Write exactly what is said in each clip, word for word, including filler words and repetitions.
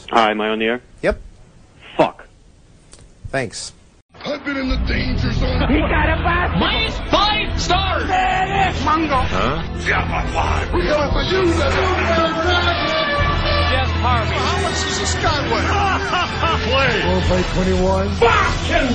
Hi, am I on the air? Yep. Fuck. Thanks. I've been in the danger zone. He got a basketball. Minus five stars. Badass Mongo. Huh? Yeah, my five. We're going for you, Jeff Harvey. How much is a Skyway? Play. Four by twenty-one. Fuck him.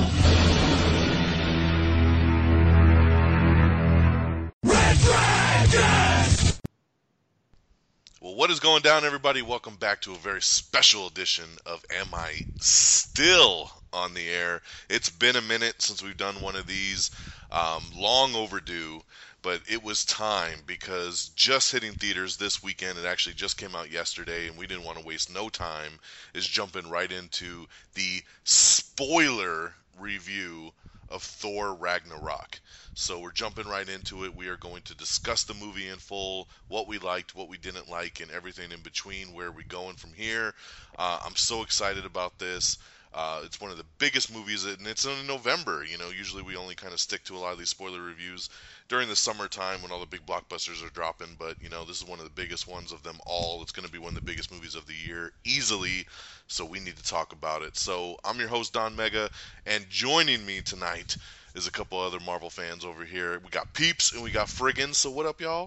Red Dragon! Well, what is going down, everybody? Welcome back to a very special edition of Am I Still on the Air? It's been a minute since we've done one of these, um, long overdue, but it was time because just hitting theaters this weekend, it actually just came out yesterday, and we didn't want to waste no time, is jumping right into the spoiler review of Thor Ragnarok. So we're jumping right into it. We are going to discuss the movie in full, what we liked, what we didn't like, and everything in between, where we're going from here. Uh, I'm so excited about this. Uh, it's one of the biggest movies, and it's in November. You know, usually we only kind of stick to a lot of these spoiler reviews during the summertime when all the big blockbusters are dropping, but, you know, this is one of the biggest ones of them all. It's going to be one of the biggest movies of the year, easily, so we need to talk about it. So I'm your host, Don Mega, and joining me tonight is a couple other Marvel fans over here. We got Peeps and we got Friggin. So what up, y'all?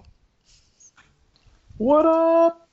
What up?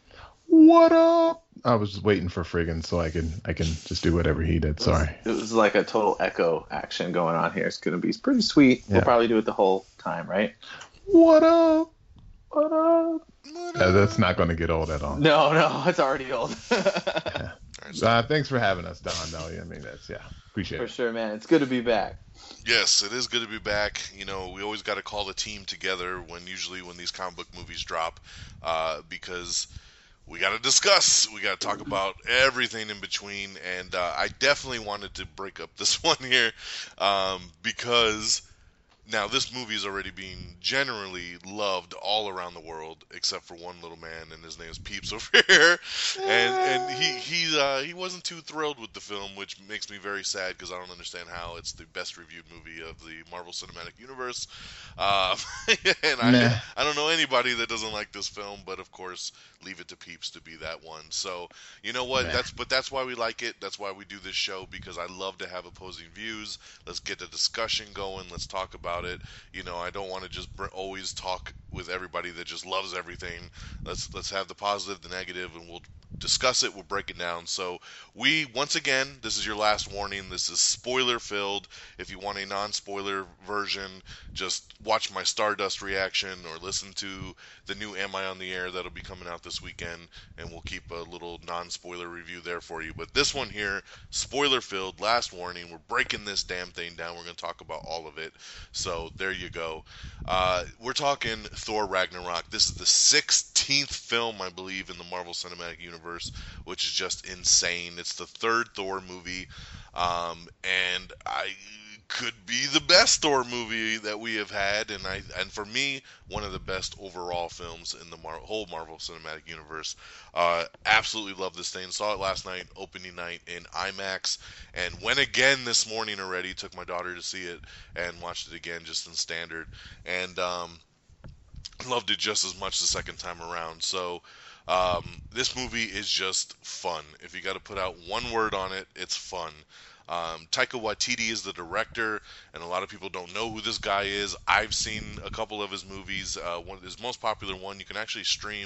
What up? I was just waiting for Friggin so I can I can just do whatever he did. Sorry. It was like a total echo action going on here. It's going to be pretty sweet. Yeah. We'll probably do it the whole time, right? What up? What up? Uh, that's not going to get old at all. No, no, it's already old. Yeah. Uh, thanks for having us, Don, though. I mean, that's, yeah, appreciate For it. sure, man. It's good to be back. Yes, it is good to be back. You know, we always got to call the team together when usually when these comic book movies drop, uh, because we got to discuss. We got to talk about everything in between. And uh, I definitely wanted to break up this one here um, because now this movie is already being generally loved all around the world, except for one little man, and his name is Peeps over here. And and he he uh, he wasn't too thrilled with the film, which makes me very sad because I don't understand how it's the best reviewed movie of the Marvel Cinematic Universe. Uh, and I Nah. I don't know anybody that doesn't like this film, but of course, leave it to Peeps to be that one. So you know what? Nah. That's but that's why we like it. That's why we do this show, because I love to have opposing views. Let's get the discussion going. Let's talk about it. You know, I don't want to just br- always talk with everybody that just loves everything. Let's let's have the positive, the negative, and we'll discuss it. We'll break it down. So we, once again, this is your last warning. This is spoiler filled. If you want a non-spoiler version, just watch my Stardust reaction or listen to the new Am I on the Air that'll be coming out this weekend, and we'll keep a little non-spoiler review there for you. But this one here, spoiler filled, last warning. We're breaking this damn thing down. We're going to talk about all of it. So there you go. Uh, we're talking Thor Ragnarok. This is the sixteenth film, I believe, in the Marvel Cinematic Universe, which is just insane. It's the third Thor movie, um, and I could be the best Thor movie that we have had, and I and for me, one of the best overall films in the Mar- whole Marvel Cinematic Universe. Uh, absolutely love this thing. Saw it last night, opening night in IMAX, and went again this morning already. Took my daughter to see it and watched it again just in standard, and um, loved it just as much the second time around. So um, this movie is just fun. If you got to put out one word on it, it's fun. Um, Taika Waititi is the director, and a lot of people don't know who this guy is. I've seen a couple of his movies. Uh, one his most popular one you can actually stream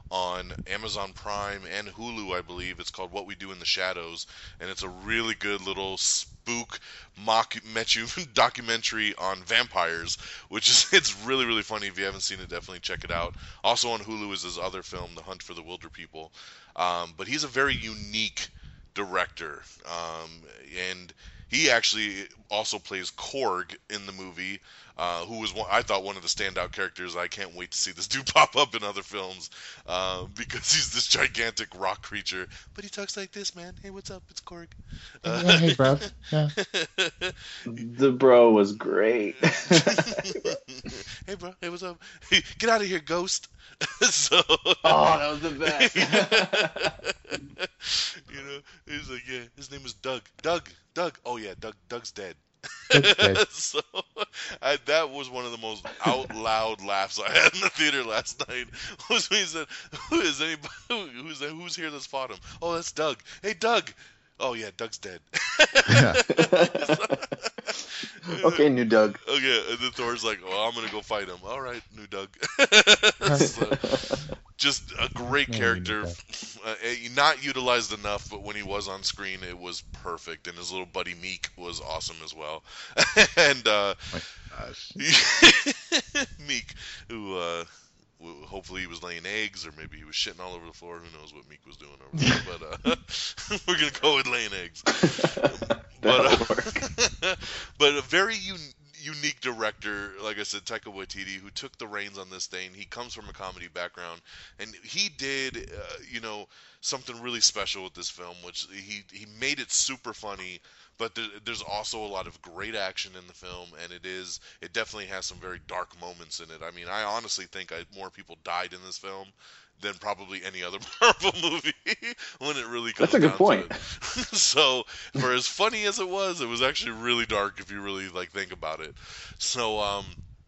on Amazon Prime and Hulu, I believe. It's called What We Do in the Shadows, and it's a really good little spook mock mechu documentary on vampires, which is it's really really funny. If you haven't seen it, definitely check it out. Also on Hulu is his other film, The Hunt for the Wilder People. Um, but he's a very unique director, um, and he actually also plays Korg in the movie, uh, who was one, I thought one of the standout characters. I can't wait to see this dude pop up in other films, uh, because he's this gigantic rock creature, but he talks like this, man. Hey, what's up? It's Korg. Uh, Yeah, hey, bro. Yeah. The bro was great. Hey, bro. Hey, what's up? Hey, get out of here, ghost. So, Oh, that was the best. you know, he's like, yeah, his name is Doug. Doug, Doug. Oh yeah, Doug. Doug's dead. Doug's dead. So, I, that was one of the most out loud laughs I had in the theater last night. Was when he said, "Who is anybody? Who's who's here that's fought him? Oh, that's Doug. Hey, Doug. Oh yeah, Doug's dead." Yeah. Okay, new Doug. Okay, and then Thor's like, "Well, I'm gonna go fight him." All right, new Doug. So, just a great Yeah, character, new uh, not utilized enough, but when he was on screen, it was perfect. And his little buddy Meek was awesome as well. And uh, My gosh. Meek, who uh, w- hopefully he was laying eggs, or maybe he was shitting all over the floor. Who knows what Meek was doing over there? But uh, we're gonna go with laying eggs. But uh, but a very un- unique director, like I said, Taika Waititi, who took the reins on this thing. He comes from a comedy background, and he did, uh, you know, something really special with this film, which he he made it super funny. But there, there's also a lot of great action in the film, and it is it definitely has some very dark moments in it. I mean, I honestly think I, more people died in this film than probably any other Marvel movie when it really comes That's a good down point. to it. So, for as funny as it was, it was actually really dark if you really like think about it. So, um,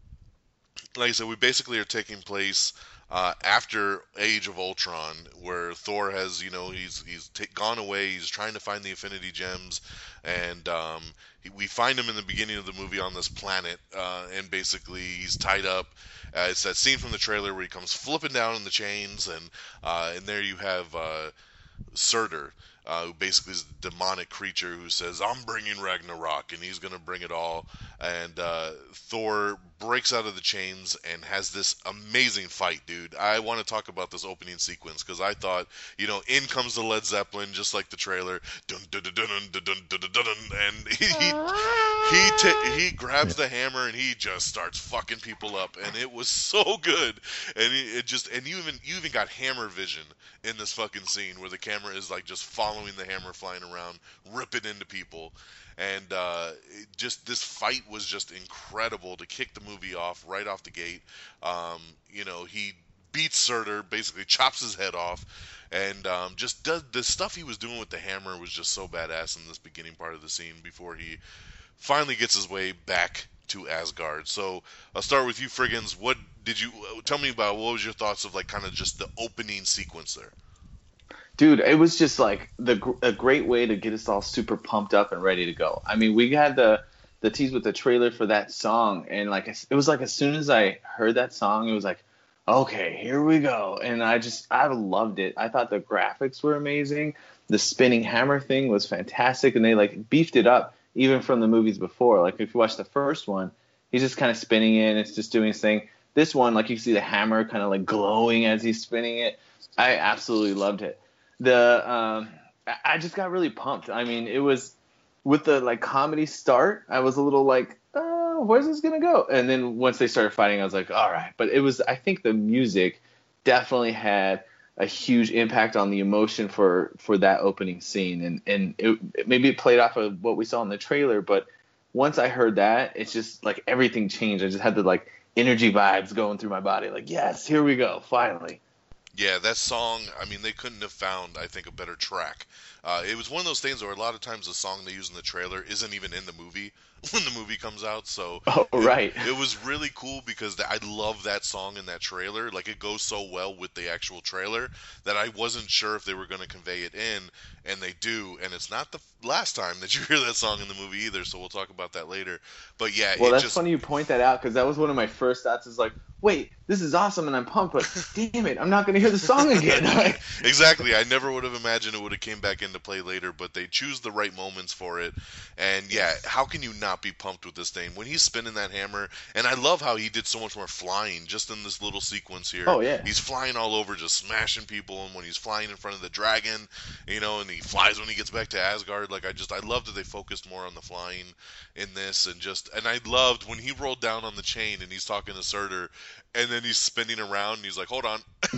like I said, we basically are taking place uh, after Age of Ultron, where Thor has, you know, he's he's t- gone away. He's trying to find the Infinity Gems, and um, he, we find him in the beginning of the movie on this planet, uh, and basically he's tied up. Uh, it's that scene from the trailer where he comes flipping down in the chains, and uh, and there you have uh, Surtur, uh, who basically is a demonic creature who says, "I'm bringing Ragnarok," and he's going to bring it all. And uh, Thor breaks out of the chains and has this amazing fight, dude. I want to talk about this opening sequence because I thought, you know, in comes the Led Zeppelin, just like the trailer, dun dun dun dun dun dun dun dun, dun, dun, and he he he, ta- he grabs the hammer and he just starts fucking people up, and it was so good. And he, it just and you even you even got hammer vision in this fucking scene where the camera is like just following the hammer flying around, ripping into people. And uh, it just this fight was just incredible to kick the movie off right off the gate. Um, you know, he beats Surtur, basically chops his head off, and um, just does the stuff he was doing with the hammer was just so badass in this beginning part of the scene before he finally gets his way back to Asgard. So I'll start with you, Friggins. What did you tell me about? What was your thoughts of like kind of just the opening sequence there? Dude, it was just like the gr- a great way to get us all super pumped up and ready to go. I mean, we had the the tease with the trailer for that song, and like it was like as soon as I heard that song, it was like, okay, here we go. And I just I loved it. I thought the graphics were amazing. The spinning hammer thing was fantastic, and they like beefed it up even from the movies before. Like if you watch the first one, he's just kind of spinning it, and it's just doing his thing. This one, like you see the hammer kind of like glowing as he's spinning it. I absolutely loved it. The um, I just got really pumped. I mean, it was with the like comedy start. I was a little like, oh, where's this gonna go? And then once they started fighting, I was like, all right. But it was, I think the music definitely had a huge impact on the emotion for for that opening scene. And and it, maybe it played off of what we saw in the trailer. But once I heard that, it's just like everything changed. I just had the like energy vibes going through my body. Like, yes, here we go, finally. Yeah, that song, I mean, they couldn't have found, I think, a better track. Uh, it was one of those things where a lot of times the song they use in the trailer isn't even in the movie when the movie comes out. So Oh, it, right. it was really cool because the, I love that song in that trailer. Like, it goes so well with the actual trailer that I wasn't sure if they were going to convey it in, and they do. And it's not the last time that you hear that song in the movie either, so we'll talk about that later. But yeah, Well, it that's just... funny you point that out because that was one of my first thoughts is like, wait, this is awesome and I'm pumped, but damn it, I'm not going to hear the song again. Like, Exactly. I never would have imagined it would have came back into play later, but they choose the right moments for it. And yeah, how can you not be pumped with this thing when he's spinning that hammer? And I love how he did so much more flying just in this little sequence here. Oh, yeah. He's flying all over, just smashing people. And when he's flying in front of the dragon, you know, and he flies when he gets back to Asgard. Like, I just, I love that they focused more on the flying in this, and just, and I loved when he rolled down on the chain and he's talking to Surtur, and then he's spinning around and he's like, hold on. and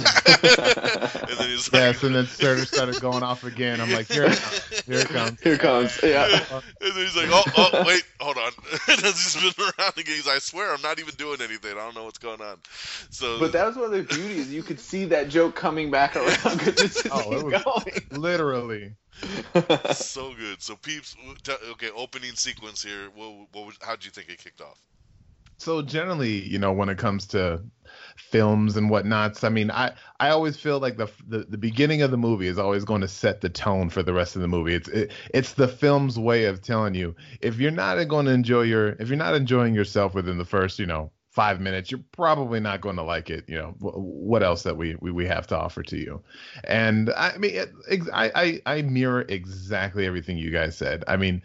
then he's like, Yes, and then Surtur started going off again. I'm like, here it comes. Here it comes. here it comes. Yeah. and then he's like, oh, oh, wait, hold on. and then he's spinning around again. He's like, I swear, I'm not even doing anything. I don't know what's going on. So, But that was one of the beauties. You could see that joke coming back around because it's just Oh, it keep was going. literally. so good. So, peeps, t- okay, opening sequence here. What, what was, how'd you think it kicked off? So generally, you know, when it comes to films and whatnots, I mean, I, I always feel like the, the the beginning of the movie is always going to set the tone for the rest of the movie. It's it, it's the film's way of telling you if you're not going to enjoy your if you're not enjoying yourself within the first, you know, five minutes, you're probably not going to like it. You know, what else that we, we, we have to offer to you. And I mean, it, I, I, I mirror exactly everything you guys said. I mean,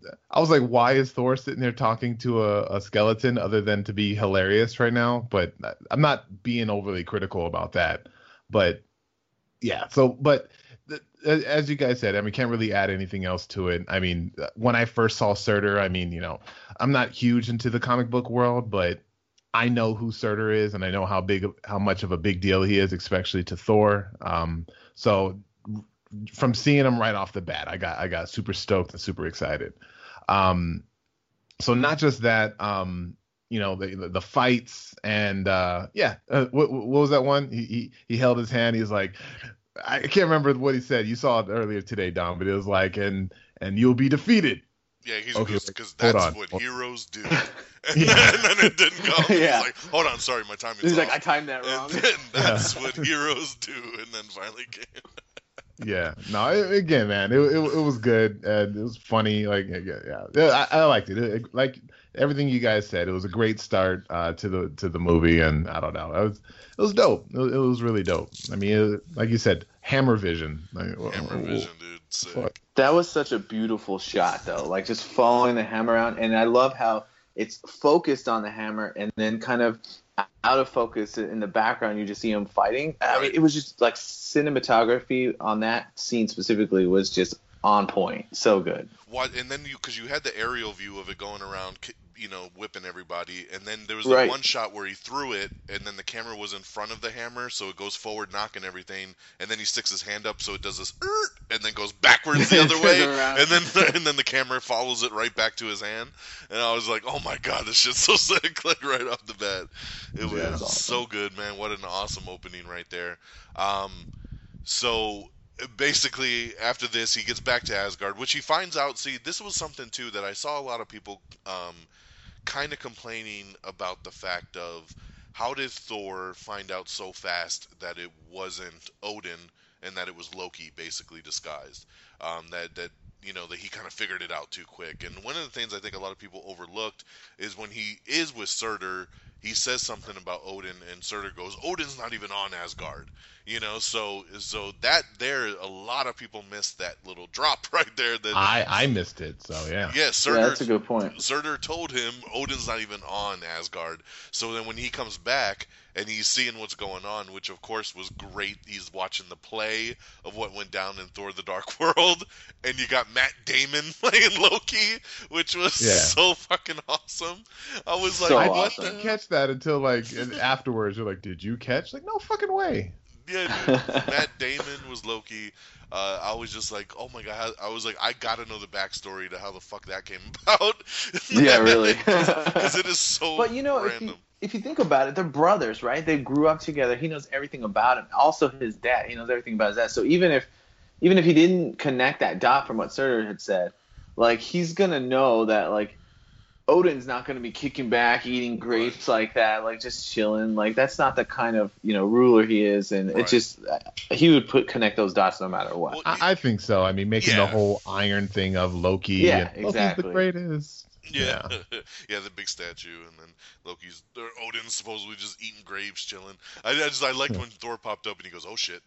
I was like, why is Thor sitting there talking to a, a skeleton other than to be hilarious right now? But I'm not being overly critical about that. But yeah, so, but as you guys said, I mean, can't really add anything else to it. I mean, when I first saw Surtur, I mean, you know, I'm not huge into the comic book world, but I know who Surtur is, and I know how big, how much of a big deal he is, especially to Thor. Um, so from seeing him right off the bat, I got, I got super stoked and super excited. Um, so not just that, um, you know, the, the, the fights and, uh, yeah, uh, what, what was that one? He, he, he held his hand. He was like, I can't remember what he said. You saw it earlier today, Dom, but it was like, and, and you'll be defeated. Yeah, he's okay, because that's on. what Hold heroes do. And, Yeah. then, and then it didn't go. Yeah. He's like, hold on, sorry, my timing's He's off. like, I timed that wrong. And then that's what heroes do. And then finally came. Yeah, no, it, again, man, it, it it was good. Uh, it was funny. Like, yeah, yeah I, I liked it. It, it. Like everything you guys said, it was a great start uh, to the to the movie, and I don't know, it was it was dope. It was, it was really dope. I mean, it, like you said, Hammer Vision. Like, Hammer Vision, dude. Sick. Fuck. That was such a beautiful shot, though. Like just following the hammer around, and I love how it's focused on the hammer, and then kind of out of focus in the background, you just see him fighting. I mean, it was just like cinematography on that scene specifically was just on point. So good. What? And then you, because you had the aerial view of it going around, you know, whipping everybody, and then there was the Right. one shot where he threw it, and then the camera was in front of the hammer, so it goes forward, knocking everything, and then he sticks his hand up, so it does this, "Er," and then goes backwards the other Turns way, around. and then and then the camera follows it right back to his hand, and I was like, oh my god, this shit's so sick, like right off the bat. It was Yeah, it's awesome. so good, man. What an awesome opening right there. Um, so. Basically, after this, he gets back to Asgard, which he finds out. See, this was something too that I saw a lot of people um, kind of complaining about the fact of how did Thor find out so fast that it wasn't Odin and that it was Loki basically disguised. Um, that that you know that he kind of figured it out too quick. And one of the things I think a lot of people overlooked is when he is with Surtur, he says something about Odin, and Surtur goes, "Odin's not even on Asgard." You know, so so that there, a lot of people missed that little drop right there. That I I missed it. So yeah. yeah, Surtur, Yeah, that's a good point. Surtur told him Odin's not even on Asgard. So then when he comes back and he's seeing what's going on, which of course was great, he's watching the play of what went down in Thor: The Dark World, and you got Matt Damon playing Loki, which was Yeah. so fucking awesome. I was like, So I what awesome. didn't the catch that until like and afterwards. You're like, did you catch? Like, no fucking way. Yeah, dude. Matt Damon was Loki. Uh, I was just like, oh my god. I was like, I gotta know the backstory to how the fuck that came about. Yeah, really. Because it is so But you know, if random. you, if you think about it, they're brothers, right? They grew up together. He knows everything about him. Also, his dad. He knows everything about his dad. So even if, even if he didn't connect that dot from what Surtur had said, like he's gonna know that like Odin's not gonna be kicking back, eating grapes like that, like just chilling. Like that's not the kind of you know ruler he is, and Right. it just he would put connect those dots no matter what. Well, I, I think so. I mean, making Yeah. the whole iron thing of Loki. Yeah, and Loki's exactly. the greatest. Yeah, yeah, the big statue, and then Loki's or Odin's supposedly just eating grapes, chilling. I, I just I liked when Thor popped up and he goes, "Oh shit!"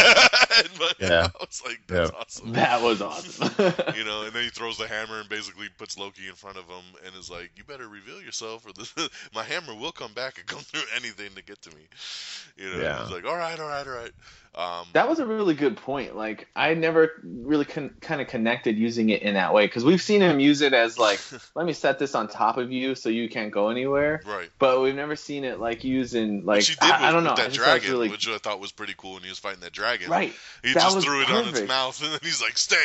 And, but, Yeah. I was like, "That's Yeah. awesome." That was awesome. You know, and then he throws the hammer and basically puts Loki in front of him and is like, "You better reveal yourself, or this, my hammer will come back and come through anything to get to me." You know, Yeah. he's like, "All right, all right, all right." Um, That was a really good point. Like I never really con- kind of connected using it in that way because we've seen him use it as like, let me set this on top of you so you can't go anywhere. right. But we've never seen it like using like Which he did I, with, I don't know. with I that just thought it was dragon, really... which I thought was pretty cool when he was fighting that dragon. right. He That just was threw it on its perfect. mouth, and then he's like, "Stay."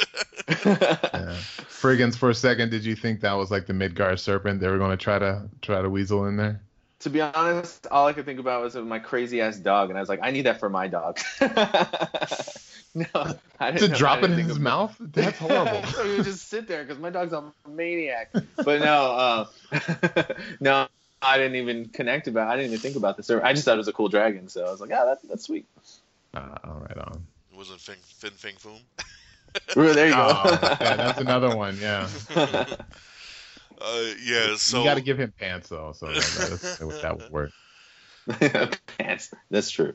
Yeah. Friggins, for a second, did you think that was like the Midgard serpent they were going to try to try to weasel in there? To be honest, all I could think about was my crazy ass dog, and I was like, I need that for my dog. No, I didn't To know- I drop it didn't in think his of- mouth? That's horrible. So you would just sit there because my dog's a maniac. But no, uh, no, I didn't even connect about. I didn't even think about this. I just thought it was a cool dragon, so I was like, yeah, that, that's sweet. Uh, all right on. It wasn't Fin Fin Fang Foom. Really, there you go. Oh, yeah, that's another one. Yeah. Uh, yeah. So You got to give him pants though, so that, that, that would work. Pants. That's true.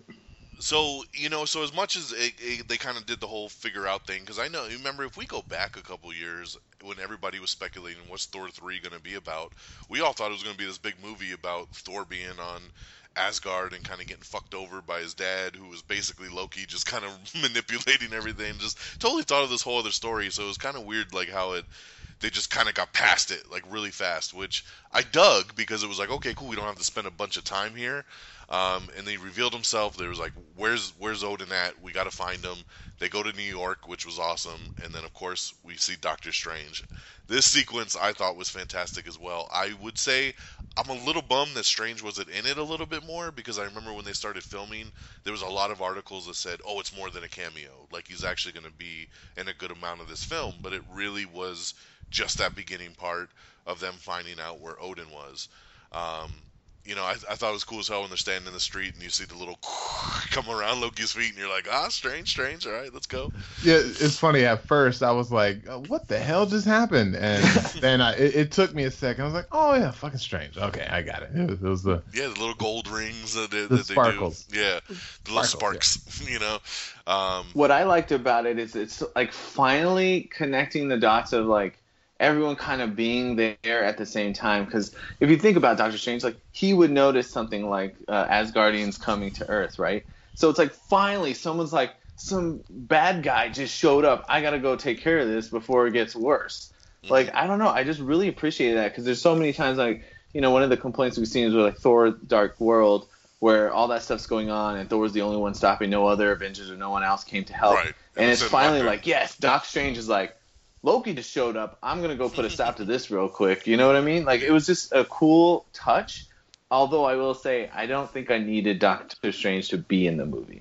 So, you know, so as much as it, it, they kind of did the whole figure out thing, because I know, you remember, if we go back a couple years when everybody was speculating what's Thor three going to be about, we all thought it was going to be this big movie about Thor being on Asgard and kind of getting fucked over by his dad, who was basically Loki, just kind of manipulating everything. Just totally thought of this whole other story. So it was kind of weird, like how it they just kind of got past it like really fast, which I dug because it was like, okay, cool, we don't have to spend a bunch of time here. Um, and they revealed himself. There was like, where's where's Odin at? We got to find him. They go to New York, which was awesome. And then, of course, we see Doctor Strange. This sequence I thought was fantastic as well. I would say I'm a little bummed that Strange wasn't in it a little bit more, because I remember when they started filming, there was a lot of articles that said, oh, it's more than a cameo. Like, he's actually going to be in a good amount of this film. But it really was just that beginning part of them finding out where Odin was. Um, You know, I, I thought it was cool as hell when they're standing in the street and you see the little come around Loki's feet and you're like, ah, strange, strange. All right, let's go. Yeah, it's funny. At first, I was like, oh, what the hell just happened? And then I, it, it took me a second. I was like, oh, yeah, fucking Strange. Okay, I got it. It was, it was the yeah, the little gold rings that, they, the that they sparkles. do. Yeah, the little Sparkles, sparks, you know. Um, What I liked about it is it's like finally connecting the dots of like everyone kind of being there at the same time. Because if you think about Doctor Strange, like he would notice something like uh, Asgardians coming to Earth, right? So it's like finally someone's like, some bad guy just showed up. I gotta go take care of this before it gets worse. mm-hmm. Like I don't know. I just really appreciated that because there's so many times like you know one of the complaints we've seen is with like Thor: Dark World, where all that stuff's going on and Thor's the only one stopping. No other Avengers or no one else came to help. Right. And It's it's in finally London. like, yes, Doc Strange is like, Loki just showed up. I'm going to go put a stop to this real quick. You know what I mean? Like, it was just a cool touch. Although I will say, I don't think I needed Doctor Strange to be in the movie.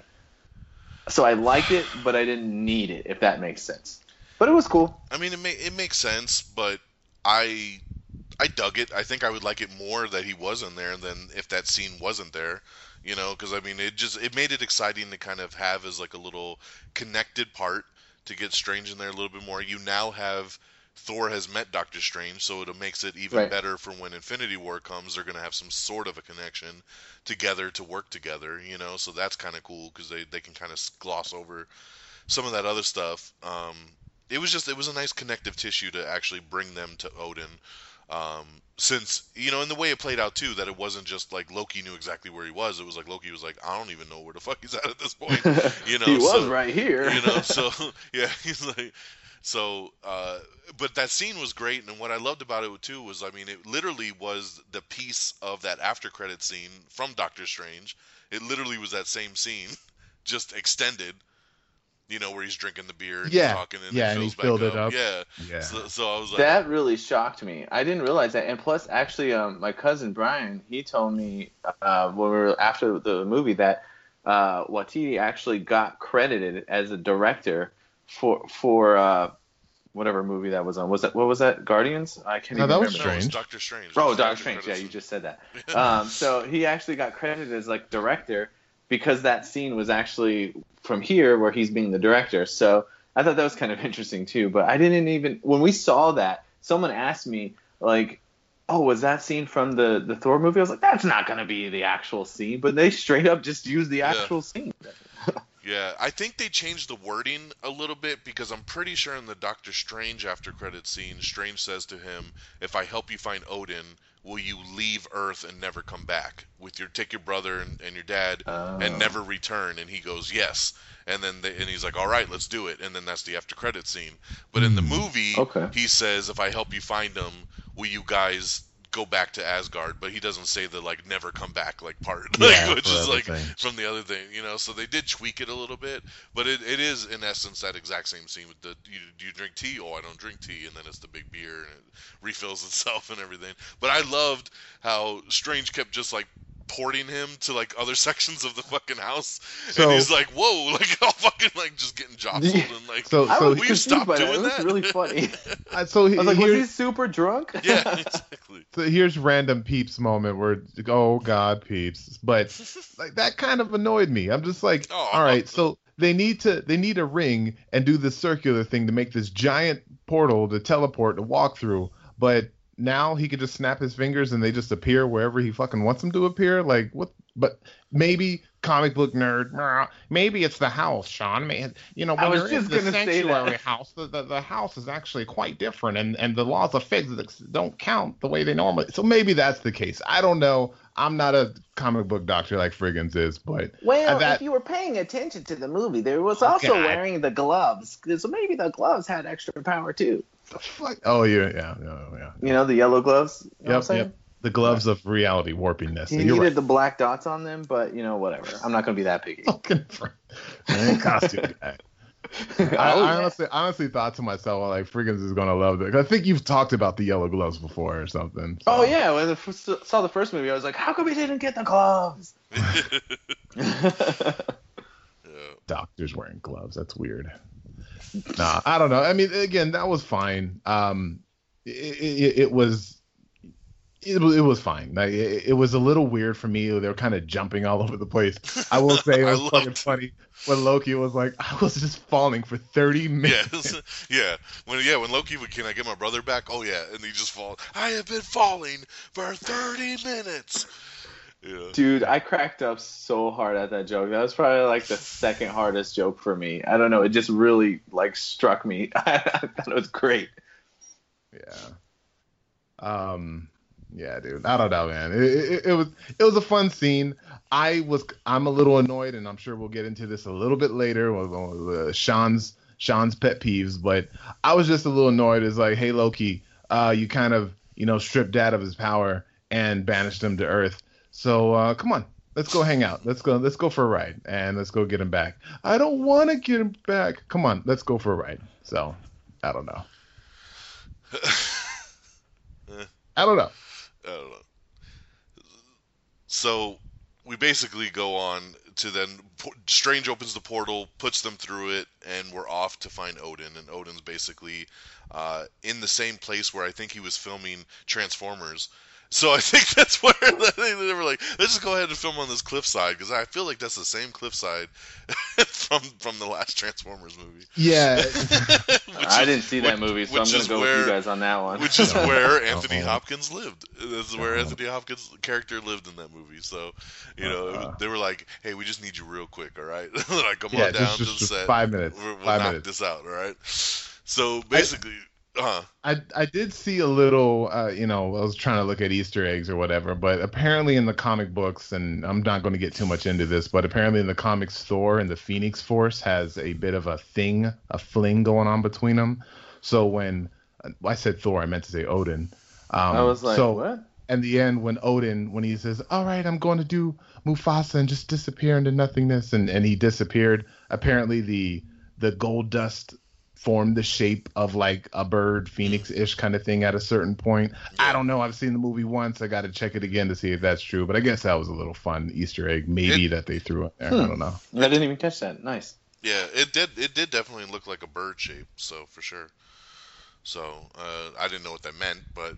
So I liked it, but I didn't need it, if that makes sense. But it was cool. I mean, it may, it makes sense, but I I dug it. I think I would like it more that he was in there than if that scene wasn't there. You know, because I mean, it just it made it exciting to kind of have as like a little connected part to get Strange in there a little bit more. You now have Thor has met Doctor Strange, so it makes it even Right. better for when Infinity War comes. They're going to have some sort of a connection together to work together, you know, so that's kind of cool because they, they can kind of gloss over some of that other stuff. Um, it was just, it was a nice connective tissue to actually bring them to Odin. Um, since, you know, and the way it played out too, that it wasn't just like Loki knew exactly where he was. It was like Loki was like, I don't even know where the fuck he's at at this point. You know, he was so, right here. you know, so yeah, he's like, so, uh, but that scene was great, and what I loved about it too was, I mean, it literally was the piece of that after credit scene from Doctor Strange. It literally was that same scene, just extended. You know, where he's drinking the beer and Yeah, he's talking and yeah, it and he fills back filled it up. up. Yeah, Yeah. So, so I was like, That really shocked me. I didn't realize that. And plus, actually, um, my cousin Brian, he told me uh, when we were after the movie that uh, Waititi actually got credited as a director for for uh, whatever movie that was on. Was that what was that? Guardians? I can't No, even that was remember. no, it's Strange. Doctor Strange. Oh, It's Doctor after Strange. Yeah, credits. you just said that. Um, so he actually got credited as like director because that scene was actually from here where he's being the director. So I thought that was kind of interesting too. But I didn't even when we saw that, someone asked me like, "Oh, was that scene from the the Thor movie?" I was like, "That's not gonna be the actual scene." But they straight up just used the Yeah. actual scene. Yeah, I think they changed the wording a little bit because I'm pretty sure in the Doctor Strange after credit scene, Strange says to him, "If I help you find Odin, will you leave Earth and never come back? With your take your brother and, and your dad Oh. and never return?" And he goes, "Yes." And then they, and he's like, "All right, let's do it." And then that's the after credit scene. But in the movie, Okay. he says, "If I help you find him, will you guys go back to Asgard?" But he doesn't say the like never come back like part, Yeah, like, which is forever like thing. from the other thing, you know. So they did tweak it a little bit, but it, it is in essence that exact same scene with the you, do you drink tea? Oh, I don't drink tea, and then it's the big beer and it refills itself and everything. But I loved how Strange kept just like porting him to like other sections of the fucking house, So- and he's like, "Whoa!" Like all fucking like just getting jostled and like. So I so was will you confused stop by that. doing It was that? really funny. uh, so he, I was like, was here- he super drunk? Yeah, exactly. So here's random Peeps moment where, oh God, Peeps. But like that kind of annoyed me. I'm just like, Oh. all right, so they need to they need a ring and do the circular thing to make this giant portal to teleport to walk through. But now he could just snap his fingers and they just appear wherever he fucking wants them to appear. Like what? But maybe comic book nerd. nah, Maybe it's the house, Sean. Man, you know, I when was you're just in the gonna say sanctuary that. house, the, the, the house is actually quite different, and, and the laws of physics don't count the way they normally. So maybe that's the case. I don't know. I'm not a comic book doctor like Friggins is, but Well, uh, that if you were paying attention to the movie, there was Oh, also God. wearing the gloves. So maybe the gloves had extra power too. the fuck. Oh yeah, yeah, yeah, yeah. You know, the yellow gloves. You know what I'm Yep, saying? yep. The gloves of reality warpingness. He You're needed right. the black dots on them, but you know, whatever. I'm not gonna be that picky. Fucking fr- man, costume guy. I, Oh, I yeah. honestly, honestly thought to myself, like, Friggins is gonna love it. I think you've talked about the yellow gloves before or something. so. Oh yeah, when I first saw the first movie, I was like, how come we didn't get the gloves? Yeah. Doctors wearing gloves. That's weird. Nah, I don't know. I mean, again, that was fine. Um, it, it, it was. It was, it was fine. Like, it, it was a little weird for me. They were kind of jumping all over the place. I will say it I was loved fucking it. funny when Loki was like, I was just falling for thirty minutes. Yes. Yeah. When yeah, when Loki would, can I get my brother back? Oh yeah, and he just fall. I have been falling for thirty minutes. Yeah. Dude, I cracked up so hard at that joke. That was probably like the second hardest joke for me. I don't know. It just really like struck me. I thought it was great. Yeah. Um. Yeah, dude. I don't know, man. It, it, it was it was a fun scene. I was I'm a little annoyed, and I'm sure we'll get into this a little bit later with uh, Sean's Sean's pet peeves. But I was just a little annoyed. It's like, hey, Loki, uh, you kind of you know stripped Dad of his power and banished him to Earth. So uh, come on, let's go hang out. Let's go. Let's go for a ride, and let's go get him back. I don't want to get him back. Come on, let's go for a ride. So I don't know. I don't know. I don't know. So we basically go on to then Strange opens the portal, puts them through it, and we're off to find Odin. And Odin's basically uh, in the same place where I think he was filming Transformers. So I think that's where they were like, let's just go ahead and film on this cliffside, because I feel like that's the same cliffside from from the last Transformers movie. Yeah. Which I is- didn't see that which- movie, so I'm which gonna is go where- with you guys on that one. Which is where Anthony Uh-oh. Hopkins lived. This is where Uh-oh. Anthony Hopkins' character lived in that movie. So, you know, it was- Uh-uh. they were like, "Hey, we just need you real quick, all right? like, come Yeah, on down just- to just- the just set. five minutes, We're, we'll five knock minutes." this out, all right?" So basically, uh, I I did see a little, uh, you know, I was trying to look at Easter eggs or whatever, but apparently in the comic books, and I'm not going to get too much into this, but apparently in the comics, Thor and the Phoenix Force has a bit of a thing, a fling going on between them. So when I said Thor, I meant to say Odin. Um, I was like, so, what? in the end, when Odin, when he says, all right, I'm going to do Mufasa and just disappear into nothingness, and, and he disappeared, apparently the the gold dust formed the shape of like a bird, phoenix-ish kind of thing at a certain point. I don't know. I've seen the movie once. I got to check it again to see if that's true. But I guess that was a little fun Easter egg, maybe, It- that they threw in there. Hmm. I don't know. I didn't even catch that. Nice. yeah, it did. It did definitely look like a bird shape. So for sure. So uh, I didn't know what that meant, but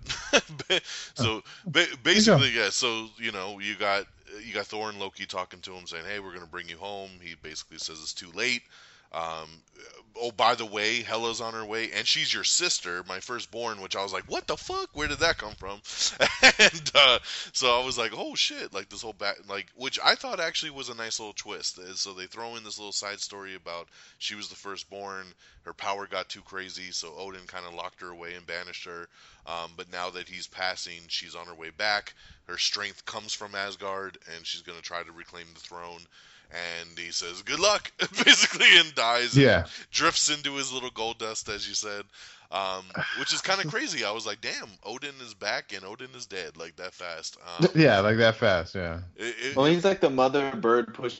so ba- basically, yeah. So you know, you got you got Thor and Loki talking to him, saying, "Hey, we're gonna bring you home." He basically says it's too late. Um, oh, by the way, Hela's on her way, and she's your sister, my firstborn. Which I was like, "What the fuck? Where did that come from?" and uh, so I was like, "Oh shit!" Like this whole back, like which I thought actually was a nice little twist. Is So they throw in this little side story about she was the firstborn. Her power got too crazy, so Odin kind of locked her away and banished her. Um, but now that he's passing, she's on her way back. Her strength comes from Asgard, and she's gonna try to reclaim the throne. And he says, "Good luck," basically, and dies. Yeah. And drifts into his little gold dust, as you said, um, which is kind of crazy. I was like, "Damn, Odin is back, and Odin is dead like that fast." Um, Yeah, like that fast. Yeah. it, it, Well, he's like the mother bird pushing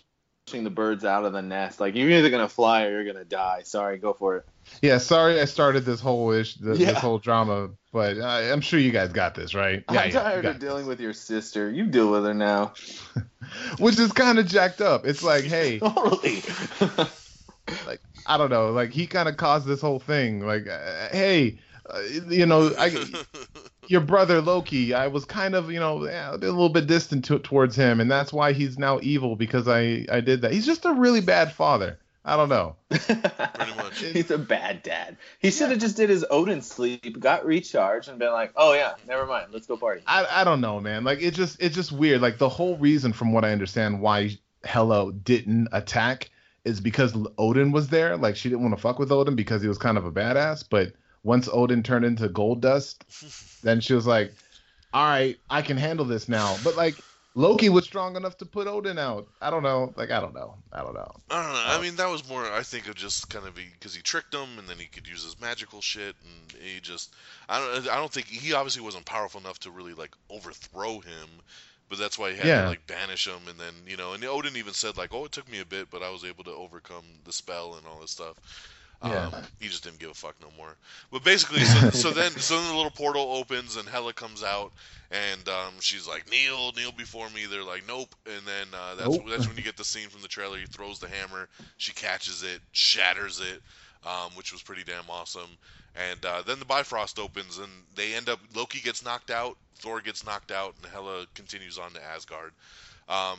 the birds out of the nest. Like, you're either gonna fly or you're gonna die. Sorry, go for it. Yeah, sorry I started this whole ish, this, Yeah. this whole drama, but I, I'm sure you guys got this, right? Yeah, I'm yeah, you tired got of dealing this. with your sister. You deal with her now. Which is kind of jacked up. It's like, hey, Totally. like I don't know, like he kind of caused this whole thing. Like, uh, hey, uh, you know, I, your brother Loki, I was kind of, you know, yeah, a little bit distant to, towards him, and that's why he's now evil because I I did that. He's just a really bad father. I don't know. Pretty much. He's a bad dad. He should have just did his Odin sleep, got recharged, and been like, "Oh yeah, never mind, let's go party." I I don't know, man. Like it just it's just weird. Like the whole reason, from what I understand, why Hela didn't attack is because Odin was there. Like she didn't want to fuck with Odin because he was kind of a badass. But once Odin turned into gold dust, then she was like, "All right, I can handle this now." But like Loki was strong enough to put Odin out. I don't know. Like I don't know. I don't know. I don't know. I mean, that was more, I think, of just kind of because he tricked him, and then he could use his magical shit, and he just, I don't, I don't think he obviously wasn't powerful enough to really like overthrow him, but that's why he had Yeah. to like banish him, and then you know, and Odin even said like, oh, it took me a bit, but I was able to overcome the spell and all this stuff. Yeah. Um, he just didn't give a fuck no more. But basically, so, so then, so then the little portal opens and Hela comes out, and um, she's like, "Kneel, kneel before me." They're like, "Nope." And then uh, that's Nope. that's when you get the scene from the trailer. He throws the hammer, she catches it, shatters it, um, which was pretty damn awesome. And uh, then the Bifrost opens, and they end up. Loki gets knocked out, Thor gets knocked out, and Hela continues on to Asgard. Um,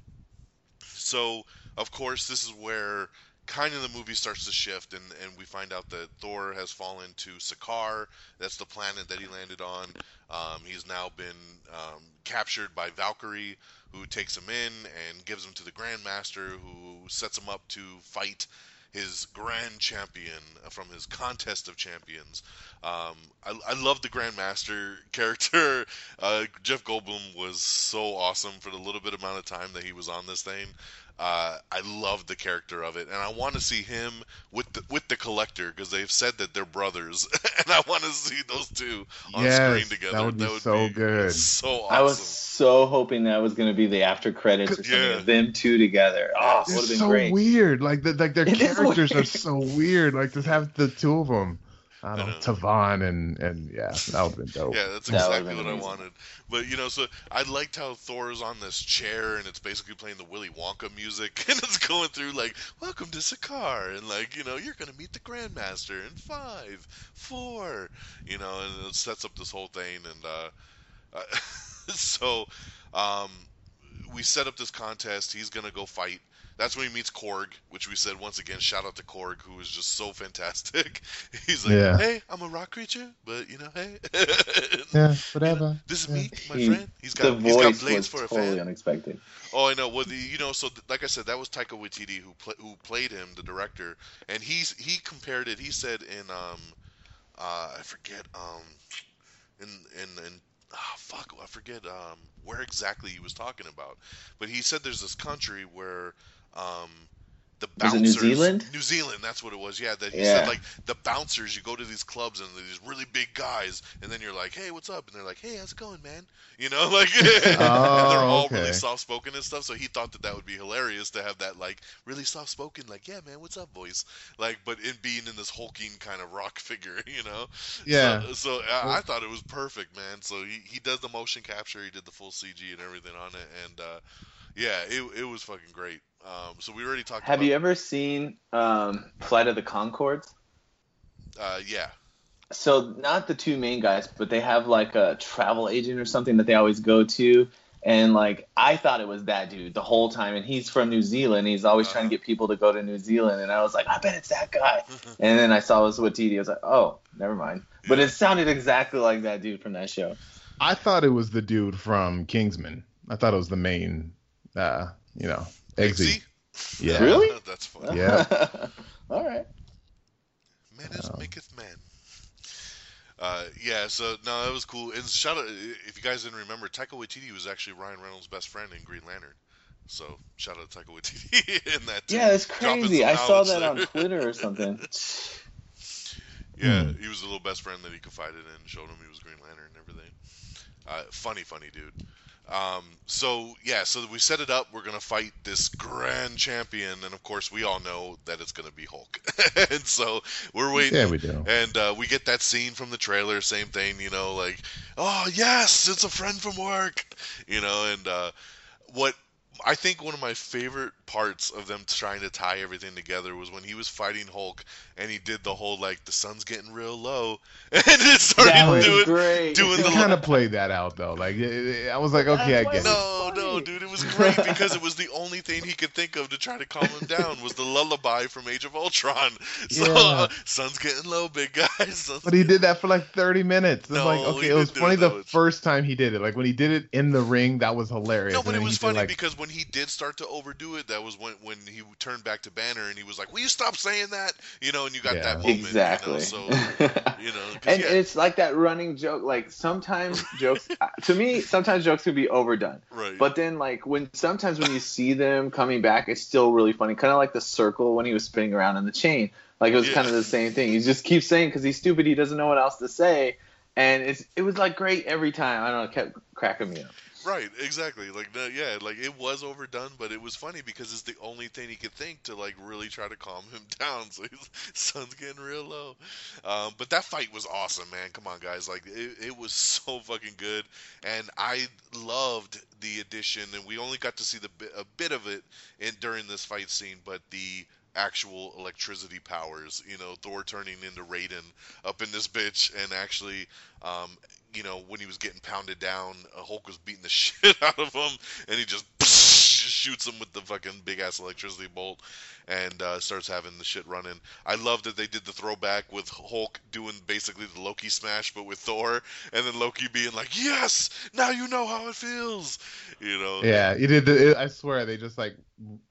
so of course, this is where kind of the movie starts to shift, and, and we find out that Thor has fallen to Sakaar. That's the planet that he landed on. Um, he's now been um, captured by Valkyrie, who takes him in and gives him to the Grandmaster, who sets him up to fight his Grand Champion from his Contest of Champions. Um, I, I love the Grandmaster character. Uh, Jeff Goldblum was so awesome for the little bit amount of time that he was on this thing. Uh, I love the character of it, and I want to see him with the, with the Collector, because they've said that they're brothers, and I want to see those two on Yes, screen together. that would be so good. So awesome. I was so hoping that was going to be the after credits or something Yeah. of them two together. Oh, it would have It's been so great. weird. Like the, like their It is characters are weird. so weird. Like to have the two of them. I don't know, know. Tavon and and yeah, that would have been dope. Yeah, that's That would've exactly been what I amazing. wanted. But you know, so I liked how Thor's on this chair and it's basically playing the Willy Wonka music, and it's going through like, "Welcome to Sakaar," and like, you know, you're gonna meet the Grandmaster in five, four, you know, and it sets up this whole thing, and uh, uh so um, we set up this contest. He's gonna go fight. That's when he meets Korg, which we said once again, shout out to Korg, who is just so fantastic. He's like, Yeah. "Hey, I'm a rock creature, but you know, hey." Yeah, whatever. This is Yeah. me, my He- friend. He's the got he's got voice blades was for a totally fan. unexpected. Oh, I know. Well, the, you know, so th- like I said, that was Taika Waititi who pla who played him, the director, and he's he compared it. He said in um, uh, I forget um, in in in oh, fuck, I forget um where exactly he was talking about, but he said there's this country where um. The Was it bouncers, New Zealand? New Zealand, that's what it was. Yeah, that he Yeah. said like the bouncers. You go to these clubs and they're these really big guys, and then you're like, "Hey, what's up?" And they're like, "Hey, how's it going, man?" You know, like, and they're all okay. really soft spoken and stuff. So he thought that that would be hilarious to have that like really soft spoken, like, "Yeah, man, what's up, voice?" Like, but in being in this hulking kind of rock figure, you know. Yeah. So, so I, I thought it was perfect, man. So he he does the motion capture, he did the full C G and everything on it, and uh, yeah, it it was fucking great. Um, so we already talked. Have about, you ever seen um, Flight of the Conchords? Uh, yeah. So not the two main guys, but they have like a travel agent or something that they always go to. And like I thought it was that dude the whole time, and he's from New Zealand. He's always Uh-huh. trying to get people to go to New Zealand, and I was like, I bet it's that guy. And then I saw it was Waititi. I was like, oh, never mind. But it sounded exactly like that dude from that show. I thought it was the dude from Kingsman. I thought it was the main, uh, you know, Eggsy. Eggsy? Yeah. Really? That's funny. Yeah. All right. Menace maketh man. Uh, yeah, so no, that was cool. And shout out, if you guys didn't remember, Taika Waititi was actually Ryan Reynolds' best friend in Green Lantern. So shout out to Taika Waititi in that. Too. Yeah, it's Dropping crazy. some I saw knowledge that there. on Twitter or something. Yeah, Hmm. he was the little best friend that he confided in, showed him he was Green Lantern and everything. Uh, funny, funny dude. Um, so yeah, so we set it up. We're gonna fight this grand champion, and of course, we all know that it's gonna be Hulk. And so we're waiting. Yeah, we do. And uh, we get that scene from the trailer. Same thing, you know, like, oh yes, it's a friend from work, you know. And uh, what I think one of my favorite parts of them trying to tie everything together was when he was fighting Hulk and he did the whole like the sun's getting real low and it started That was doing great. doing It the kind of played that out though. Like it, it- I was like, okay, I That's get why it. no, funny. no, dude, it was great because it was the only thing he could think of to try to calm him down was the lullaby from Age of Ultron. So, Yeah. uh, sun's getting low, big guy. Sun's But he did that for like thirty minutes. It's No, like, he okay, it was didn't do funny it the that much. first time he did it. Like when he did it in the ring, that was hilarious. No, And but it then was he did, funny like, because when he did start to overdo it, that was when when he turned back to Banner and he was like, "Will you stop saying that?" You know, and you got Yeah. that moment. Exactly. You know, so you know, 'cause, And yeah, it's like that running joke. Like sometimes jokes, to me, sometimes jokes could be overdone. right. But then, like when sometimes when you see them coming back, it's still really funny. Kind of like the circle when he was spinning around in the chain. Like it was Yeah. kind of the same thing. He just keeps saying because he's stupid, he doesn't know what else to say, and it's it was like great every time. I don't know, it kept cracking me up. Right, exactly. Like, no, yeah, like it was overdone, but it was funny because it's the only thing he could think to like really try to calm him down. So his sun's getting real low. Um, but that fight was awesome, man. Come on, guys. Like, it, it was so fucking good, and I loved the addition. And we only got to see the bit, a bit of it in during this fight scene, but the actual electricity powers, you know, Thor turning into Raiden up in this bitch, and actually, um, you know, when he was getting pounded down, uh, Hulk was beating the shit out of him, and he just shoots him with the fucking big ass electricity bolt, and uh, starts having the shit running. I love that they did the throwback with Hulk doing basically the Loki smash, but with Thor, and then Loki being like, "Yes, now you know how it feels," you know. yeah, he did. The, I swear they just like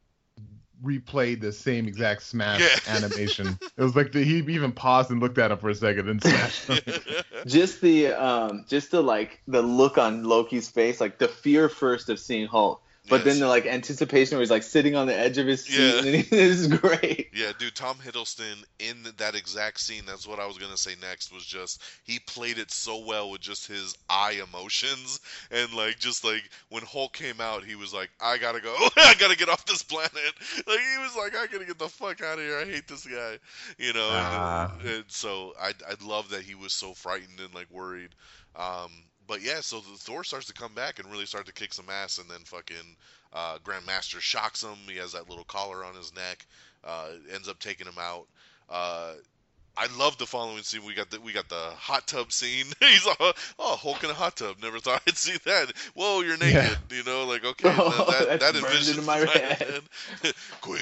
replayed the same exact smash Yeah. animation. It was like the, he even paused and looked at him for a second and smashed him. Just the um, just the like the look on Loki's face, like the fear first of seeing Hulk, but Yes. then the like anticipation where he's like sitting on the edge of his seat, Yeah. and he, this is great. Yeah, dude, Tom Hiddleston in that exact scene, that's what I was going to say next, was just, he played it so well with just his eye emotions, and, like, just, like, when Hulk came out, he was like, I gotta go, I gotta get off this planet, like, he was like, I gotta get the fuck out of here, I hate this guy, you know, Ah. and, and so I, I love that he was so frightened and, like, worried, um, but yeah, so the Thor starts to come back and really start to kick some ass, and then fucking uh, Grandmaster shocks him. He has that little collar on his neck. Uh, ends up taking him out. Uh, I love the following scene. We got the we got the hot tub scene. He's all, oh, Hulk in a hot tub. Never thought I'd see that. Whoa, you're naked. Yeah. You know, like okay, Oh, that that, that's that burned envisions into my my head. head.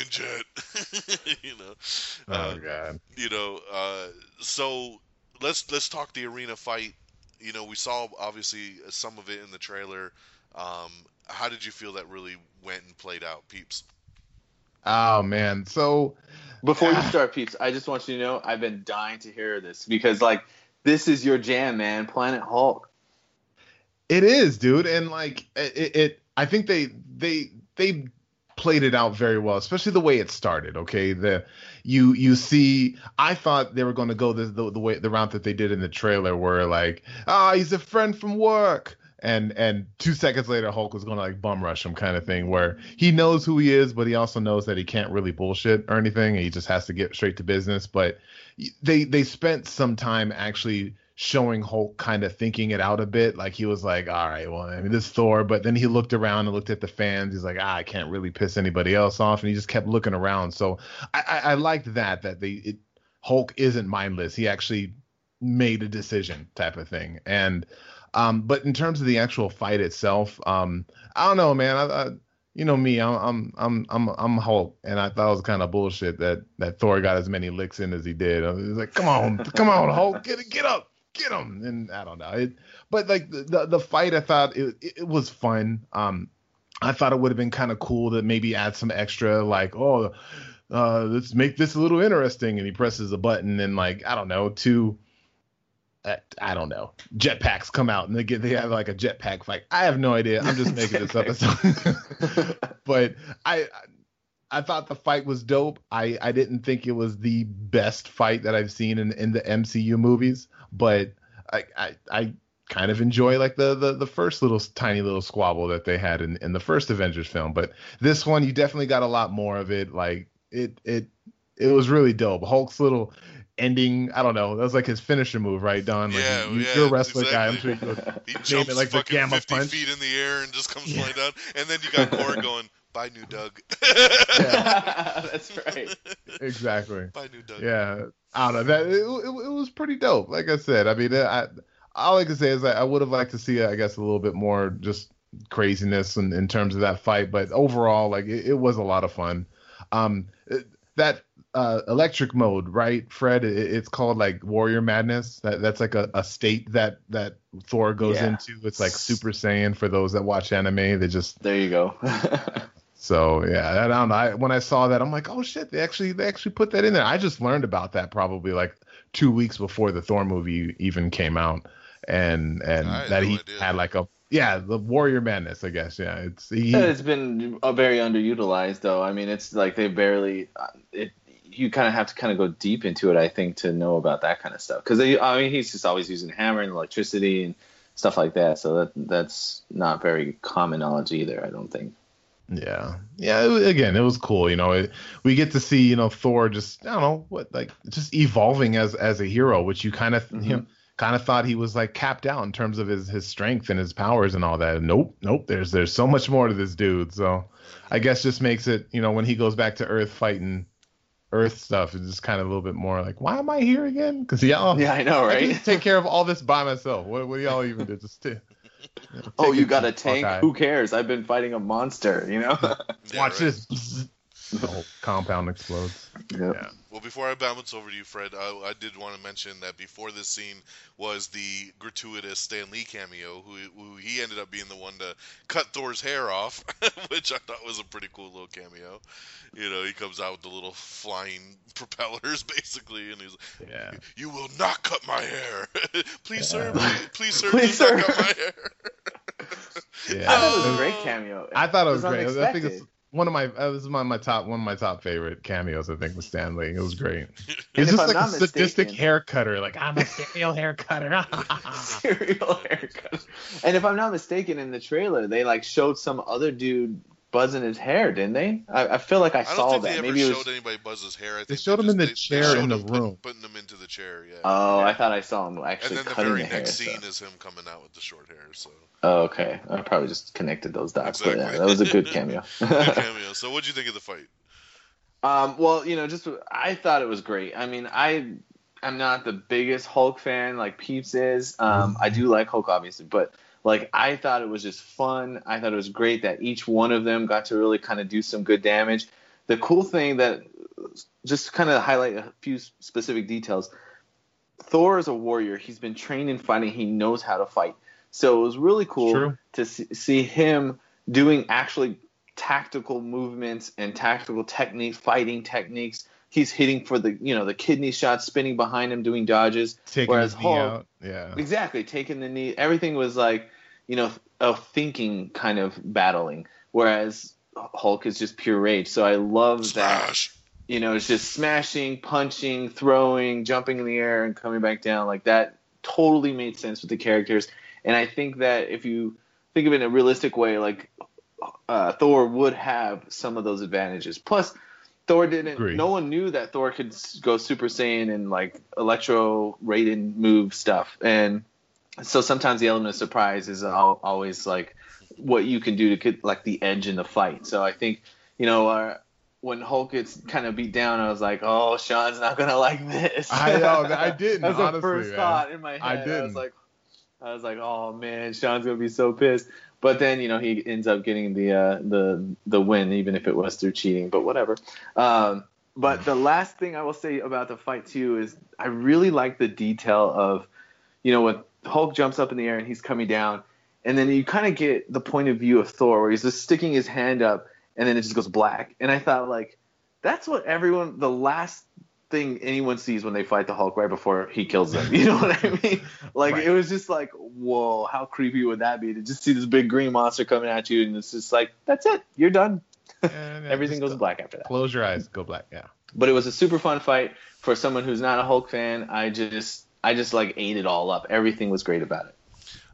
Quinjet. you know. Oh Uh, god. you know, uh, so let's let's talk the arena fight. You know, we saw obviously some of it in the trailer. Um, how did you feel that really went and played out, peeps? Oh man. So Before you Ah. start, Peeps, I just want you to know I've been dying to hear this because like this is your jam, man. Planet Hulk. it is, dude, and like it, it I think they they they played it out very well, especially the way it started. Okay, the you you see, I thought they were going to go the, the the way the route that they did in the trailer, where like, ah, he's a friend from work, and and two seconds later, Hulk was going to like bum rush him, kind of thing, where he knows who he is, but he also knows that he can't really bullshit or anything, and he just has to get straight to business. But they they spent some time actually showing Hulk kind of thinking it out a bit. Like he was like, all right, well, I mean, this is Thor. But then he looked around and looked at the fans. He's like, ah, I can't really piss anybody else off. And he just kept looking around. So I, I, I liked that, that they it, Hulk isn't mindless. He actually made a decision type of thing. And um, but in terms of the actual fight itself, um, I don't know, man. I, I, you know me, I'm I'm I'm I'm I'm Hulk, and I thought it was kind of bullshit that that Thor got as many licks in as he did. I was like, come on, come on, Hulk, get get up. Get him, and I don't know. It, but like the, the the fight, I thought it it, it was fun. Um, I thought it would have been kind of cool to maybe add some extra, like, oh, uh, let's make this a little interesting. And he presses a button, and like I don't know, two, uh, I don't know, jetpacks come out, and they get they have like a jetpack fight. I have no idea. I'm just making this up. But I. I thought the fight was dope. I, I didn't think it was the best fight that I've seen in, in the M C U movies, but I, I I kind of enjoy like the, the the first little tiny little squabble that they had in, in the first Avengers film. But this one, you definitely got a lot more of it. Like it it it was really dope. Hulk's little ending, I don't know, that was like his finisher move, right, Don? Like, yeah, you, yeah, you're a wrestler exactly. guy. I'm sure you could he name jumps it like the fucking Gamma fifty punch. feet in the air and just comes Yeah. flying down. And then you got Korg going, bye, new Doug. That's right. Exactly. Bye, new Doug. Yeah, I don't know. That it, it, it was pretty dope. Like I said, I mean, I all I can say is that I would have liked to see, I guess, a little bit more just craziness in, in terms of that fight. But overall, like it, it was a lot of fun. Um, it, that uh, electric mode, right, Fred? It, it's called like Warrior Madness. That that's like a, a state that that Thor goes Yeah. into. It's like Super Saiyan for those that watch anime. They just There you go. So yeah, I don't know. I, when I saw that, I'm like, oh shit, they actually they actually put that in there. I just learned about that probably like two weeks before the Thor movie even came out, and and I had that no he idea. had like a yeah the Warrior Madness, I guess. Yeah, it's he, It's been uh, very underutilized, though. I mean, it's like they barely. uh, It you kind of have to kind of go deep into it, I think, to know about that kind of stuff. Because I mean, he's just always using hammer and electricity and stuff like that. So that that's not very common knowledge either, I don't think. yeah yeah. It, was- again, it was cool. You know, it, we get to see you know Thor just I don't know what like just evolving as as a hero, which you kind of Mm-hmm. you know, kind of thought he was like capped out in terms of his his strength and his powers and all that. Nope, nope. There's there's so much more to this dude. So I guess just makes it you know when he goes back to Earth fighting Earth stuff, it's just kind of a little bit more like, why am I here again? Because y'all, Yeah, I know, I right? can take care of all this by myself. What what do y'all even do? Just to, you know, Oh, take you it got to a tank? Hawkeye. Who cares? I've been fighting a monster, you know? Yeah, Watch right. this. The whole compound explodes. Yep. Yeah. Well, before I bounce over to you, Fred, I, I did want to mention that before this scene was the gratuitous Stan Lee cameo, who, who he ended up being the one to cut Thor's hair off, which I thought was a pretty cool little cameo. You know, he comes out with the little flying propellers, basically, and he's like, Yeah. "You will not cut my hair, please, sir. Yeah. Please, please, sir, Please, do not sir." cut my hair." Yeah. I thought it was a great cameo. I thought it was It was great. I think unexpected. it's one of my uh, this is my, my top one of my top favorite cameos. I think with Stan Lee. It was great. And He's if just I'm like a not sadistic mistaken- hair cutter. Like I'm a serial hair cutter. Serial haircut. And if I'm not mistaken, in the trailer, they like showed some other dude buzzing his hair, didn't they? I, I feel like I, I don't saw think that. they ever Maybe it showed was. anybody buzz his hair. I think They showed him just- in the they- they chair showed in the him put- room. putting him into the chair. Yeah. Oh, I thought I saw him and actually then the cutting very the hair. next so- scene is him coming out with the short hair. So Oh, okay. I probably just connected those dots. But Exactly. yeah, that was a good cameo. good cameo. So what'd you think of the fight? Um, well, you know, just I thought it was great. I mean, I I'm not the biggest Hulk fan like Peeps is. Um, I do like Hulk obviously, but like I thought it was just fun. I thought it was great that each one of them got to really kind of do some good damage. The cool thing that just to kind of highlight a few specific details. Thor is a warrior. He's been trained in fighting. He knows how to fight. So it was really cool True. to see, see him doing actually tactical movements and tactical techniques, fighting techniques. He's hitting for the, you know, the kidney shot, spinning behind him, doing dodges. Taking Whereas his knee Hulk, out. Yeah. exactly, taking the knee. Everything was like, you know, a thinking kind of battling. Whereas Hulk is just pure rage. So I love that. Smash. You know, it's just smashing, punching, throwing, jumping in the air, and coming back down. Like that totally made sense with the characters. And I think that if you think of it in a realistic way, like uh, Thor would have some of those advantages. Plus, Thor didn't. Agree. No one knew that Thor could s- go Super Saiyan and like Electro Raiden move stuff. And so sometimes the element of surprise is al- always like what you can do to get like the edge in the fight. So I think you know. Uh, when Hulk gets kind of beat down, I was like, "Oh, Sean's not gonna like this." I know, I didn't, That was the honestly, first man. thought in my head. I I, was didn't. like, I was like, "Oh man, Sean's gonna be so pissed." But then, you know, he ends up getting the uh, the the win, even if it was through cheating. But whatever. Um, but the last thing I will say about the fight too is I really like the detail of, you know, when Hulk jumps up in the air and he's coming down, and then you kind of get the point of view of Thor where he's just sticking his hand up. And then it just goes black. And I thought, like, that's what everyone, the last thing anyone sees when they fight the Hulk right before he kills them. You know what I mean? Like, Right. it was just like, whoa, how creepy would that be to just see this big green monster coming at you? And it's just like, that's it. You're done. And, yeah, Everything just goes black after that. Close your eyes, go black. Yeah. But it was a super fun fight for someone who's not a Hulk fan. I just, I just like ate it all up. Everything was great about it.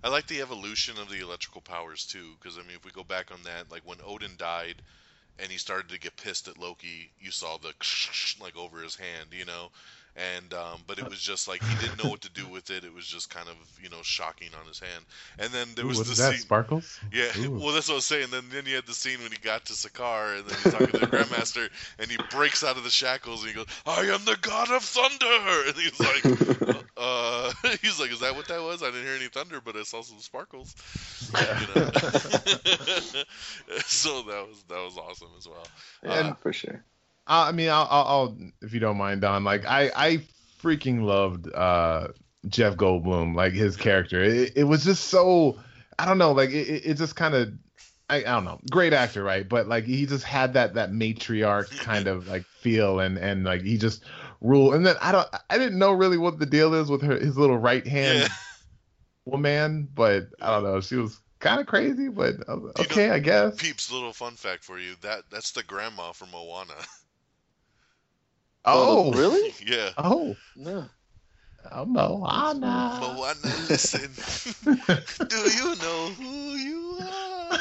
I like the evolution of the electrical powers too, because I mean, if we go back on that, like when Odin died, and he started to get pissed at Loki, you saw the like over his hand, you know, and um, but it was just like he didn't know what to do with it. It was just kind of, you know, shocking on his hand. And then there Ooh, was what the is that, scene. sparkles? Yeah, Ooh. well, that's what I was saying. Then, then you had the scene when he got to Sakaar, and then he's talking to the Grandmaster, and he breaks out of the shackles, and he goes, "I am the God of Thunder," and he's like, uh, he's like, "Is that what that was? I didn't hear any thunder, but I saw some sparkles." You know? So that was that was awesome as well. And uh, for sure. I mean, I'll, I'll, I'll, if you don't mind, Don, like I, I freaking loved uh, Jeff Goldblum, like his character. It, it was just so, I don't know, like it, it just kind of, I, I don't know, great actor, right? But like he just had that that matriarch kind of like feel, and and like he just ruled. And then I don't, I didn't know really what the deal is with her, his little right hand Yeah. woman, but I don't know, she was kind of crazy, but okay, You know, I guess. Peeps, little fun fact for you: that that's the grandma from Moana. Oh, really? Yeah. Oh, No. oh no, I know. Moana, listen. Do you know who you are?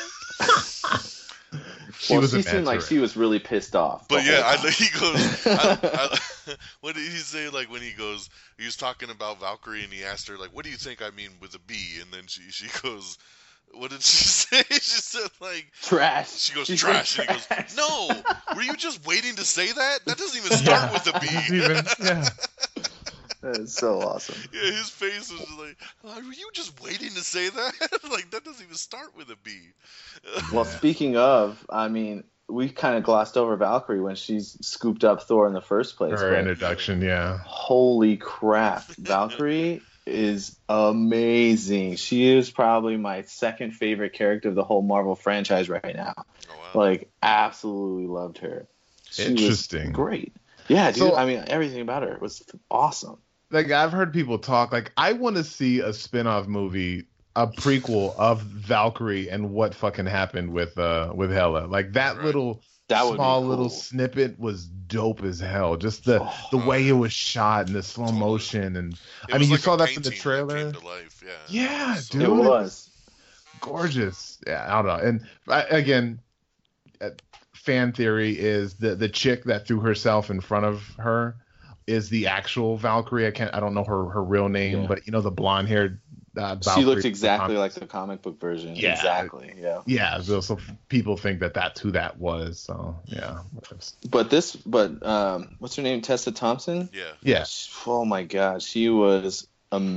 She well, was a she seemed like manta she was really pissed off. the But yeah, whole I, time. he goes. I, I, what did he say? Like when he goes, he was talking about Valkyrie, and he asked her, like, "What do you think I mean with a B?" And then she she goes, "What did she say?" She said like. Trash. She goes She trash, said and he trash. goes, "No, were you just waiting to say that? That doesn't even start with a B." Even, yeah. That is so awesome. Yeah, his face was just like, "Oh, were you just waiting to say that? Like that doesn't even start with a B." Well, speaking of, I mean, we kind of glossed over Valkyrie when she's scooped up Thor in the first place. Her but introduction, yeah. holy crap, Valkyrie is amazing. She is probably my second favorite character of the whole Marvel franchise right now. Oh, wow. Like, absolutely loved her. She Interesting. was great. Yeah, dude. So- I mean, everything about her was awesome. Like I've heard people talk, like I want to see a spin-off movie, a prequel of Valkyrie and what fucking happened with uh with Hela. Like that Right. little That would be small cool. little snippet was dope as hell. Just the Oh. the way it was shot and the slow Totally. motion, and It I was mean you like saw a that from the painting trailer. That came to life. Yeah. Yeah, So- dude. It Dude, was. Gorgeous. Yeah, I don't know. And I, again, uh, fan theory is the the chick that threw herself in front of her is the actual Valkyrie. I can't. I don't know her her real name, Yeah. but you know the blonde haired. Uh, She Valkyrie looked from exactly the like the comic book version. Yeah. Exactly. Yeah. Yeah, so, so people think that that's who that was. So yeah, But this, but um, what's her name? Tessa Thompson. Yeah. yeah, Oh my God, she was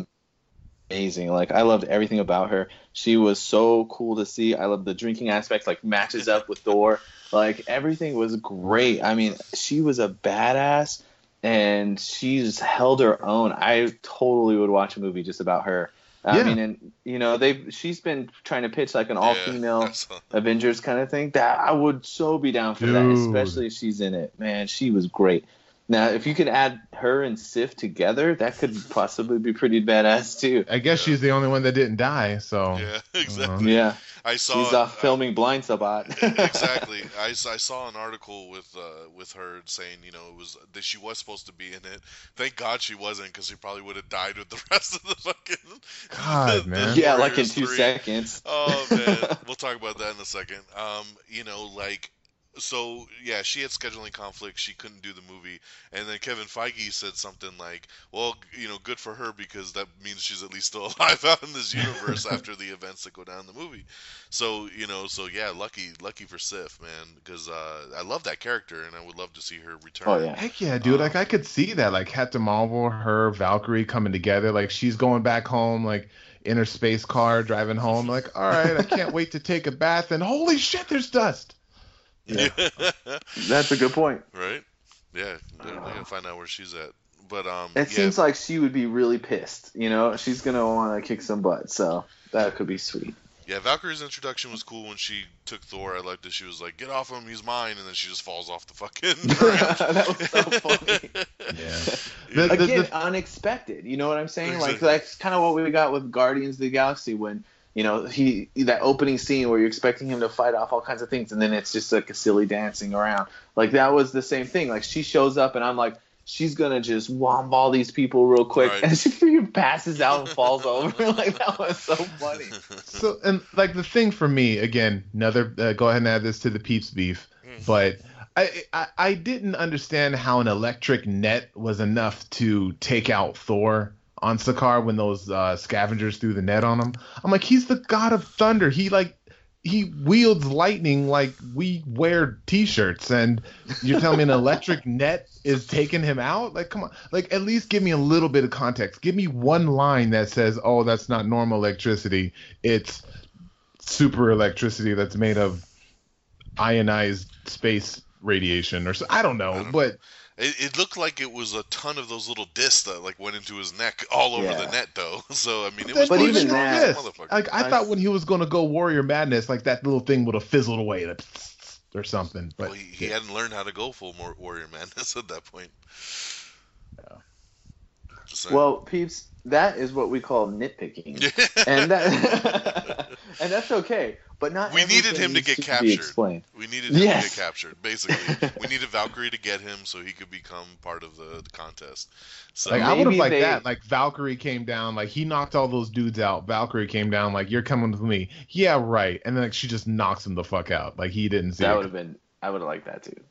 amazing. Like, I loved everything about her. She was so cool to see. I love the drinking aspect. Like, matches up with Thor. Like, everything was great. I mean, she was a badass, and she just held her own. I totally would watch a movie just about her. I Yeah. mean, and you know, they've she's been trying to pitch like an all-female Yeah, I saw that. Avengers kind of thing. That I would so be down for that, Dude. especially if she's in it. Man, she was great. Now, if you could add her and Sif together, that could possibly be pretty badass too. I guess she's the only one that didn't die. So Yeah, exactly. Yeah, I saw. she's off filming Blind Spot. Exactly. I, s- I saw an article with uh, with her saying, you know, it was that she was supposed to be in it. Thank God she wasn't, because she probably would have died with the rest of the fucking. God, the man. Yeah, like in Warriors two three. seconds. Oh man, we'll talk about that in a second. Um, you know, like, so yeah, she had scheduling conflicts. She couldn't do the movie, and then Kevin Feige said something like, "Well, g- you know, good for her, because that means she's at least still alive out in this universe after the events that go down in the movie." So you know, so yeah, lucky, lucky for Sif, man, because uh, I love that character, and I would love to see her return. Oh yeah. heck yeah, dude. Um, Like I could see that, like Captain Marvel, her Valkyrie coming together. Like she's going back home, like in her space car driving home. Like, all right, I can't wait to take a bath. And holy shit, there's dust. Yeah. That's a good point. Right? Yeah, they're, they're gonna find out where she's at. But um, It yeah, seems like she would be really pissed. You know, she's gonna want to kick some butt. So that could be sweet. yeah, Valkyrie's introduction was cool when she took Thor. I liked that she was like, "Get off him, he's mine," and then she just falls off the fucking. That was so funny. Yeah. The- the- Again, the- unexpected. You know what I'm saying? Like Exactly. that's kind of what we got with Guardians of the Galaxy when you know he that opening scene where you're expecting him to fight off all kinds of things, and then it's just like a silly dancing around. Like that was the same thing. Like she shows up, and I'm like, she's gonna just womp all these people real quick, Right. and she freaking passes out and falls over. Like that was so funny. So, and like the thing for me, again, another uh, go ahead and add this to the Peeps beef, but I, I I didn't understand how an electric net was enough to take out Thor on Sakaar when those uh, scavengers threw the net on him. I'm like, he's the god of thunder. He like he wields lightning like we wear t-shirts, and you're telling me an electric net is taking him out? Like, come on, like at least give me a little bit of context. Give me one line that says, oh, that's not normal electricity. It's super electricity that's made of ionized space radiation or so. I don't know, I don't but It, it looked like it was a ton of those little discs that like went into his neck all over Yeah. the net, though. So I mean, it But was But pretty even strong that- as a yes. motherfucker. Like I, I- thought when he was going to go Warrior Madness, like that little thing would have fizzled away like, or something. But well, he, he hadn't learned how to go full War- Warrior Madness at that point. Yeah. Just saying. Well, peeps, that is what we call nitpicking, and that and that's okay. But not we needed everything him to needs get be captured. explained. We needed him Yes. to get captured. Basically, we needed Valkyrie to get him so he could become part of the, the contest. So like I would have maybe liked they- that. Like Valkyrie came down, like he knocked all those dudes out. Valkyrie came down, like you're coming with me. Yeah, right. And then like she just knocks him the fuck out. Like he didn't see That it. would have been. I would have liked that too.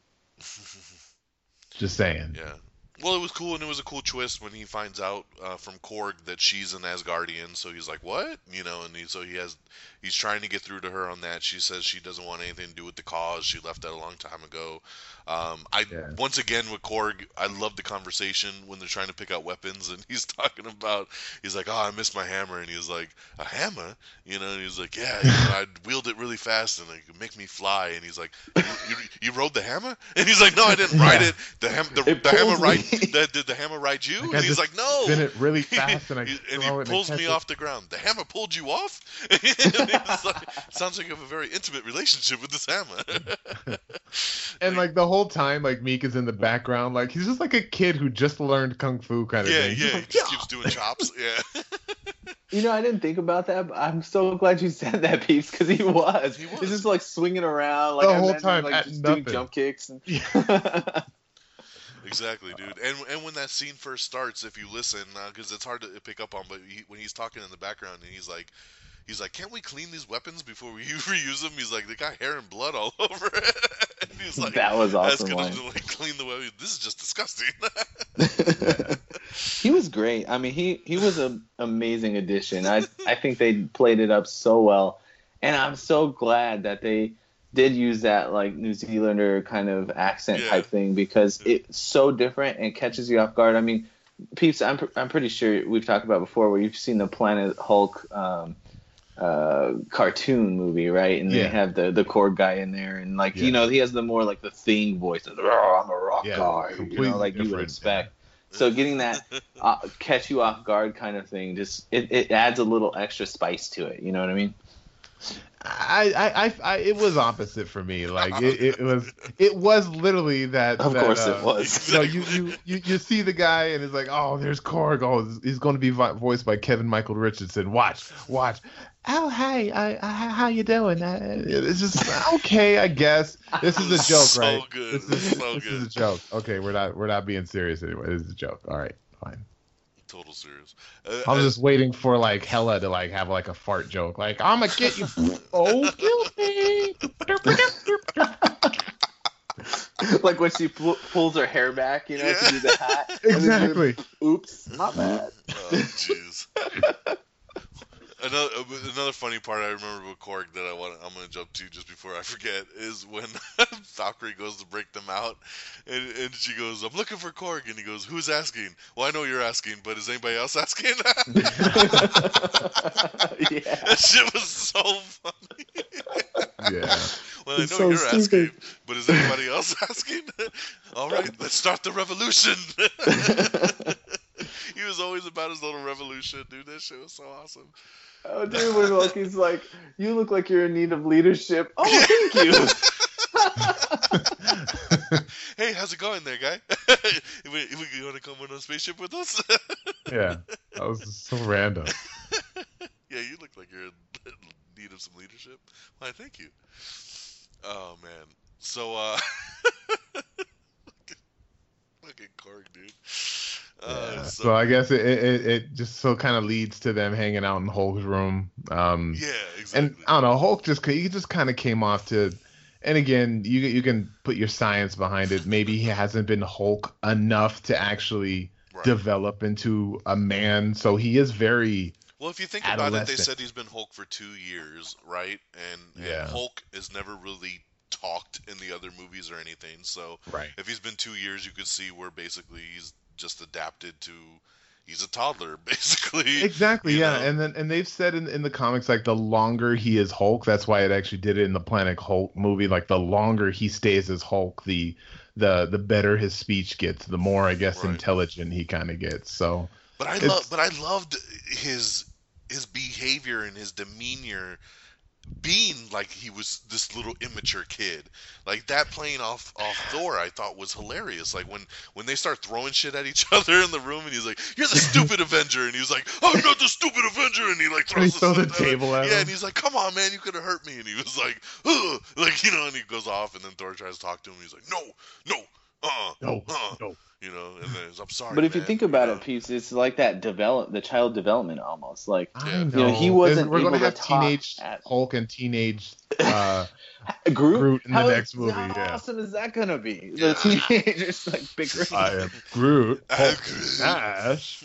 Just saying. yeah. Well, it was cool, and it was a cool twist when he finds out uh, from Korg that she's an Asgardian. So he's like, "What?" You know, and he, so he has, he's trying to get through to her on that. She says she doesn't want anything to do with the cause. She left that a long time ago. Um, I Yeah. once again with Korg, I love the conversation when they're trying to pick out weapons, and he's talking about, he's like, "Oh, I miss my hammer," and he's like, "A hammer?" You know, and he's like, "Yeah, you know, I'd wield it really fast and it could make me fly." And he's like, "You, you, you rode the hammer?" And he's like, "No, I didn't ride Yeah. it. The ham, the, It the hammer pulls ride, me." the, did the hammer ride you?" Like, I and he's just like, "No." spin it really fast and I He- and throw it he and I pulls catch me it. off the ground. The hammer pulled you off? And it's like, sounds like you have a very intimate relationship with this hammer. And like the whole time, like Meek is in the background, like he's just like a kid who just learned kung fu kind of yeah, thing. He's yeah, he like, just keeps doing chops. Yeah. You know, I didn't think about that, but I'm so glad you said that, peeps, because he was. He was. He's just like swinging around, like The I whole imagine, time like at just doing nothing. jump kicks. And... Exactly, dude. And and when that scene first starts, if you listen, because it's hard to pick up on, but he, when he's talking in the background and he's like, he's like, "Can't we clean these weapons before we reuse them?" He's like, "They got hair and blood all over it." And he's like, That was awesome asking line. him to like clean the weapon. This is just disgusting. He was great. I mean, he he was an amazing addition. I I think they played it up so well, and I'm so glad that they did use that like New Zealander kind of accent Yeah. type thing, because it's so different and catches you off guard. I mean, peeps, I'm pr- I'm pretty sure we've talked about before where you've seen the Planet Hulk um, uh, cartoon movie, right? And Yeah. they have the the Korg guy in there, and like Yeah. you know he has the more like the Thing voice, of, "Oh, I'm a rock Yeah, guy," you completely know, like you would different, expect. So getting that uh, catch you off guard kind of thing, just it, it adds a little extra spice to it. You know what I mean? I, I, I, I, it was opposite for me. Like it, it was, it was literally that. Of that, course uh, it was. You know, you, you, you, you see the guy and it's like, oh, there's Korg. Oh, he's going to be vo- voiced by Kevin Michael Richardson. Watch, watch. Oh, hey, I, I, how you doing? Uh, it's just okay, I guess. This is a joke, So right? good. This is, So this good. is a joke. Okay, we're not, we're not being serious anyway. This is a joke. All right, fine. Total serious. Uh, I was just waiting for like Hella to like have like a fart joke, like I'm gonna get you. Oh, guilty. Like when she pu- pulls her hair back, you know, to do the hat. and then Exactly. you- Oops, my bad. Oh, jeez. Another another funny part I remember with Korg that I want I'm gonna jump to just before I forget is when Valkyrie goes to break them out, and, and she goes, "I'm looking for Korg," and he goes, "Who's asking?" "Well, I know you're asking, but is anybody else asking?" Yeah. That shit was so funny. Yeah. Well, I know It's so you're stupid. asking, but is anybody else asking? All right, let's start the revolution. He was always about his little revolution, dude. That shit was so awesome. Oh, dude, when Loki's like, "You look like you're in need of leadership." Oh, thank you. Hey, how's it going there, guy? we, we want to come on a spaceship with us? Yeah. That was so random. Yeah, you look like you're in need of some leadership. Why, thank you. Oh, man. So, uh... Fucking Korg, dude. Yeah. Uh, So, so, I guess it, it it just so kind of leads to them hanging out in Hulk's room. Um, yeah, and exactly. I don't know, Hulk just he just kind of came off to, and again, you you can put your science behind it. Maybe he hasn't been Hulk enough to actually Right. develop into a man. So he is very Well, if you think about it, they adolescent. said he's been Hulk for two years, right? And, Yeah. and Hulk has never really talked in the other movies or anything. So right. if he's been two years, you could see where basically he's just adapted to. He's a toddler, basically. Exactly, you yeah, know? and then and they've said in in the comics like the longer he is Hulk, that's why it actually did it in the Planet Hulk movie. Like the longer he stays as Hulk, the the the better his speech gets, the more I guess Right. intelligent he kind of gets. So But I It's- love, but I loved his his behavior and his demeanor, being like he was this little immature kid, like that playing off off Thor. I thought was hilarious. Like when when they start throwing shit at each other in the room, and he's like, "You're the stupid Avenger," and he was like, "I'm not the stupid Avenger," and he like throws he throw the stuff at him. table at Yeah, him. and he's like, "Come on, man, you could have hurt me," and he was like, Ugh! like you know, and he goes off, and then Thor tries to talk to him. And he's like, "No, no, uh, no, uh, no. you know," and then he's, "I'm sorry." But if you man," think about know? it, Peeps, it's like that develop the child development almost. Like I Yeah. know. You know, he wasn't And we're gonna able to have talk teenage at- Hulk and teenage. Uh, Groot, Groot in the how, next movie, How yeah. awesome is that gonna be? Yeah. The teenagers like bickering. I am Groot. I'm Hulk Groot. smash.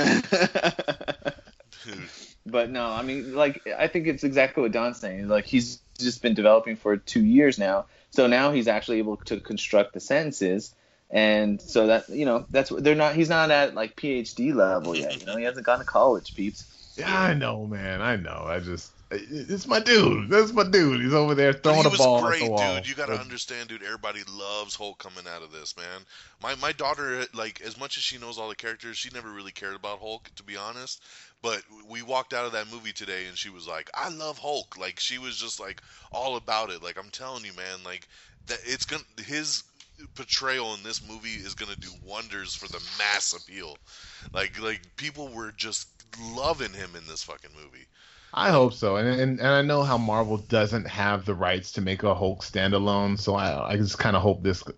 Dude. But no, I mean, like, I think it's exactly what Don's saying. Like, he's just been developing for two years now, so now he's actually able to construct the sentences, and so that you know, that's they're not. He's not at like PhD level yet. You know, he hasn't gone to college, Peeps. Yeah, I know, man. I know. I just, it's my dude. That's my dude. He's over there But throwing he a was ball great, at the wall. dude. You gotta understand, dude. Everybody loves Hulk coming out of this, man. My my daughter, like, as much as she knows all the characters, she never really cared about Hulk, to be honest. But we walked out of that movie today, and she was like, "I love Hulk." Like, she was just like all about it. Like, I'm telling you, man. Like, that it's gonna his portrayal in this movie is gonna do wonders for the mass appeal. Like, like people were just loving him in this fucking movie. I hope so, and, and and I know how Marvel doesn't have the rights to make a Hulk standalone, so I I just kind of hope this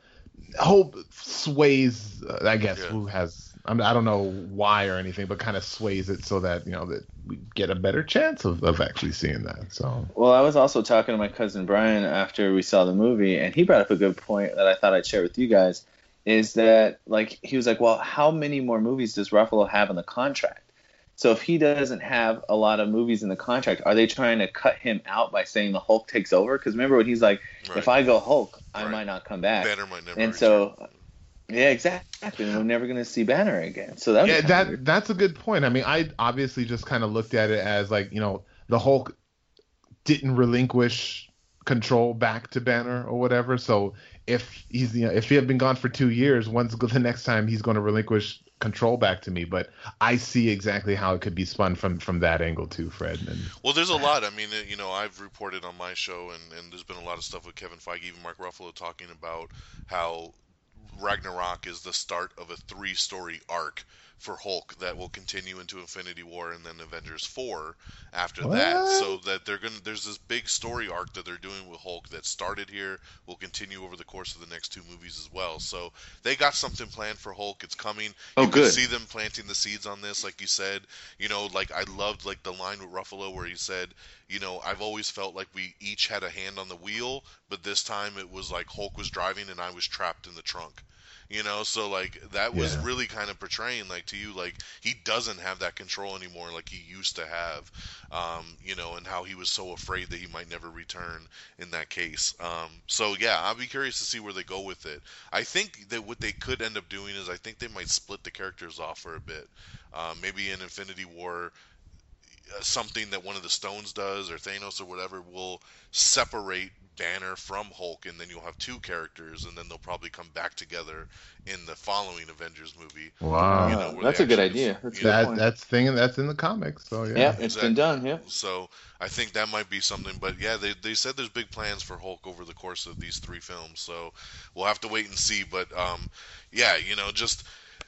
hope sways. Uh, I guess Yeah. who has I, mean, I don't know why or anything, but kind of sways it so that you know that we get a better chance of, of actually seeing that. So Well, I was also talking to my cousin Brian after we saw the movie, and he brought up a good point that I thought I'd share with you guys. Is that like he was like, well, how many more movies does Ruffalo have in the contract? So if he doesn't have a lot of movies in the contract, are they trying to cut him out by saying the Hulk takes over? Because remember when he's like, Right. if I go Hulk, I Right. might not come back. Banner might never. And return. so, yeah, exactly. And we're never going to see Banner again. So that yeah, that that's a good point. I mean, I obviously just kind of looked at it as like you know the Hulk didn't relinquish control back to Banner or whatever. So if he's you know if he had been gone for two years, when's the next time he's going to relinquish control back to me? But I see exactly how it could be spun from from that angle too, Fred. And Well, there's a lot. I mean, uh, you know, I've reported on my show, and, and there's been a lot of stuff with Kevin Feige, even Mark Ruffalo, talking about how Ragnarok is the start of a three-story arc for Hulk that will continue into Infinity War and then Avengers four after that. What? So that they're gonna there's this big story arc that they're doing with Hulk that started here, will continue over the course of the next two movies as well. So they got something planned for Hulk. It's coming. Oh, you can good. see them planting the seeds on this, like you said. You know, like I loved like the line with Ruffalo where he said, you know, I've always felt like we each had a hand on the wheel, but this time it was like Hulk was driving and I was trapped in the trunk. You know, so like that was Yeah. really kind of portraying like to you like he doesn't have that control anymore like he used to have, um, you know, and how he was so afraid that he might never return in that case. Um, so yeah, I'll be curious to see where they go with it. I think that what they could end up doing is I think they might split the characters off for a bit. Uh, maybe in Infinity War, uh, something that one of the Stones does or Thanos or whatever will separate Banner from Hulk, and then you'll have two characters, and then they'll probably come back together in the following Avengers movie. wow, You know, where that's they a good actually- idea. That's a you good know, that point. that's thing that's in the comics. So yeah, Yeah, it's Exactly. been done. Yeah. So I think that might be something, but yeah, they they said there's big plans for Hulk over the course of these three films, so we'll have to wait and see. But um, yeah, you know, just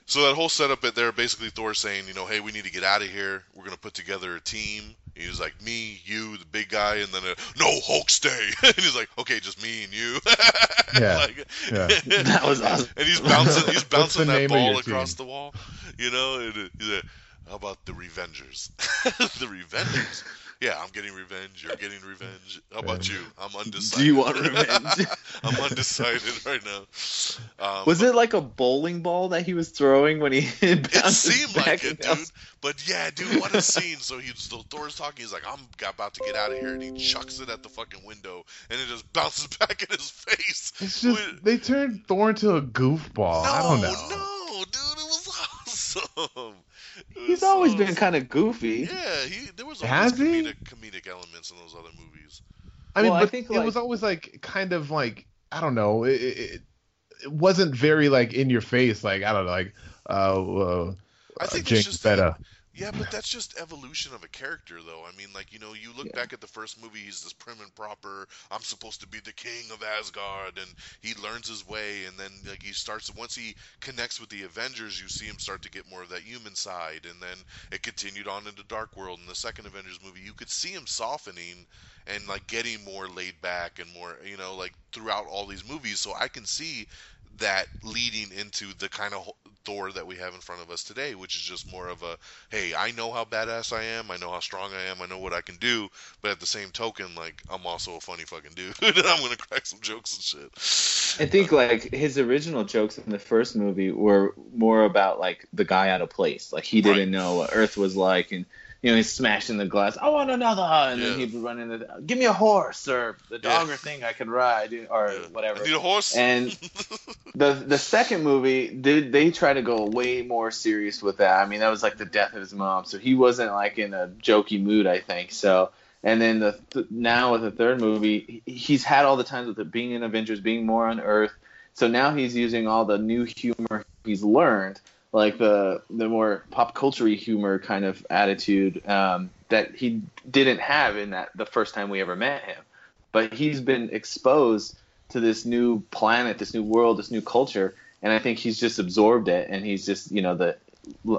So that whole setup at there, basically Thor saying, you know, hey, we need to get out of here. We're gonna put together a team. He was like, me, you, the big guy, and then a, no, Hulk, stay. And he's like, okay, just me and you. Yeah. like, Yeah. That was awesome. And he's bouncing, he's bouncing the that name of ball your across team? the wall. You know, and uh, he's like, how about the Revengers? The Revengers? Yeah, I'm getting revenge. You're getting revenge. How about you? I'm undecided. Do you want revenge? I'm undecided right now. Um, Was it like a bowling ball that he was throwing when he It bounced seemed back like it, and dude. else? But yeah, dude, what a scene. So he's still Thor's talking. He's like, I'm about to get out of here, and he chucks it at the fucking window, and it just bounces back in his face. It's just With- they turned Thor into a goofball. no, I don't know. no, dude, it was awesome. It He's was always so- been kind of goofy. Yeah, he there was Has always he? comedic, comedic elements in those other movies. I mean, Well, I but think, it like- was always like kind of like I don't know. It, it, it wasn't very like in your face. Like I don't know. Like uh, uh I think James it's just Betta. Yeah, but that's just evolution of a character, though. I mean, like, you know, you look Yeah. back at the first movie, he's this prim and proper, I'm supposed to be the king of Asgard, and he learns his way, and then, like, he starts, once he connects with the Avengers, you see him start to get more of that human side, and then it continued on into Dark World. In the second Avengers movie, you could see him softening and, like, getting more laid back and more, you know, like, throughout all these movies, so I can see that leading into the kind of Thor that we have in front of us today, which is just more of a, hey, I know how badass I am, I know how strong I am, I know what I can do, but at the same token, like, I'm also a funny fucking dude, and I'm gonna crack some jokes and shit. I think like his original jokes in the first movie were more about like the guy out of place. Like he didn't Right. know what Earth was like, and you know he's smashing the glass. I want another, and then Yeah. he'd run into, give me a horse or the dog Yeah. or thing I can ride or Yeah. whatever. I need a horse. And the the second movie, did they try to go way more serious with that? I mean, that was like the death of his mom, so he wasn't like in a jokey mood, I think. So, and then the th- now with the third movie, he- he's had all the times with it being in Avengers, being more on Earth. So now he's using all the new humor he's learned, like the the more pop culture humor kind of attitude um, that he didn't have in that the first time we ever met him. But he's been exposed to this new planet, this new world, this new culture, and I think he's just absorbed it, and he's just, you know, the l-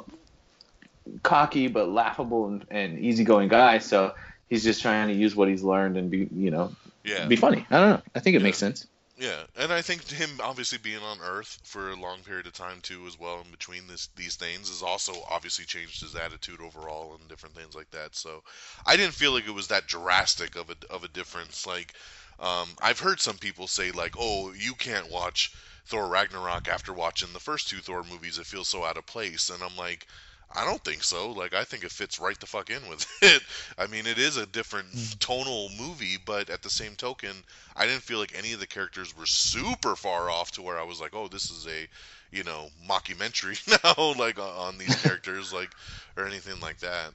cocky but laughable and, and easygoing guy. So he's just trying to use what he's learned and be, you know, Yeah. be funny. I don't know. I think it Yeah. makes sense. Yeah, and I think him obviously being on Earth for a long period of time too, as well, in between this these things, has also obviously changed his attitude overall and different things like that. So, I didn't feel like it was that drastic of a of a difference. Like, um, I've heard some people say like, "Oh, you can't watch Thor Ragnarok after watching the first two Thor movies. It feels so out of place." And I'm like, I don't think so. Like, I think it fits right the fuck in with it. I mean, it is a different tonal movie, but at the same token, I didn't feel like any of the characters were super far off to where I was like, oh, this is a, you know, mockumentary now, like, on, on these characters, like, or anything like that.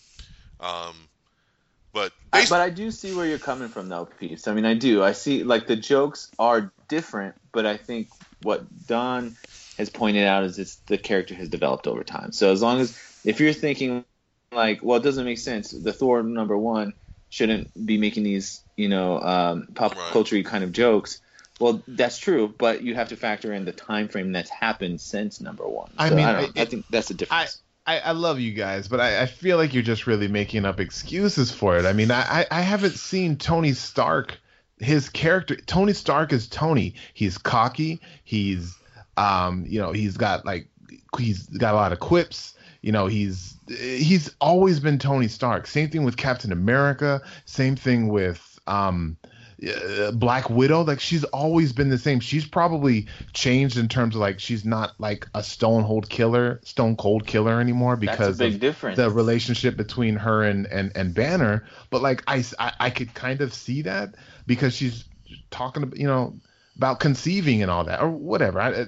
Um, but, I, based, but I do see where you're coming from, though, Peace. I mean, I do. I see, like, the jokes are different, but I think what Don has pointed out is it's the character has developed over time. So as long as, if you're thinking, like, well, it doesn't make sense, the Thor number one shouldn't be making these, you know, um, pop Right. culture kind of jokes. Well, that's true, but you have to factor in the time frame that's happened since number one. I So mean, I, don't, it- I think that's the difference. I, I love you guys, but I, I feel like you're just really making up excuses for it. I mean, I, I, I haven't seen Tony Stark, his character. Tony Stark is Tony. He's cocky. He's, um, you know, he's got like, he's got a lot of quips. You know, he's he's always been Tony Stark. Same thing with Captain America. Same thing with um, uh, Black Widow. Like, she's always been the same. She's probably changed in terms of like she's not like a stone cold killer, stone cold killer anymore because that's a big of difference. the relationship between her and, and, and Banner. But like I, I I could kind of see that because she's talking about, you know, about conceiving and all that or whatever. I,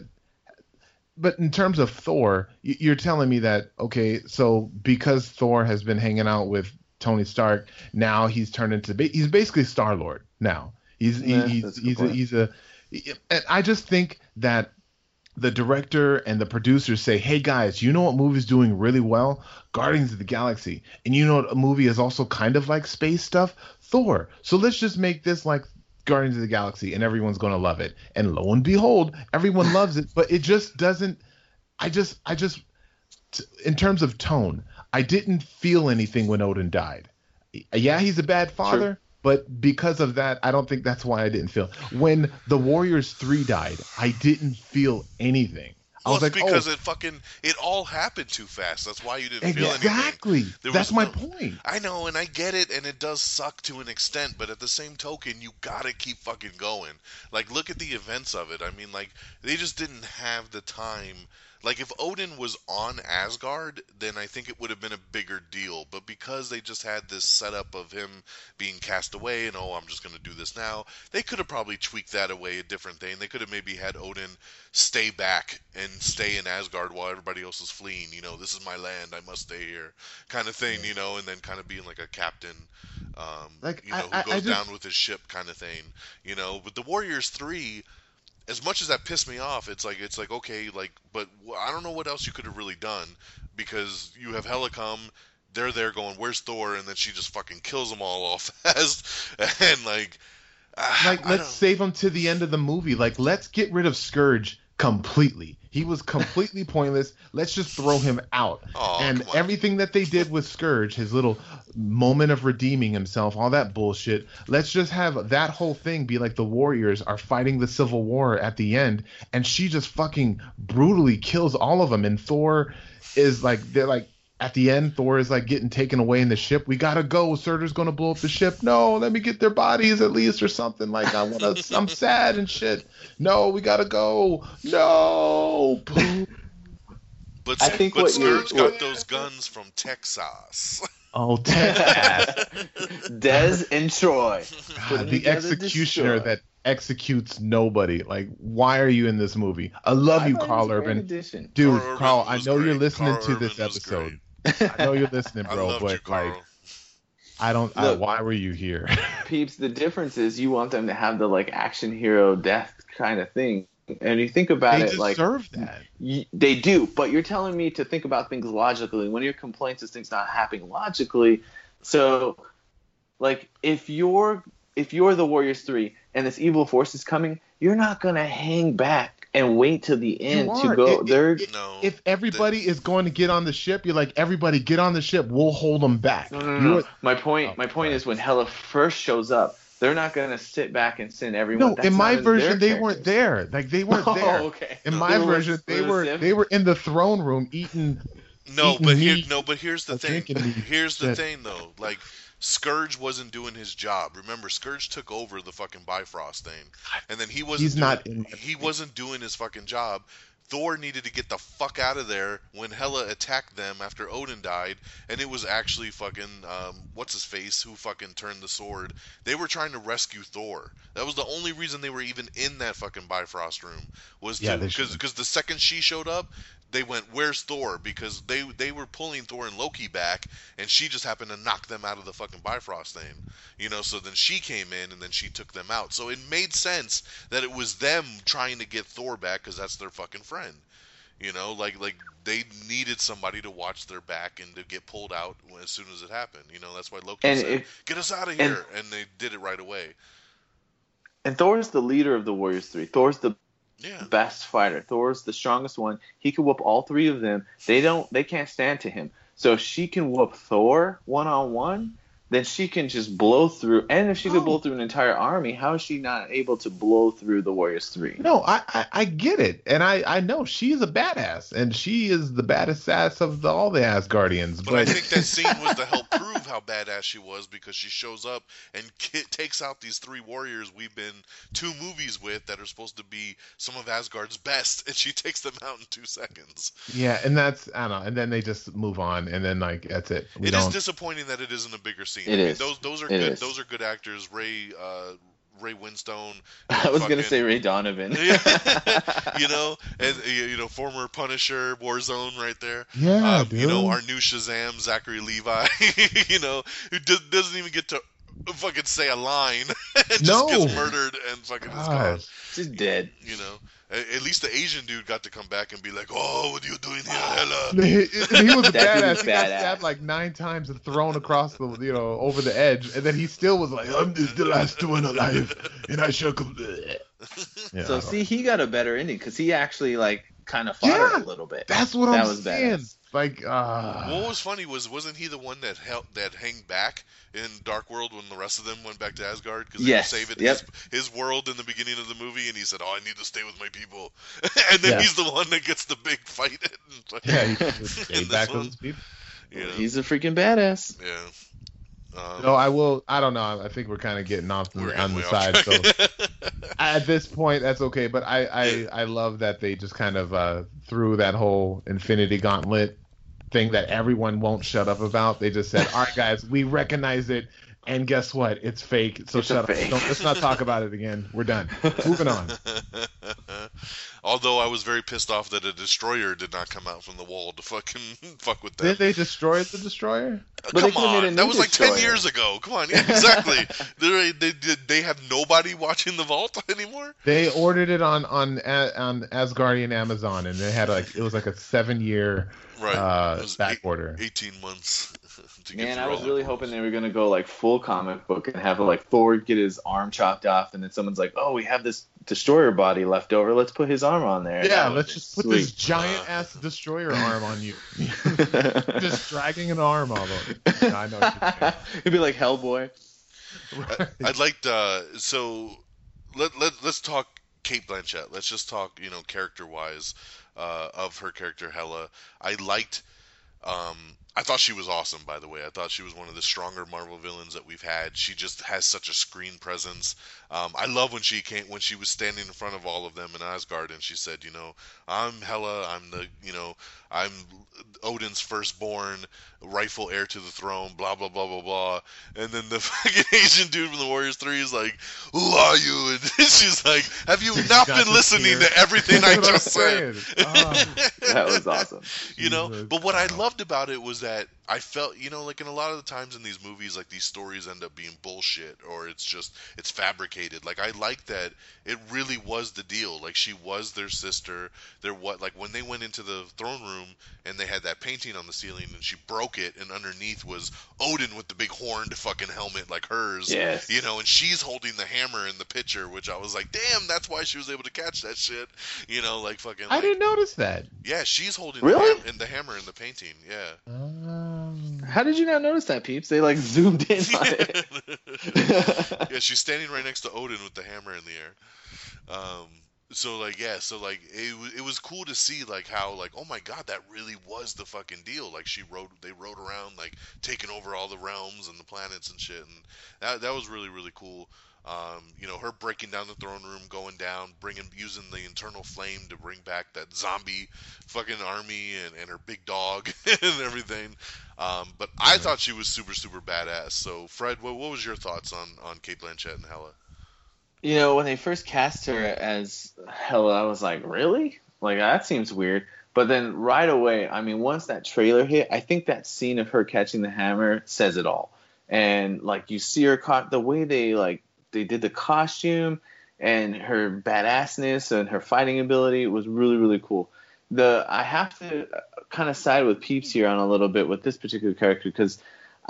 but in terms of Thor, y- you're telling me that, okay, so because Thor has been hanging out with Tony Stark, now he's turned into ba- he's basically Star-Lord now. He's he- Yeah, he's that's a good he's a, point. he's a and I just think that the director and the producers say, hey guys, you know what movie's doing really well? Guardians of the Galaxy. And you know what a movie is also kind of like space stuff? Thor. So let's just make this like Guardians of the Galaxy and everyone's going to love it. And lo and behold, everyone loves it, but it just doesn't I just, I just, t- in terms of tone, I didn't feel anything when Odin died. Yeah, he's a bad father, True. but because of that, I don't think that's why I didn't feel. When the Warriors three died, I didn't feel anything. I Well, was it's like, because oh, it fucking it all happened too fast. That's why you didn't feel anything. exactly. There That's was my no- point. I know, and I get it, and it does suck to an extent, but at the same token, you gotta keep fucking going. Like, look at the events of it. I mean, like, they just didn't have the time. Like, if Odin was on Asgard, then I think it would have been a bigger deal. But because they just had this setup of him being cast away and, oh, I'm just going to do this now, they could have probably tweaked that away a different thing. They could have maybe had Odin stay back and stay in Asgard while everybody else is fleeing. You know, this is my land, I must stay here, kind of thing, you know, and then kind of being like a captain, um, Like, you know, I- I- who goes I just- down with his ship kind of thing, you know. But the Warriors three... As much as that pissed me off, it's like it's like okay, like, but I don't know what else you could have really done, because you have Hela come, they're there going, "Where's Thor?" and then she just fucking kills them all off fast, and like, Like, I let's don't- save him to the end of the movie. Like, let's get rid of Scourge completely. He was completely pointless. Let's just throw him out. Aw, and come on. everything that they did with Scourge, his little moment of redeeming himself, all that bullshit, let's just have that whole thing be like the Warriors are fighting the Civil War at the end, and she just fucking brutally kills all of them. And Thor is like, they're like, at the end, Thor is like getting taken away in the ship. We gotta go. Surtur's gonna blow up the ship. No, let me get their bodies at least or something. Like, I wanna, I'm sad and shit. No, we gotta go. No. But, I think but what you- Scourge got what- those guns from Texas. Oh, Texas. Des and Troy. Put 'em the together, executioner destroy. that executes nobody. Like, why are you in this movie? I love I you, thought it Carl was a great Urban. addition. Dude, Carl Carl, Urban I was know you're great. listening Carl to this Urban was episode. great. I know you're listening, I bro, loved but you, Carl. like, I don't. I, Look. why were you here? Peeps, the difference is you want them to have the like action hero death kind of thing. And you think about they it like deserve that. y- they do, but you're telling me to think about things logically. One of your complaints is things not happening logically. So, like, if you're if you're the Warriors three and this evil force is coming, you're not gonna hang back and wait till the end You to are. go. It- it- They're it- No. If everybody is going to get on the ship, you're like, everybody get on the ship. We'll hold them back. no, no, no. You're- no. My point. Oh, my point sorry. is when Hela first shows up, they're not gonna sit back and send everyone. No, That's in my not version, their they weren't characters. there. Like, they weren't Oh, there. okay. In They my were version, with- they with were Sim? they were in the throne room eating. No, eating but here, meat no, but here's the or thing. drinking meat. Here's the Shit. thing, though. Like, Scourge wasn't doing his job. Remember, Scourge took over the fucking Bifrost thing, and then he wasn't. He's doing, not in- He wasn't doing his fucking job. Thor needed to get the fuck out of there when Hela attacked them after Odin died, and it was actually fucking um, what's his face who fucking turned the sword. They were trying to rescue Thor. That was the only reason they were even in that fucking Bifrost room, was Yeah, to they because should. because the second she showed up, they went, "Where's Thor?" Because they they were pulling Thor and Loki back, and she just happened to knock them out of the fucking Bifrost thing, you know. So then she came in, and then she took them out. So it made sense that it was them trying to get Thor back, because that's their fucking friend, you know. Like like they needed somebody to watch their back and to get pulled out as soon as it happened, you know. That's why Loki And said, if- "Get us out of and- here," and, they did it right away. And Thor's the leader of the Warriors three. Thor's the Yeah. best fighter. Thor's the strongest one. He can whoop all three of them. They don't. They can't stand to him. So if she can whoop Thor one on one, then she can just blow through. And if she could Oh. blow through an entire army, how is she not able to blow through the Warriors three? No, I, I I get it, and I I know she is a badass, and she is the baddest ass of the, all the Asgardians. But But, I think that scene was to help prove how badass she was, because she shows up and ki- takes out these three warriors we've been two movies with that are supposed to be some of Asgard's best, and she takes them out in two seconds. yeah, and that's I don't know, and then they just move on, and then like that's it. We It is don't. disappointing that it isn't a bigger scene. It I mean, is. Those those are It good. is. Those are good actors. Ray uh, Ray Winstone. I was gonna fucking- say Ray Donovan. you know, and you know, former Punisher, Warzone, right there. Yeah, um, dude. You know, our new Shazam, Zachary Levi. You know, who do, doesn't even get to fucking say a line, and No. just gets murdered and fucking is gone. Gosh. Just dead. You know, at, at least the Asian dude got to come back and be like, "Oh, what are you doing here, Hela?" he, he was a That dude badass. was He got badass. stabbed like nine times and thrown across the, you know, over the edge, and then he still was like, "I'm just the last one alive, and I shall come." Yeah, So see, he got a better ending because he actually like kind of fodder Yeah, a little bit. That's what That I'm was saying. badass. Like, uh, What was funny was wasn't he the one that held, that hang back in Dark World when the rest of them went back to Asgard because they Yes, were saving yep. his, his world in the beginning of the movie, and he said, "Oh, I need to stay with my people," and then Yeah. he's the one that gets the big fight. yeah, he in stayed this back one. with his people. You know? He's a freaking badass. Yeah. Um, No, I will. I don't know. I think we're kind of getting off the, we're on getting the way side. off So track. at this point, that's okay. But I, I, I love that they just kind of uh, threw that whole Infinity Gauntlet thing that everyone won't shut up about. They just said, "All right, guys, we recognize it, and guess what? It's fake. So It's a shut up. fake." Don't, let's not talk about it again. We're done. Moving on." Although I was very pissed off that a destroyer did not come out from the wall to fucking fuck with them. Did they destroy the destroyer? Uh, But they Come could've made a on, that new was like ten destroyer. years ago. Come on, yeah, exactly. they, they, they, they have nobody watching the vault anymore. They ordered it on on A- on Asgardian Amazon, and they had like it was like a seven year Right. uh, It was back eight- order. eighteen months to get Man, through I was all really the hoping rules. they were gonna go like full comic book and have like Thor get his arm chopped off, and then someone's like, "Oh, we have this destroyer body left over. Let's put his arm on there." Yeah, That let's would've just been put this sweet. giant ass destroyer arm on you. Just dragging an arm all over. I know what you're saying. It'd be like Hellboy. Right. I'd like to, so let, let, let's talk Kate Blanchett. Let's just talk, you know, character-wise uh, of her character, Hela. I liked, um, I thought she was awesome, by the way. I thought she was one of the stronger Marvel villains that we've had. She just has such a screen presence. Um, I love when she came, when she was standing in front of all of them in Asgard, and she said, you know, I'm Hela, I'm the, you know, I'm Odin's firstborn, rightful heir to the throne, blah, blah, blah, blah, blah. And then the fucking Asian dude from the Warriors three is like, who are you? And she's like, have you not Got been to listening hear. to everything I That's what just I'm said? saying. Ah. That was awesome. You know, Jesus. but what I loved about it was that I felt, you know, like in a lot of the times in these movies, like these stories end up being bullshit or it's just, it's fabricated. Like I like that it really was the deal. Like she was their sister. There what, like when they went into the throne room and they had that painting on the ceiling and she broke it and underneath was Odin with the big horned fucking helmet like hers. Yes. You know, and she's holding the hammer in the picture, which I was like, damn, that's why she was able to catch that shit. You know, like fucking. I like, didn't notice that. Yeah, she's holding Really? the, ham- in the hammer in the painting. Yeah. Um, How did you not notice that, peeps? They like zoomed in on it. Yeah, she's standing right next to Odin with the hammer in the air. Um, so like yeah, so like it wa- it was cool to see like how like oh my god, that really was the fucking deal. Like she rode they rode around like taking over all the realms and the planets and shit, and that that was really really cool. Um, you know, her breaking down the throne room, going down, bringing using the internal flame to bring back that zombie fucking army and, and her big dog and everything. Um, but I thought she was super super badass. So Fred, what what was your thoughts on on Kate Blanchett and Hela? You know, when they first cast her as Hela, I was like, really? Like, that seems weird. But then right away, I mean, once that trailer hit, I think that scene of her catching the hammer says it all. And, like, you see her caught, the way they, like, they did the costume and her badassness and her fighting ability was really, really cool. The I have to kind of side with Peeps here on a little bit with this particular character because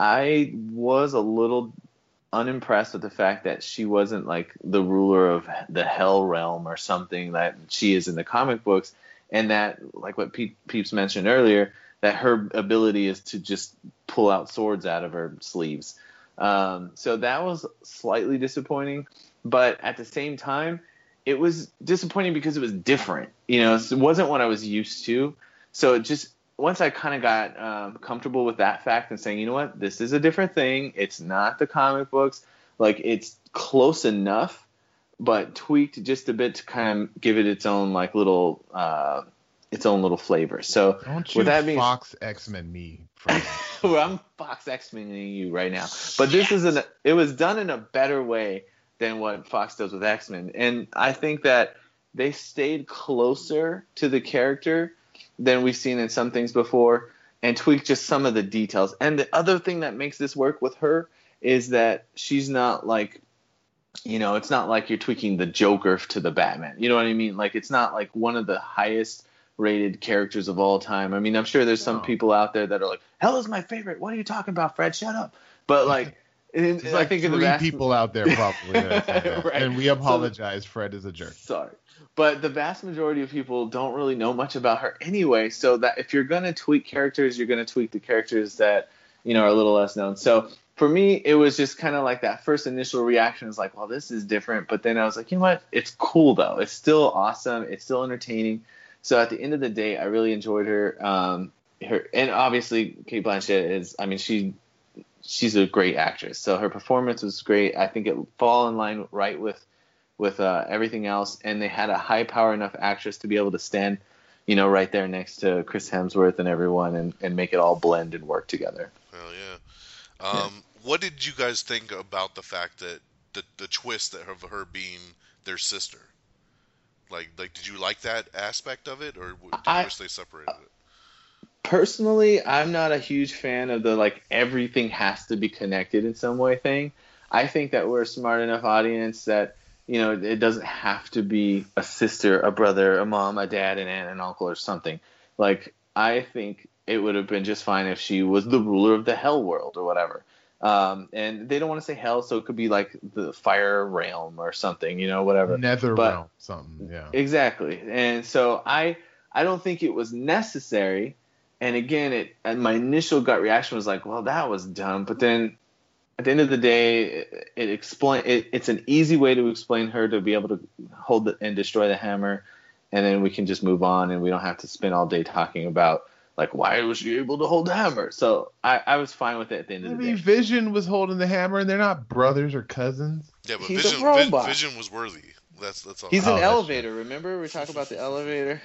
I was a little unimpressed with the fact that she wasn't like the ruler of the Hell Realm or something that she is in the comic books, and that, like what Pe- Peeps mentioned earlier, that her ability is to just pull out swords out of her sleeves. Um, so that was slightly disappointing, but at the same time, it was disappointing because it was different. You know, it wasn't what I was used to. So it just, once I kind of got um, comfortable with that fact and saying, you know what, this is a different thing. It's not the comic books. Like, it's close enough, but tweaked just a bit to kind of give it its own like little, uh, its own little flavor. So don't you with that being, Fox X-Men me? Fred. well, I'm Fox X-Men-ing you right now, but this is an, it was done in a better way than what Fox does with X-Men, and I think that they stayed closer to the character than we've seen in some things before, and tweak just some of the details. And the other thing that makes this work with her is that she's not like, you know, it's not like you're tweaking the Joker to the Batman. You know what I mean? Like, it's not like one of the highest rated characters of all time. I mean, I'm sure there's some No. people out there that are like, Hell is my favorite. What are you talking about, Fred? Shut up. But like, And, There's like I think in the three vast- people out there probably that say that. Right. And we apologize. Fred is a jerk. Sorry. But the vast majority of people don't really know much about her anyway, so that if you're going to tweak characters, you're going to tweak the characters that, you know, are a little less known. So for me, it was just kind of like that first initial reaction is like, well, this is different. But then I was like, you know what? It's cool, though. It's still awesome. It's still entertaining. So at the end of the day, I really enjoyed her. Um, her and obviously, Cate Blanchett is, I mean, she she's a great actress. So her performance was great. I think it fall in line right with with uh, everything else. And they had a high power enough actress to be able to stand, you know, right there next to Chris Hemsworth and everyone and, and make it all blend and work together. Hell yeah. Um, yeah. What did you guys think about the fact that the, the twist of her being their sister? Like, like, did you like that aspect of it, or did you I, wish they separated it? Personally, I'm not a huge fan of the, like, everything has to be connected in some way thing. I think that we're a smart enough audience that, you know, it doesn't have to be a sister, a brother, a mom, a dad, an aunt, an uncle, or something. Like, I think it would have been just fine if she was the ruler of the hell world or whatever. Um, and they don't want to say hell, so it could be like the fire realm or something, you know, whatever. Nether but, realm, something, yeah. Exactly. And so I I don't think it was necessary. And again, it and my initial gut reaction was like, well, that was dumb. But then at the end of the day, it, it explain it, it's an easy way to explain her to be able to hold the, and destroy the hammer, and then we can just move on, and we don't have to spend all day talking about, like, why was she able to hold the hammer? So I, I was fine with it at the end of I the mean, day. Vision was holding the hammer, and they're not brothers or cousins. Yeah, but He's a Vision, robot. Vi- Vision was worthy. That's that's all. He's Oh, an that's elevator. Remember we talked about the elevator?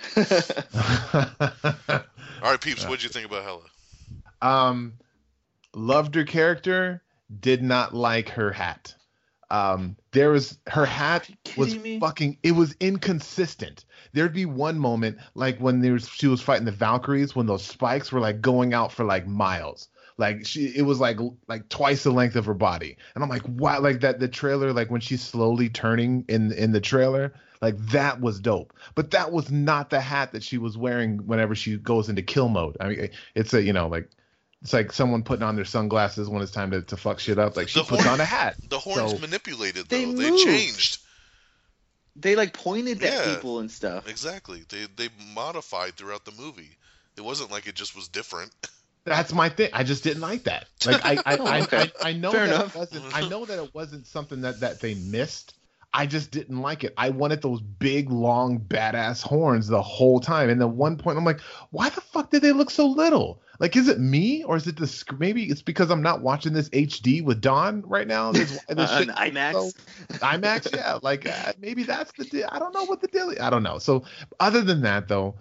All right, peeps. What'd you think about Hela? um, loved her character. Did not like her hat. Um, there was her hat was kidding me? fucking. It was inconsistent. There'd be one moment like when there was, she was fighting the Valkyries when those spikes were like going out for like miles. Like she, it was like like twice the length of her body, and I'm like, wow, like that the trailer, like when she's slowly turning in in the trailer, like that was dope. But that was not the hat that she was wearing whenever she goes into kill mode. I mean, it's a you know like it's like someone putting on their sunglasses when it's time to, to fuck shit up. Like she The puts horn- on a hat. The horns So- manipulated They though. They, moved. changed. They like pointed at Yeah. people and stuff. Exactly. They they modified throughout the movie. It wasn't like it just was different. That's my thing. I just didn't like that. Like I I, Oh, I, okay. I, I know Fair that enough. it wasn't I know that it wasn't something that, that they missed. I just didn't like it. I wanted those big, long, badass horns the whole time. And at one point I'm like, why the fuck did they look so little? Like, is it me or is it the sc- maybe it's because I'm not watching this H D with Dawn right now? This, this Uh, shit- an IMAX. so- IMAX, yeah. Like uh, maybe that's the deal. I don't know what the deal is. I don't know. So other than that, though,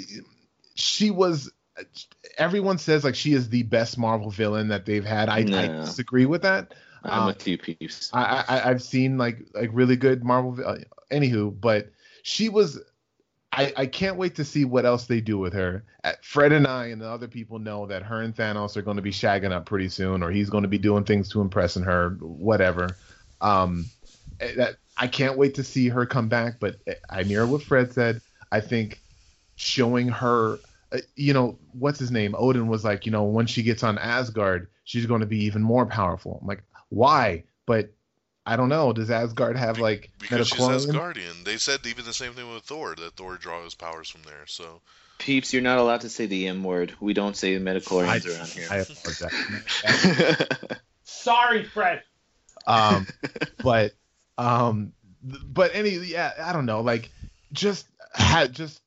she was. Everyone says like she is the best Marvel villain that they've had. I, I No. disagree with that. I'm Um, with you, peeps. I, I I've seen like like really good Marvel. Uh, anywho, but she was. I, I can't wait to see what else they do with her. Uh, Fred and I and the other people know that her and Thanos are going to be shagging up pretty soon, or he's going to be doing things to impress in her, whatever. Um, eh, that I can't wait to see her come back. But I mirror what Fred said. I think showing her, uh, you know, what's his name? Odin was like, you know, when she gets on Asgard, she's going to be even more powerful. I'm like, why? But I don't know. Does Asgard have like Because she's midichlorians? Asgardian. They said even the same thing with Thor, that Thor draws his powers from there. So Peeps, you're not allowed to say the M word. We don't say metachlorians around here. I apologize. Sorry, Fred. um, but um, th- but any yeah, I don't know. Like just had just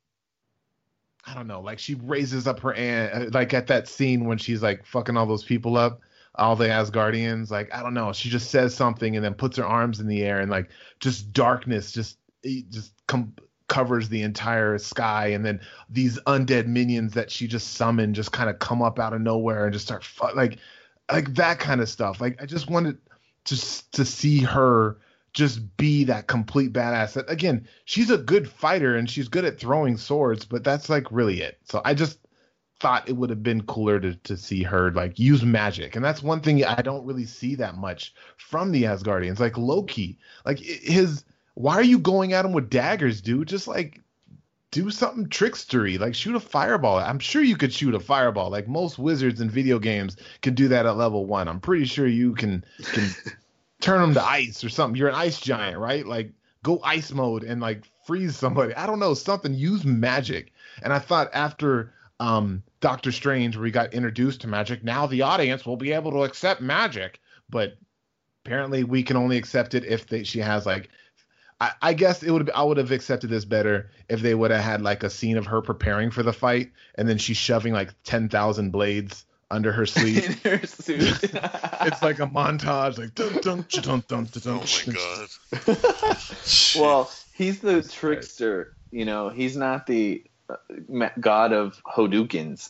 I don't know. Like she raises up her aunt, like at that scene when she's like fucking all those people up, all the Asgardians. Like I don't know. She just says something and then puts her arms in the air and like just darkness just it just com- covers the entire sky, and then these undead minions that she just summoned just kind of come up out of nowhere and just start fu- like like that kind of stuff. Like I just wanted to s- to see her just be that complete badass. That, again, she's a good fighter and she's good at throwing swords, but that's like really it. So I just thought it would have been cooler to to see her like use magic, and that's one thing I don't really see that much from the Asgardians. Like Loki, like i- his, why are you going at him with daggers, dude? Just like do something trickstery, like shoot a fireball. I'm sure you could shoot a fireball. Like most wizards in video games can do that at level one. I'm pretty sure you can can turn them to ice or something. You're an ice giant, right? Like go ice mode and like freeze somebody. I don't know, something. Use magic. And I thought after um, Doctor Strange, where we got introduced to magic, now the audience will be able to accept magic. But apparently we can only accept it if they, she has like, I, I guess it would I would have accepted this better if they would have had like a scene of her preparing for the fight and then she's shoving like ten thousand blades under her sleeve. In her suit. It's like a montage, like dun dun dun dun dun dun. Oh my god. Well, he's the trickster. You know, he's not the uh, ma- god of Hadoukens.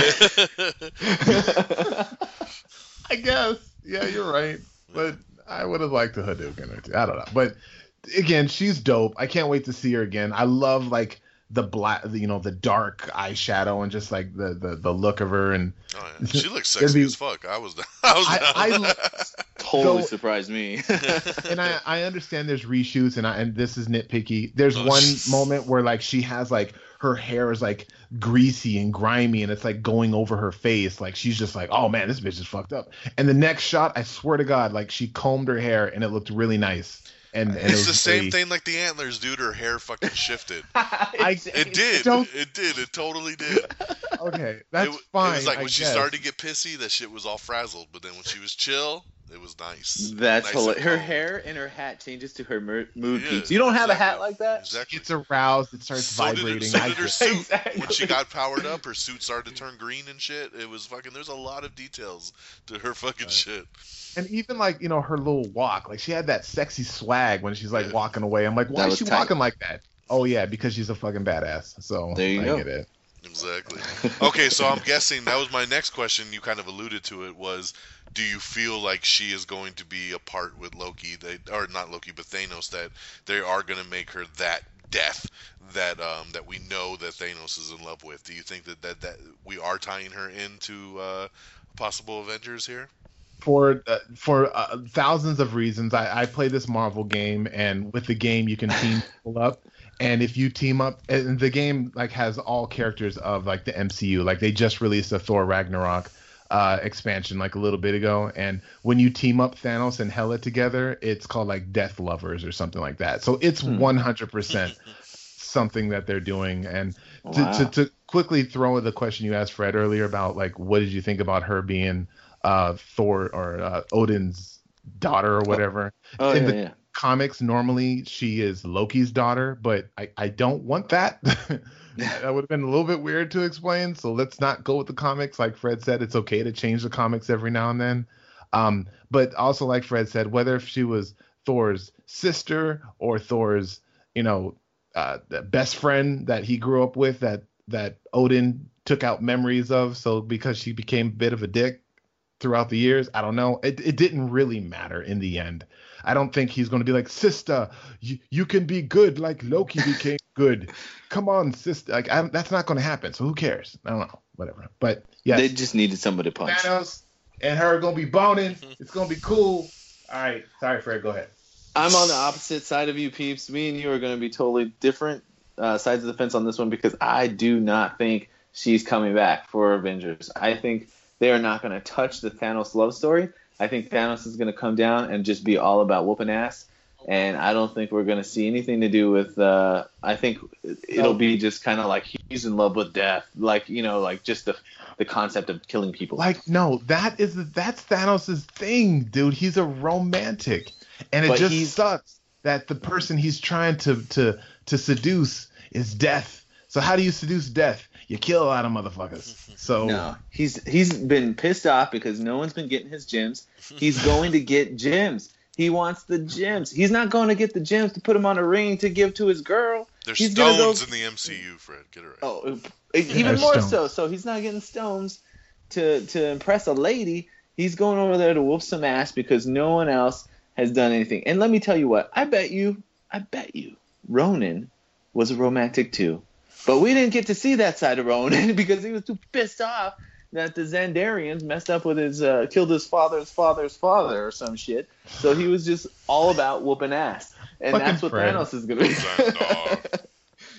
I guess. Yeah, you're right. But I would have liked a Hadouken or two. I don't know. But again, she's dope. I can't wait to see her again. I love like the black, you know, the dark eyeshadow and just like the the, the look of her. And oh, yeah. She looks sexy be, as fuck. I was, I was. I, I, totally so, surprised me. And I, I understand there's reshoots, and I and this is nitpicky. There's one moment where like she has like her hair is like greasy and grimy, and it's like going over her face. Like she's just like, oh man, this bitch is fucked up. And the next shot, I swear to God, like she combed her hair and it looked really nice. And, and it's it the same very... thing like the antlers, dude. Her hair fucking shifted. I, it did. Don't... It did. It totally did. Okay, that's it, fine. It was like I when she guess. started to get pissy, that shit was all frazzled. But then when she was chill, it was nice. That's nice hilarious. Her calm. hair and her hat changes to her mood Yeah, peaks. You don't have exactly. a hat like that? Exactly. It's aroused. It starts So vibrating. did, it, so I did her get- suit. Exactly. When she got powered up, her suit started to turn green and shit. It was fucking. There's a lot of details to her fucking Right. shit. And even like, you know, her little walk, like she had that sexy swag when she's like Yeah. walking away. I'm like, why That is was she tight. walking like that? Oh yeah, because she's a fucking badass. So There you I go. get it. Exactly. Okay, so I'm guessing that was my next question. You kind of alluded to it. Was do you feel like she is going to be a part with Loki? They or not Loki, but Thanos. That they are going to make her that death that um that we know that Thanos is in love with. Do you think that that, that we are tying her into uh, possible Avengers here? For uh, for uh, thousands of reasons, I, I play this Marvel game, and with the game you can team people up. And if you team up, and the game like has all characters of like the M C U. Like they just released a Thor Ragnarok uh, expansion like a little bit ago, and when you team up Thanos and Hela together, it's called like Death Lovers or something like that. So it's one hundred percent something that they're doing. And to, Wow. to to quickly throw the question you asked Fred earlier about like what did you think about her being uh, Thor or uh, Odin's daughter or whatever. Oh, In yeah, the yeah. comics, normally she is Loki's daughter, but I, I don't want that. That would have been a little bit weird to explain. So let's not go with the comics. Like Fred said, it's okay to change the comics every now and then. Um, but also, like Fred said, whether if she was Thor's sister or Thor's, you know, uh, the best friend that he grew up with, that that Odin took out memories of, so because she became a bit of a dick throughout the years, I don't know. It it didn't really matter in the end. I don't think he's going to be like, sister, you, you can be good like Loki became good. Come on, sister. Like I, that's not going to happen. So who cares? I don't know. Whatever. But yes, They just needed somebody to punch. Thanos and her are going to be boning. It's going to be cool. All right. Sorry, Fred. Go ahead. I'm on the opposite side of you, peeps. Me and you are going to be totally different uh, sides of the fence on this one because I do not think she's coming back for Avengers. I think they are not going to touch the Thanos love story. I think Thanos is going to come down and just be all about whooping ass. And I don't think we're going to see anything to do with, uh, I think it'll be just kind of like he's in love with death. Like, you know, like just the the concept of killing people. Like, no, that is that's Thanos' thing, dude. He's a romantic. And it But just he's- sucks that the person he's trying to, to, to seduce is death. So how do you seduce death? You kill a lot of motherfuckers. So No, he's he's been pissed off because no one's been getting his gems. He's going to get gems. He wants the gems. He's not going to get the gems to put him on a ring to give to his girl. There's He's gonna stones go- in the M C U, Fred. Get it right. Oh, even There's more stones. so. So he's not getting stones to to impress a lady. He's going over there to whoop some ass because no one else has done anything. And let me tell you what, I bet you, I bet you, Ronan was a romantic too. But we didn't get to see that side of Ronan because he was too pissed off that the Xandarians messed up with his, uh, killed his father's father's father or some shit. So he was just all about whooping ass. And Fucking that's what Fred. Thanos is going to be. Xandar.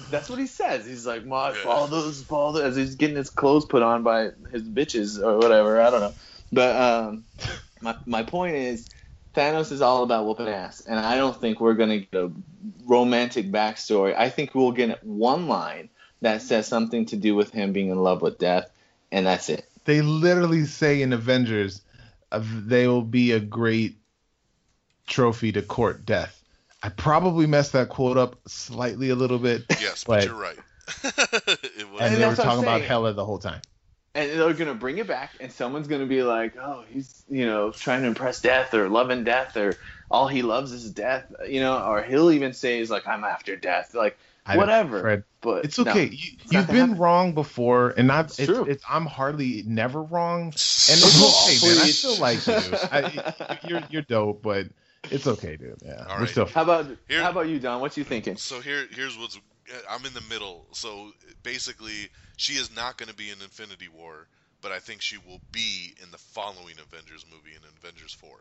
That's what he says. He's like, "Ma, Yeah. follow those, follow those," as he's getting his clothes put on by his bitches or whatever. I don't know. But um, my my point is, Thanos is all about whooping ass, and I don't think we're gonna get a romantic backstory. I think we'll get one line that says something to do with him being in love with Death, and that's it. They literally say in Avengers, uh, they will be a great trophy to court Death. I probably messed that quote up slightly a little bit. Yes, but, but you're right. It was. and they were that's what I'm talking about saying. Hela the whole time. And they're gonna bring it back, and someone's gonna be like, "Oh, he's you know trying to impress Death, or loving Death, or all he loves is Death," you know, or he'll even say, "He's like, I'm after Death," like I don't- whatever. Fred, But it's no, okay. you, it's not you've gonna been happen. wrong before, and I've, It's it's, true. it's, I'm hardly never wrong, and it's okay, man. I Please. still like you. I, you're you're dope, but it's okay, dude. Yeah, All we're right. still. How about Here- how about you, Don? What you thinking? So here, here's what's. I'm in the middle. So basically, she is not going to be in Infinity War, but I think she will be in the following Avengers movie in Avengers four,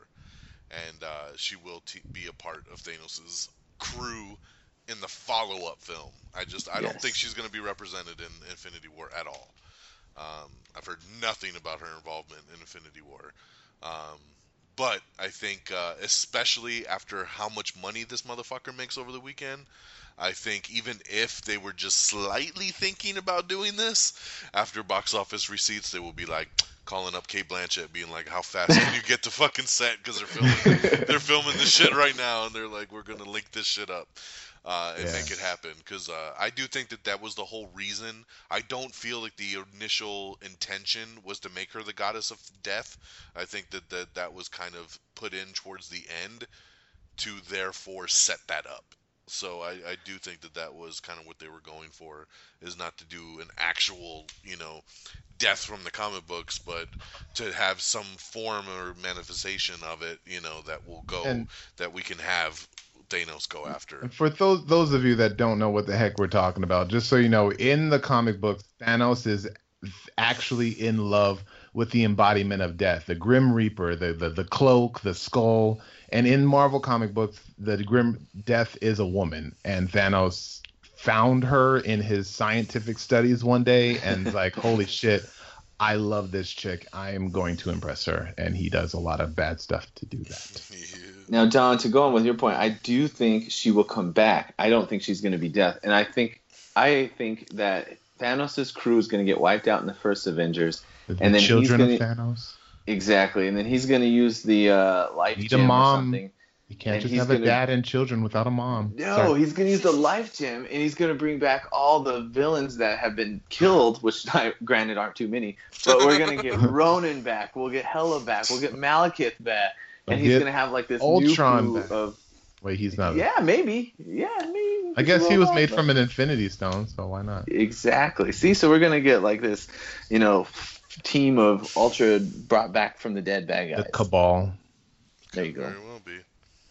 and uh, she will t- be a part of Thanos' crew in the follow-up film. I just I don't Yes. think she's going to be represented in Infinity War at all. Um, I've heard nothing about her involvement in Infinity War. Um, but I think, uh, especially after how much money this motherfucker makes over the weekend, I think even if they were just slightly thinking about doing this, after box office receipts, they will be like calling up Kate Blanchett, being like, "How fast can you get to fucking set?" Because they're filming, they're filming this shit right now, and they're like, "We're gonna link this shit up." Uh, and Yeah. make it happen, because uh, I do think that that was the whole reason. I don't feel like the initial intention was to make her the goddess of death. I think that that, that was kind of put in towards the end to therefore set that up. So I, I do think that that was kind of what they were going for, is not to do an actual, you know, death from the comic books, but to have some form or manifestation of it, you know, that will go, And- that we can have Thanos go after. And for those those of you that don't know what the heck we're talking about, just so you know, in the comic books, Thanos is actually in love with the embodiment of death, the Grim Reaper, the the, the cloak, the skull. And in Marvel comic books, the Grim Death is a woman, and Thanos found her in his scientific studies one day and like, holy shit, I love this chick. I am going to impress her. And he does a lot of bad stuff to do that. Now, Don, to go on with your point, I do think she will come back. I don't think she's going to be Death, and I think I think that Thanos' crew is going to get wiped out in the first Avengers, The and then children he's of gonna, Thanos. exactly, and then he's going to use the uh, life Need a gem or mom. something. You can't And just he's have a gonna- dad and children without a mom. No, Sorry. he's going to use the life gem, and he's going to bring back all the villains that have been killed, which, I, granted, aren't too many. But we're going to get Ronan back. We'll get Hela back. We'll get Malekith back. And We'll he's get going to have like this Ultron new crew back. of. Wait, he's not. Yeah, maybe. Yeah, maybe. I guess he was made But- from an Infinity Stone, so why not? Exactly. See, so we're gonna get like this, you know, team of Ultra brought back from the dead bad The guys. Cabal. There you go. Very well be.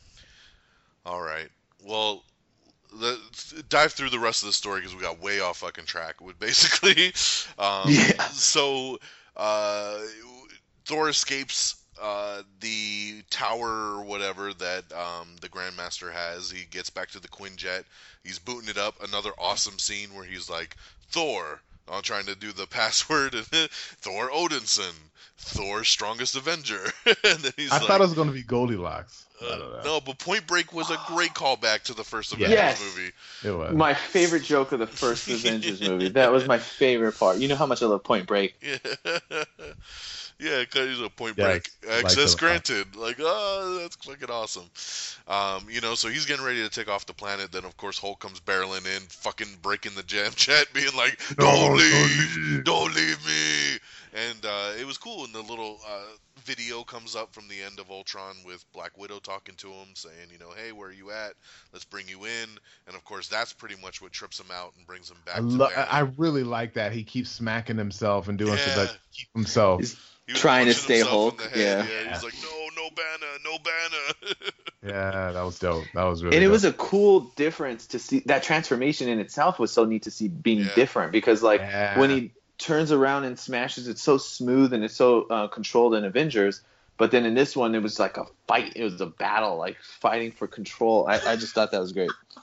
All right. Well, let's dive through the rest of the story because we got way off fucking track with basically. Um, Yeah. So, uh, Thor escapes uh, the tower or whatever that um, the Grandmaster has. He gets back to the Quinjet. He's booting it up. Another awesome scene where he's like, Thor. I'm trying to do the password. And Thor Odinson. Thor Strongest Avenger. And then he's I like, thought it was going to be Goldilocks. I uh, don't know. no, but Point Break was a great callback to the first Avengers Yes. movie. It was. My favorite joke of the first Avengers movie. That was my favorite part. You know how much I love Point Break. Yeah, yeah, because he's a Point Yes, Break. like Access the- granted. Like, oh, that's fucking awesome. Um, you know, so he's getting ready to take off the planet. Then, of course, Hulk comes barreling in, fucking breaking the jam chat, being like, "Don't No, leave, don't leave." don't leave me." And uh, it was cool. And the little uh, video comes up from the end of Ultron with Black Widow talking to him, saying, you know, "Hey, where are you at? Let's bring you in." And of course, that's pretty much what trips him out and brings him back. I, to lo- Banner. I really like that. He keeps smacking himself and doing Yeah. stuff to keep himself. He's- He was trying to punching stay himself in Hulk, the head. yeah. He's like, no, no banner, no banner. Yeah, that was dope. That was really And it dope. was a cool difference to see. That transformation in itself was so neat to see being Yeah. different because, like, Yeah. when he turns around and smashes, it's so smooth and it's so uh, controlled in Avengers. But then in this one, it was like a fight. It was a battle, like fighting for control. I, I just thought that was great.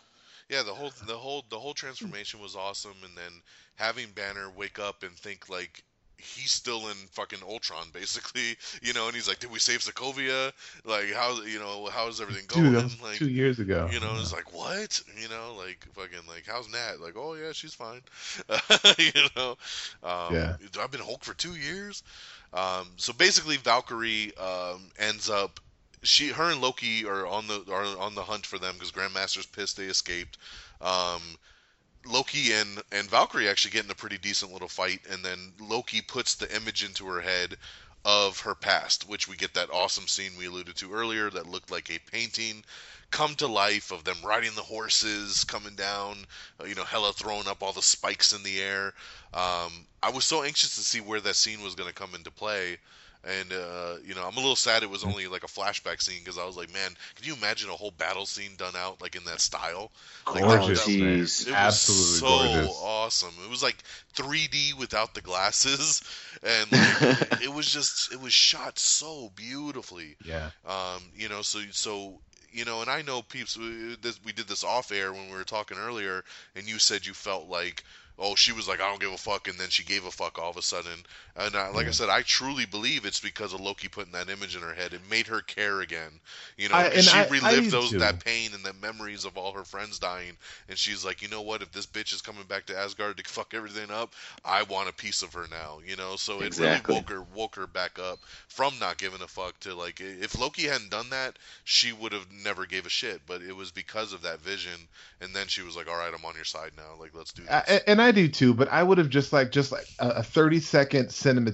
Yeah, the whole the whole the whole transformation was awesome, and then having Banner wake up and think like he's still in fucking Ultron, basically, you know, and he's like, "Did we save Sokovia? Like, how you know how's everything going?" Dude, that was like two years ago. You know, it's like, what? You know, like fucking like how's Nat? Like, oh yeah, she's fine. you know, um, Yeah. I've been Hulk for two years. Um, so basically, Valkyrie um, ends up. She, her, and Loki are on the are on the hunt for them because Grandmaster's pissed they escaped. Um, Loki and and Valkyrie actually get in a pretty decent little fight, and then Loki puts the image into her head of her past, which we get that awesome scene we alluded to earlier that looked like a painting come to life of them riding the horses coming down, uh, you know, Hela throwing up all the spikes in the air. Um, I was so anxious to see where that scene was going to come into play. And, uh, you know, I'm a little sad it was only like a flashback scene because I was like, man, can you imagine a whole battle scene done out like in that style? Like, Gorgeous, that, that, man. jeez. it was Absolutely so gorgeous. awesome. It was like three D without the glasses, and like, it was just it was shot so beautifully. Yeah. Um, you know, so so you know, and I know peeps. We, this, we did this off air when we were talking earlier, and you said you felt like, oh, she was like, I don't give a fuck, and then she gave a fuck all of a sudden. And uh, like I said, I truly believe it's because of Loki putting that image in her head. It made her care again. You know, I- 'cause and she I- I relived do those too. that pain and the memories of all her friends dying. And she's like, you know what? If this bitch is coming back to Asgard to fuck everything up, I want a piece of her now. You know, so it Exactly. really woke her woke her back up from not giving a fuck to like, if Loki hadn't done that, she would have never gave a shit. But it was because of that vision, and then she was like, all right, I'm on your side now. Like, let's do this. I, and I do too, but I would have just like just like a, a thirty second cinema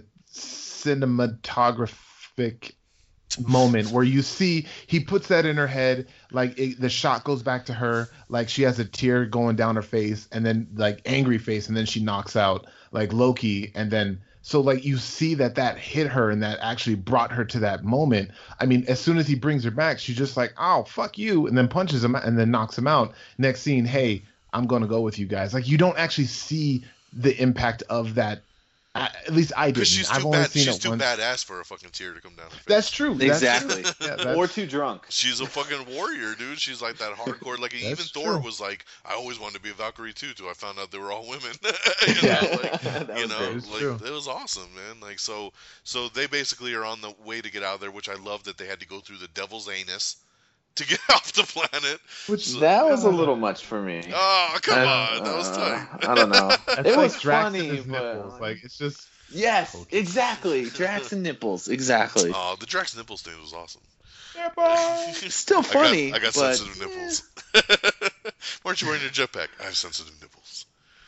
cinematographic moment where you see he puts that in her head, like it, the shot goes back to her, like she has a tear going down her face, and then like angry face, and then she knocks out like Loki, and then so like you see that that hit her and that actually brought her to that moment. I mean, as soon as he brings her back, she's just like, oh fuck you, and then punches him and then knocks him out. Next scene, hey, I'm gonna go with you guys. Like you don't actually see the impact of that. I, at least I didn't. Because she's I've too only bad. seen She's it too once. badass for a fucking tear to come down her face. That's true. That's Exactly. true. Yeah, that's- Or too drunk. She's a fucking warrior, dude. She's like that hardcore. Like even That's Thor true. was like, I always wanted to be a Valkyrie too. Till I found out they were all women. you know, Yeah. like, That you was know, great. It's like true. it was awesome, man. Like so, so they basically are on the way to get out of there, which I love that they had to go through the devil's anus to get off the planet. Which That was a uh, little much for me. Oh come Uh, on, that was tight. I don't know. That's It like was Drax funny, and his but nipples. Like it's just yes, Okay. exactly. Drax and nipples, exactly. Oh, the Drax nipples thing was awesome. Still funny, I got, I got but sensitive nipples. Why aren't you wearing your jetpack? I have sensitive nipples.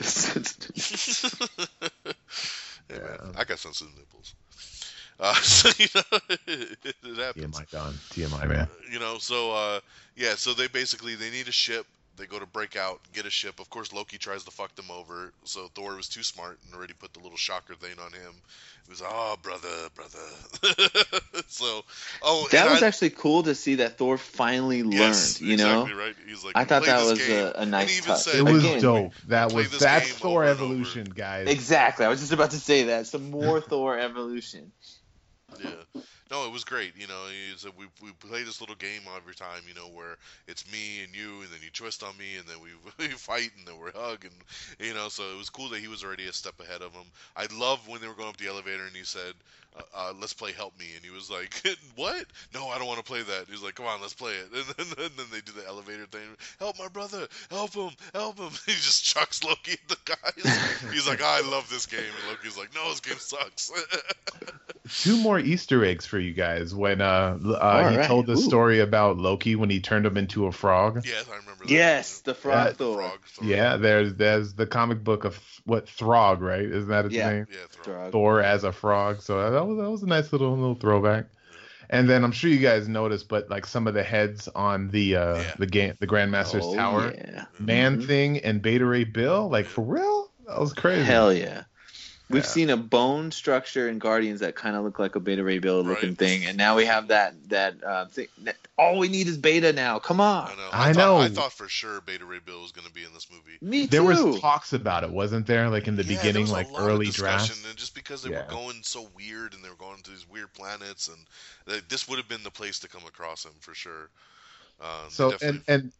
Hey, man, I got sensitive nipples. Uh, so, you know, it, it happens. T M I done. T M I man. You know, so uh, yeah, so they basically they need a ship. They go to break out, get a ship. Of course, Loki tries to fuck them over. So Thor was too smart and already put the little shocker thing on him. It was, oh, brother, brother. so, oh, that and was I, actually cool to see that Thor finally learned. yes, You know, exactly right. He's like, I thought "Play that this was game." a, a And nice he even touch. said, It was Again, dope. That play was this that's game Thor over and over. Evolution, guys. Exactly. I was just about to say that. Some more Thor evolution. Yeah. No, it was great. You know, he said we we play this little game every time, you know, where it's me and you, and then you twist on me, and then we, we fight, and then we hug, and you know, so it was cool that he was already a step ahead of him. I loved when they were going up the elevator, and he said, uh, uh, "Let's play Help Me," and he was like, "What? No, I don't want to play that." He was like, "Come on, let's play it." And then, and then they do the elevator thing. Help my brother! Help him! Help him! He just chucks Loki at the guys. He's like, "I love this game," and Loki's like, "No, this game sucks." Two more Easter eggs for you guys when uh, uh he right. told the Ooh. story about Loki when he turned him into a frog. Yes, I remember that. Yes, the frog Yeah. Thor. Frog, Thor. Yeah, there's there's the comic book of what Throg, right? Isn't that his Yeah. name? Yeah, Thor. Throg. Thor as a frog. So that was that was a nice little little throwback. And then I'm sure you guys noticed, but like some of the heads on the uh Yeah. the game the Grandmaster's Oh, tower, yeah. Man Mhm. Thing and Beta Ray Bill, like for real, that was crazy. Hell yeah. We've Yeah. seen a bone structure in Guardians that kind of look like a Beta Ray Bill looking Right. thing, and now we have that that uh, thing. That, all we need is Beta now. Come on. I know. I thought, know. I thought for sure Beta Ray Bill was going to be in this movie. Me too. There was talks about it, wasn't there? Like in the Yeah, there beginning, was a like lot of early discussion, drafts. and just because they Yeah. were going so weird and they were going to these weird planets, and like, this would have been the place to come across him for sure. Um, they So definitely- and and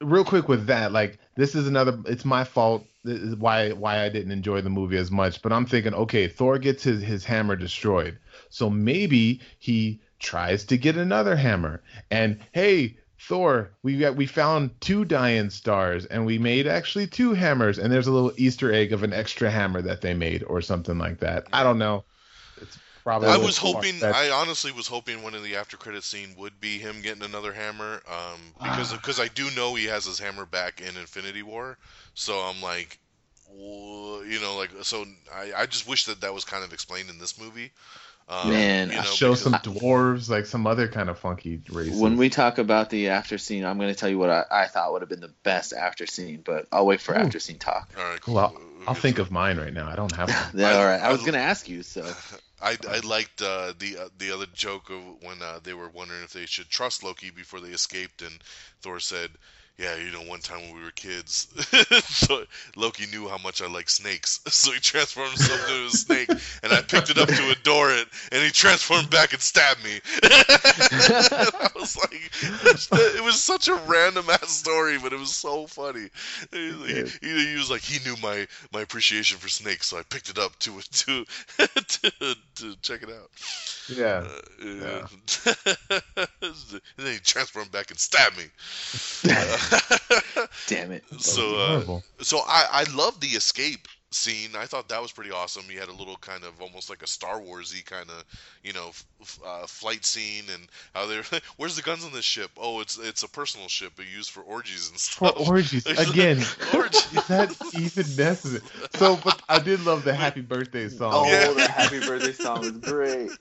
real quick with that, like this is another. It's my fault. This is why why I didn't enjoy the movie as much. But I'm thinking, okay, Thor gets his his hammer destroyed, so maybe he tries to get another hammer, and hey. Thor, we got we found two dying stars, and we made actually two hammers, and there's a little Easter egg of an extra hammer that they made, or something like that. I don't know. It's probably. I a was little hoping. far-fetched. I honestly was hoping one of the after credit scene would be him getting another hammer, um, because because I do know he has his hammer back in Infinity War, so I'm like, well, you know, like so. I, I just wish that that was kind of explained in this movie. Um, Man, you know, Show because- some dwarves, like some other kind of funky races. When we talk about the after scene, I'm going to tell you what I, I thought would have been the best after scene, but I'll wait for Ooh. after scene talk. All right, Well, I'll, cool. I'll think of mine right now. I don't have one. Yeah, I- all right. I I- was going to ask you, so. I, I liked uh, the uh, the other joke of when uh, they were wondering if they should trust Loki before they escaped, and Thor said, "Yeah, you know, one time when we were kids, so Loki knew how much I like snakes, so he transformed himself into a snake, and I picked it up to adore it, and he transformed back and stabbed me." I was like, it was such a random ass story, but it was so funny. He, he, he, he was like, he knew my, my appreciation for snakes, so I picked it up to to to, to check it out. Yeah. Uh, and then he transformed back and stabbed me. Damn it. So, uh, Horrible. so I, I love the escape scene. I thought that was pretty awesome. You had a little kind of almost like a Star Warsy kind of, you know, f- f- uh, flight scene, and how they're where's the guns on this ship? Oh, it's it's a personal ship, but used for orgies and For stuff. orgies again. Orgies. Is that even necessary? So, but I did love the Happy Birthday song. Oh, Yeah. the happy birthday song was great.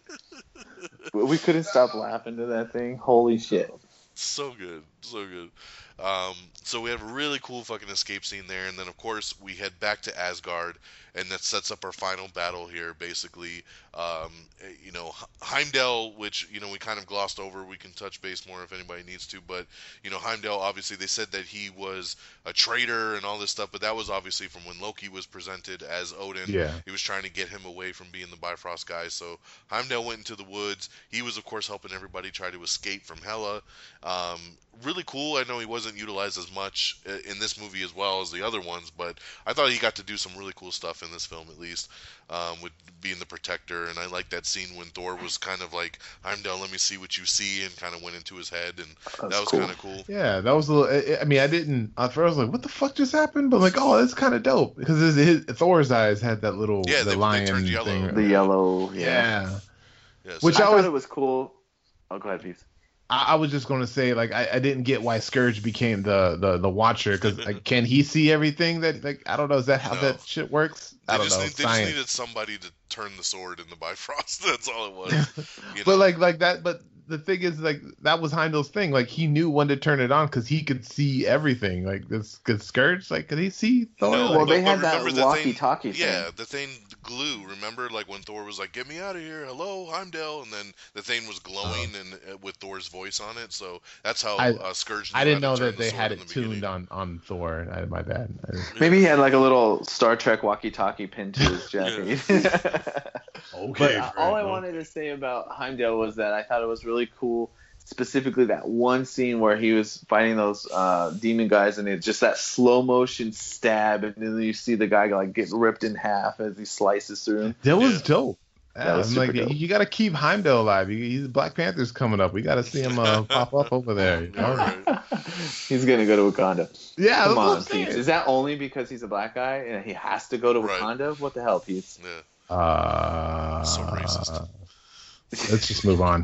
We couldn't stop laughing to that thing. Holy shit. So good, so good. Um, so we have a really cool fucking escape scene there, and then of course we head back to Asgard, and that sets up our final battle here. Basically, um, you know, Heimdall, which you know we kind of glossed over. We can touch base more if anybody needs to, but you know, Heimdall. Obviously, they said that he was a traitor and all this stuff, but that was obviously from when Loki was presented as Odin. Yeah. He was trying to get him away from being the Bifrost guy. So Heimdall went into the woods. He was, of course, helping everybody try to escape from Hela. Um, really cool. I know he wasn't utilized as much in this movie as well as the other ones, but I thought he got to do some really cool stuff in this film, at least, um, with being the protector. And I like that scene when Thor was kind of like, Heimdall, let me see what you see, and kind of went into his head, and That's that was cool. kind of cool. Yeah, that was a little. I- I mean, I didn't. At first, I was like, "What the fuck just happened?" But I'm like, "Oh, that's kind of dope," because his, his Thor's eyes had that little Yeah, the they- they lion turned yellow. thing. The yellow, yeah. Yeah. Yeah, so- Which I I thought was- it was cool. Oh, go ahead, Peeps. I, I was just gonna say, like, I, I didn't get why Scourge became the the, the Watcher, because like, can he see everything? That like, I don't know. Is that how No. that shit works? They I don't just, know. need, they just Science. needed somebody to turn the sword in the Bifrost. That's all it was. You But know? like like that. But the thing is, like, that was Heimdall's thing. Like, he knew when to turn it on because he could see everything. Like this, could Scourge, like, could he see Thor? No, Like, Well, they but- had but that remember the walkie-talkie thing, thing. Yeah, the thing, the glue. Remember, like when Thor was like, "Get me out of here, hello, Heimdall," and then the thing was glowing and uh, with Thor's voice on it. So that's how I- uh, Scourge. I knew didn't how know to turn that the they sword had in it the tuned beginning. on on Thor. I, my bad. I- Maybe he had like a little Star Trek walkie-talkie pinned to his jacket. Okay, But all I wanted to say about Heimdall was that I thought it was really cool, specifically that one scene where he was fighting those uh, demon guys, and it's just that slow motion stab, and then you see the guy like get ripped in half as he slices through him. That was Yeah. dope. That Yeah, was I'm super like, dope. you got to keep Heimdall alive. He- He's Black Panther's coming up. We got to see him uh, pop up over there. You know? All right. He's gonna go to Wakanda. Yeah, Come that's what on, I'm saying. Peeps. Is that only because he's a black guy and he has to go to Right. Wakanda? What the hell, Peeps? Yeah. Uh, So racist. Let's just move on.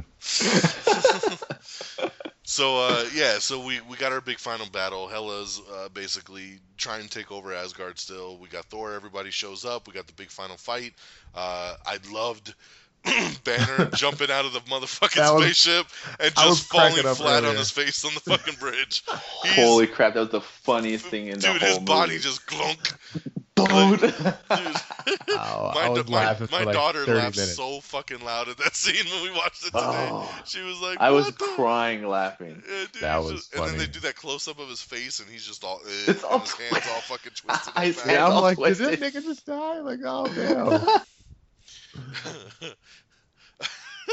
So uh, yeah, so we, we got our big final battle. Hela's uh, basically trying to take over Asgard still. We got Thor. Everybody shows up. We got the big final fight. Uh, I loved Banner jumping out of the motherfucking That was- spaceship and I was just falling cracking up flat on earlier. his face on the fucking bridge. He's- Holy crap, that was the funniest thing in the dude, whole his body movie. just glunk. Dude. Dude, Oh, my, I was my, laughing my for like daughter thirty laughed minutes. so fucking loud at that scene when we watched it today. Oh. She was like, I was "What the-" crying laughing. Yeah, dude, That he's was just- And then they funny. do that close up of his face, and he's just all, eh, It's all and his hands all fucking twisted. I and see. fat. Yeah, I'm all like, did this twisted. nigga just die? Like, oh damn.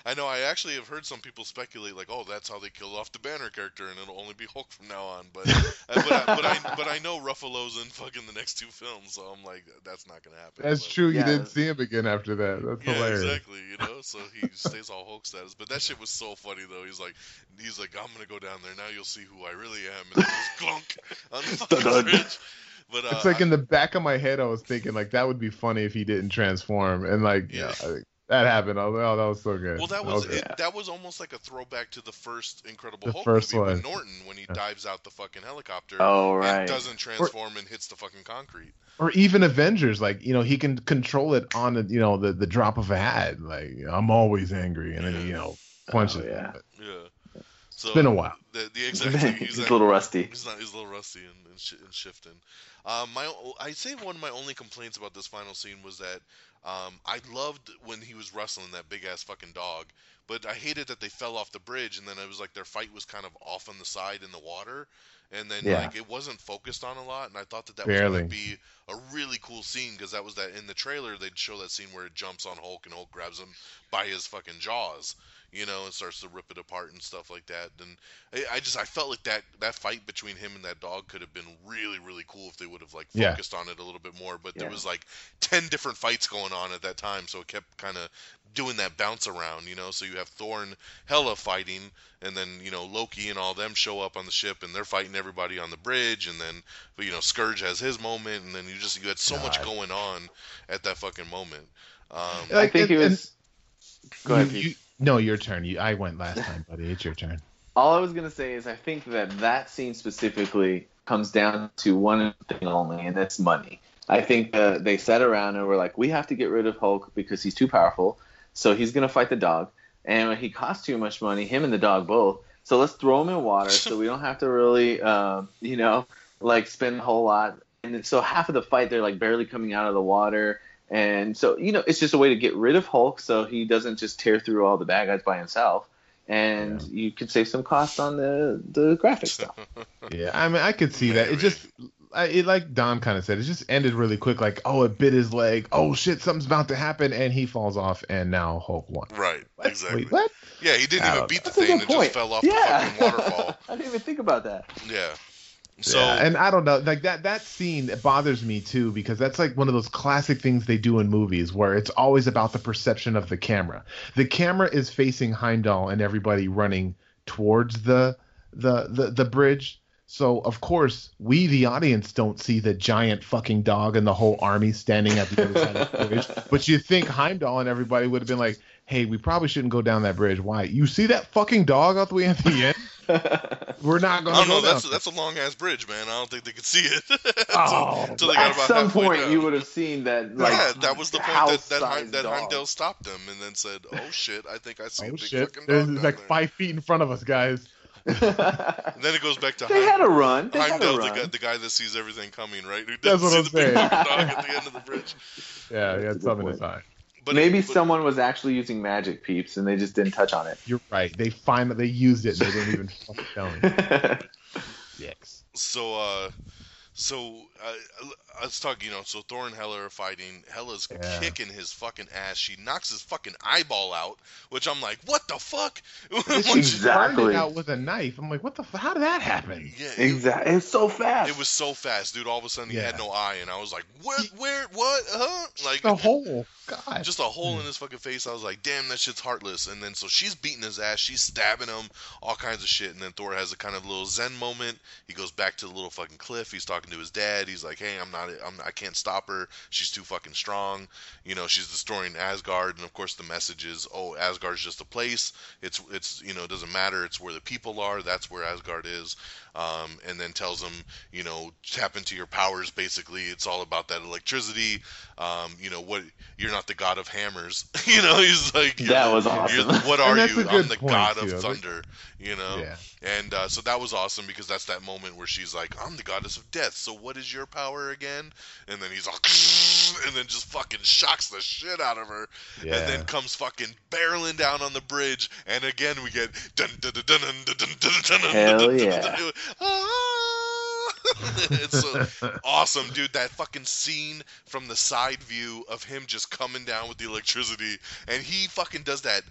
I know. I actually have heard some people speculate, like, "Oh, that's how they killed off the Banner character, and it'll only be Hulk from now on." But, uh, but, I, but I, but I know Ruffalo's in fucking the next two films, so I'm like, that's not gonna happen. That's but, true. You Yeah. didn't see him again after that. That's Yeah, hilarious. exactly. You know, so he stays all Hulk status. But that shit was so funny though. He's like, he's like, I'm gonna go down there now. You'll see who I really am. And then just clunk on the fucking Dun-dun. bridge. But uh, It's like I- in the back of my head, I was thinking like that would be funny if he didn't transform, and like Yeah. yeah, I- that happened. I was like, oh, that was so good. well, that was Okay. it, that was almost like a throwback to the first Incredible The Hulk first movie one. with Norton when he dives out the fucking helicopter Oh, and right. doesn't transform and hits the fucking concrete. Or even Avengers, like you know, he can control it on the you know the, the drop of a hat. Like I'm always angry, and then he, you know punches. Oh, yeah. them. Yeah. So It's been a while. The, the exactly. He's, He's a like- little rusty. He's not. He's a little rusty and, and, sh- and shifting. Um, my, I'd say one of my only complaints about this final scene was that um, I loved when he was wrestling that big ass fucking dog, but I hated that they fell off the bridge and then it was like their fight was kind of off on the side in the water, and then Yeah. like it wasn't focused on a lot, and I thought that that Barely. was going to be a really cool scene because that was that in the trailer they'd show that scene where it jumps on Hulk and Hulk grabs him by his fucking jaws. You know, and starts to rip it apart and stuff like that. And I, I just I felt like that that fight between him and that dog could have been really really cool if they would have like Yeah. focused on it a little bit more. But there Yeah. was like ten different fights going on at that time, so it kept kind of doing that bounce around. You know, so you have Thor and Hela fighting, and then you know Loki and all them show up on the ship and they're fighting everybody on the bridge, and then you know Scourge has his moment, and then you just you had so much God. going on at that fucking moment. Um, I Like, think and- it was. Go ahead. You- Pete. you- no, your turn. You, I went last time, buddy. It's your turn. All I was gonna say is I think that that scene specifically comes down to one thing only, and that's money. I think uh, they sat around and were like, we have to get rid of Hulk because he's too powerful, so he's gonna fight the dog, and he costs too much money, him and the dog both. So let's throw him in water, so we don't have to really, um, you know, like spend a whole lot. And so half of the fight, they're like barely coming out of the water. And so, you know, it's just a way to get rid of Hulk so he doesn't just tear through all the bad guys by himself. And you could save some cost on the, the graphic stuff. Yeah, I mean, I could see that. It just, I, it like Don kind of said, it just ended really quick. Like, oh, it bit his leg. Oh shit, something's about to happen, and he falls off, and now Hulk won. right, What? exactly. Wait, what? Yeah, he didn't I even don't beat the That's a thing; good it point. just fell off Yeah. the fucking waterfall. I didn't even think about that. Yeah. So yeah, and I don't know, like that that scene bothers me too because that's like one of those classic things they do in movies where it's always about the perception of the camera. The camera is facing Heimdall and everybody running towards the the the, the bridge. So of course we the audience don't see the giant fucking dog and the whole army standing at the other side of the bridge. But you think Heimdall and everybody would have been like, "Hey, we probably shouldn't go down that bridge. Why? You see that fucking dog out the way at the end? We're not I going don't to go know. down." That's that's a long ass bridge, man. I don't think they could see it. Oh. Until they got At about some halfway point, down. you would have seen that. Like, yeah, that was the point that that, Heim, house-sized that dog. Heimdall stopped them and then said, "Oh shit, I think I see a Oh big shit! fucking There's dog it's down like there." five feet in front of us, guys. And then it goes back to They Heim, had a run. They had a Heimdall's the run. guy, the guy that sees everything coming, right? Who That's doesn't what see I'm the big saying. fucking dog at the end of the bridge. Yeah, he had a something good in his eye. But Maybe but, someone was actually using magic, peeps, and they just didn't touch on it. You're right. They finally they used it. And they didn't even fucking tell me. Yikes. So, uh, so uh, let's talk. You know, so Thor and Hela are fighting. Hela's Yeah. kicking his fucking ass. She knocks his fucking eyeball out, which I'm like, what the fuck? She Once you- burned Exactly. it out with a knife. I'm like, what the? F- how did that happen? yeah, it, Exactly. It's so fast. it was so fast, dude. All of a sudden, he Yeah. had no eye, and I was like, where, where, what, huh? Like The hole. God. just a hole in his fucking face. I was like, damn, that shit's heartless. And then so she's beating his ass, she's stabbing him, all kinds of shit. And then Thor has a kind of little zen moment. He goes back to the little fucking cliff. He's talking to his dad. He's like, hey, I'm not, I'm, I can't stop her. She's too fucking strong. You know, she's destroying Asgard. And of course, the message is, oh, Asgard's just a place. It's, it's, you know, it doesn't matter. It's where the people are. That's where Asgard is. Um, and then tells him, you know, tap into your powers. Basically, it's all about that electricity. Um, you know what? You're not the god of hammers. you know, he's like, you're That the- was you're awesome. the- what And are that's you? a I'm good the point, god of too. thunder. You know, Yeah. and uh, so that was awesome because that's that moment where she's like, I'm the goddess of death. So what is your power again? And then he's all, and then just fucking shocks the shit out of her. Yeah. And then comes fucking barreling down on the bridge, and again we get dun dun dun dun dun dun dun dun dun Hell dun dun yeah. dun dun. Ah! It's so awesome, dude. That fucking scene from the side view of him just coming down with the electricity, and he fucking does that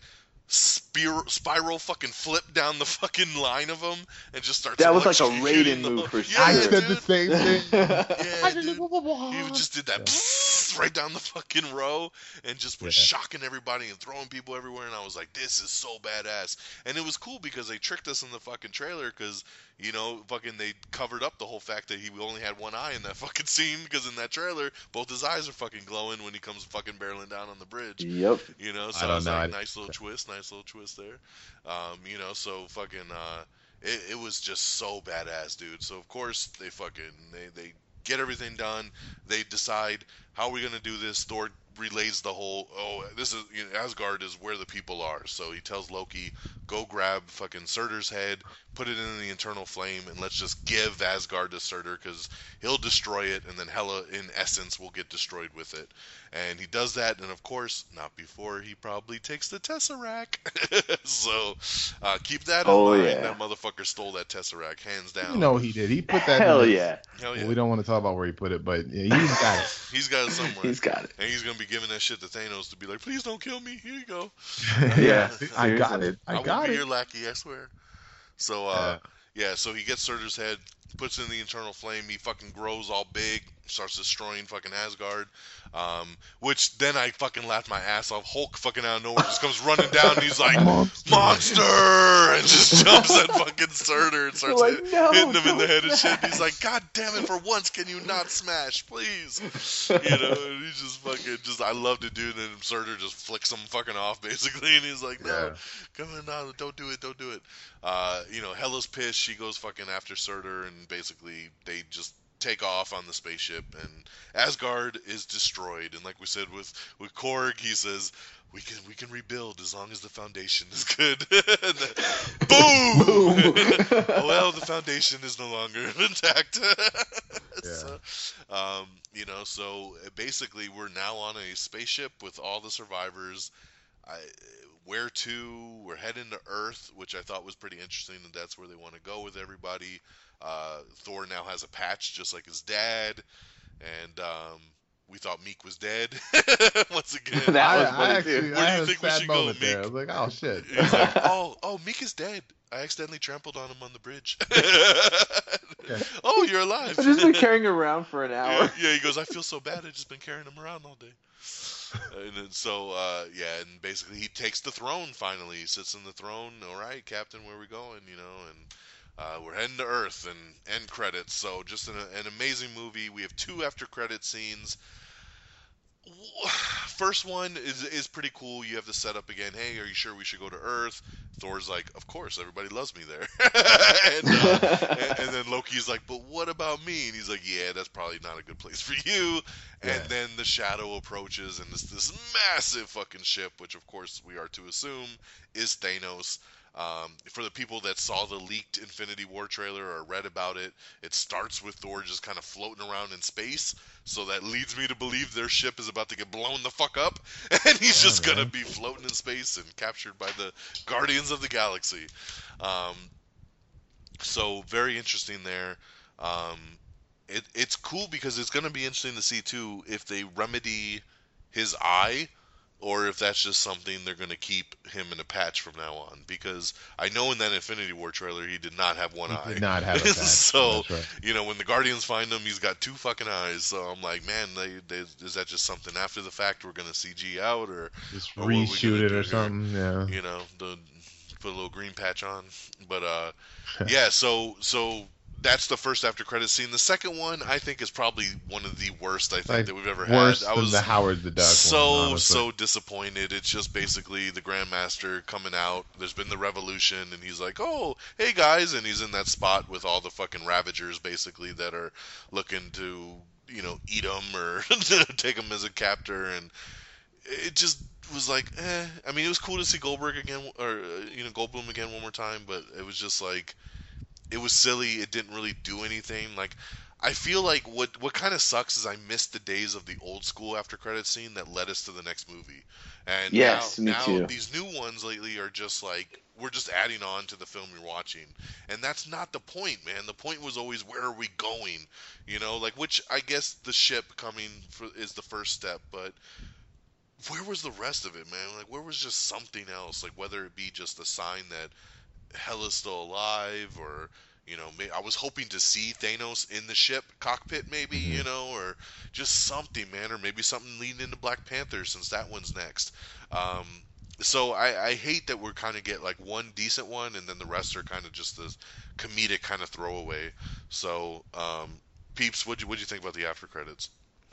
spear, spiral fucking flip down the fucking line of them and just starts. That was like a shooting Raiden the- move for Yeah, I sure. said dude. the same thing. Yeah, dude. He just did that right down the fucking row and just was Yeah. shocking everybody and throwing people everywhere. And I was like, this is so badass. And it was cool because they tricked us in the fucking trailer because, you know, fucking they covered up the whole fact that he only had one eye in that fucking scene because in that trailer, both his eyes are fucking glowing when he comes fucking barreling down on the bridge. Yep. You know, I so don't it's know. like I- nice little twist, nice little twist there. Um, you know, so fucking, uh, it, it was just so badass, dude. So of course they fucking they they get everything done. They decide how are we gonna do this. Thor relays the whole oh this is you know, Asgard is where the people are. So he tells Loki go grab fucking Surtur's head, put it in the eternal flame, and let's just give Asgard to Surtur because he'll destroy it, and then Hela in essence will get destroyed with it. And he does that, and of course, not before he probably takes the Tesseract. so, uh, keep that in Oh, mind. yeah. That motherfucker stole that Tesseract, hands down. You know he did. He put that. Hell in his- yeah. Hell yeah. Well, we don't want to talk about where he put it, but yeah, he's got it. He's got it somewhere. He's got it. and he's going to be giving that shit to Thanos to be like, please don't kill me. Here you go. Yeah. I got seriously. it. I, I, won't got be it. your lackey, I swear. So, uh, yeah, so he gets Surtur's head, puts it in the eternal flame. He fucking grows all big, starts destroying fucking Asgard. Um, which then I fucking laughed my ass off. Hulk fucking out of nowhere just comes running down and he's like, Monster. monster! And just jumps at fucking Surtur and starts Like, hit- no, hitting him in the don't head and shit. smash. And he's like, God damn it, for once can you not smash, please? You know, and he's just fucking, just, I loved it, dude. And Surtur just flicks him fucking off, basically. And he's like, no, Yeah. come on, no, don't do it, don't do it. Uh, you know, Hela's pissed. She goes fucking after Surtur, and basically they just take off on the spaceship, and Asgard is destroyed. And like we said with with Korg, he says we can we can rebuild as long as the foundation is good. And then, boom! Well, the foundation is no longer intact. So, um, you know, so basically we're now on a spaceship with all the survivors. I, where to? We're heading to Earth, which I thought was pretty interesting, and that's where they want to go with everybody. Uh, Thor now has a patch, just like his dad, and um, we thought Meek was dead. Once again, That I, was I funny, actually too. Where do I you had a think we sad should go, moment there. I Meek? was like, oh shit. he's like, oh, oh, Meek is dead. I accidentally trampled on him on the bridge. Oh, you're alive. I've just been carrying around for an Yeah, hour. yeah, he goes, I feel so bad. I've just been carrying him around all day. And then so, uh, yeah, and basically he takes the throne finally. He sits in the throne. All right, Captain, where are we going? You know, and uh, we're heading to Earth and end credits. So just an, an amazing movie. We have two after credit scenes. First one is is pretty cool. You have the setup again. Hey, are you sure we should go to Earth? Thor's like, of course, everybody loves me there. and, uh, and, and then Loki's like, but what about me? And he's like, yeah, that's probably not a good place for you. And Yeah. then the shadow approaches, and it's this massive fucking ship, which of course we are to assume is Thanos. Um, for the people that saw the leaked Infinity War trailer or read about it, it starts with Thor just kind of floating around in space. So that leads me to believe their ship is about to get blown the fuck up, and he's Yeah, just gonna man. be floating in space and captured by the Guardians of the Galaxy. Um, so very interesting there. Um, it, it's cool because it's gonna be interesting to see too if they remedy his eye, or if that's just something they're going to keep him in a patch from now on. Because I know in that Infinity War trailer he did not have one He eye. did not have a patch. So, That's right. you know, when the Guardians find him, he's got two fucking eyes. So I'm like, man, they, they, is that just something after the fact we're going to C G out? Or, Just or what are we reshoot gonna it do or here? something. Yeah. You know, the, put a little green patch on. But, uh, yeah, so so that's the first after credit scene. The second one, I think, is probably one of the worst I think Like, that we've ever worse had. I than was the Howard the Duck so one, honestly. so disappointed. It's just basically the Grandmaster coming out. There's been the revolution, and he's like, "Oh, hey guys," and he's in that spot with all the fucking Ravagers, basically, that are looking to, you know, eat him or take him as a captor, and it just was like, eh. I mean, it was cool to see Goldberg again, or uh, you know, Goldblum again one more time, but it was just like, it was silly. It didn't really do anything. Like, I feel like what what kind of sucks is I missed the days of the old school after credit scene that led us to the next movie. And Yes, now, me now too. these new ones lately are just like, we're just adding on to the film you're watching. And that's not the point, man. The point was always, where are we going? You know, like, which I guess the ship coming for, is the first step, but where was the rest of it, man? Like, where was just something else? Like, whether it be just a sign that Hela's still alive, or, you know, may- I was hoping to see Thanos in the ship cockpit, maybe, Mhm. you know, or just something, man, or maybe something leading into Black Panther, since that one's next. Um, so I, I hate that we're kind of get like one decent one, and then the rest are kind of just this comedic kind of throwaway. So, um, Peeps, what'd you what'd you think about the after credits?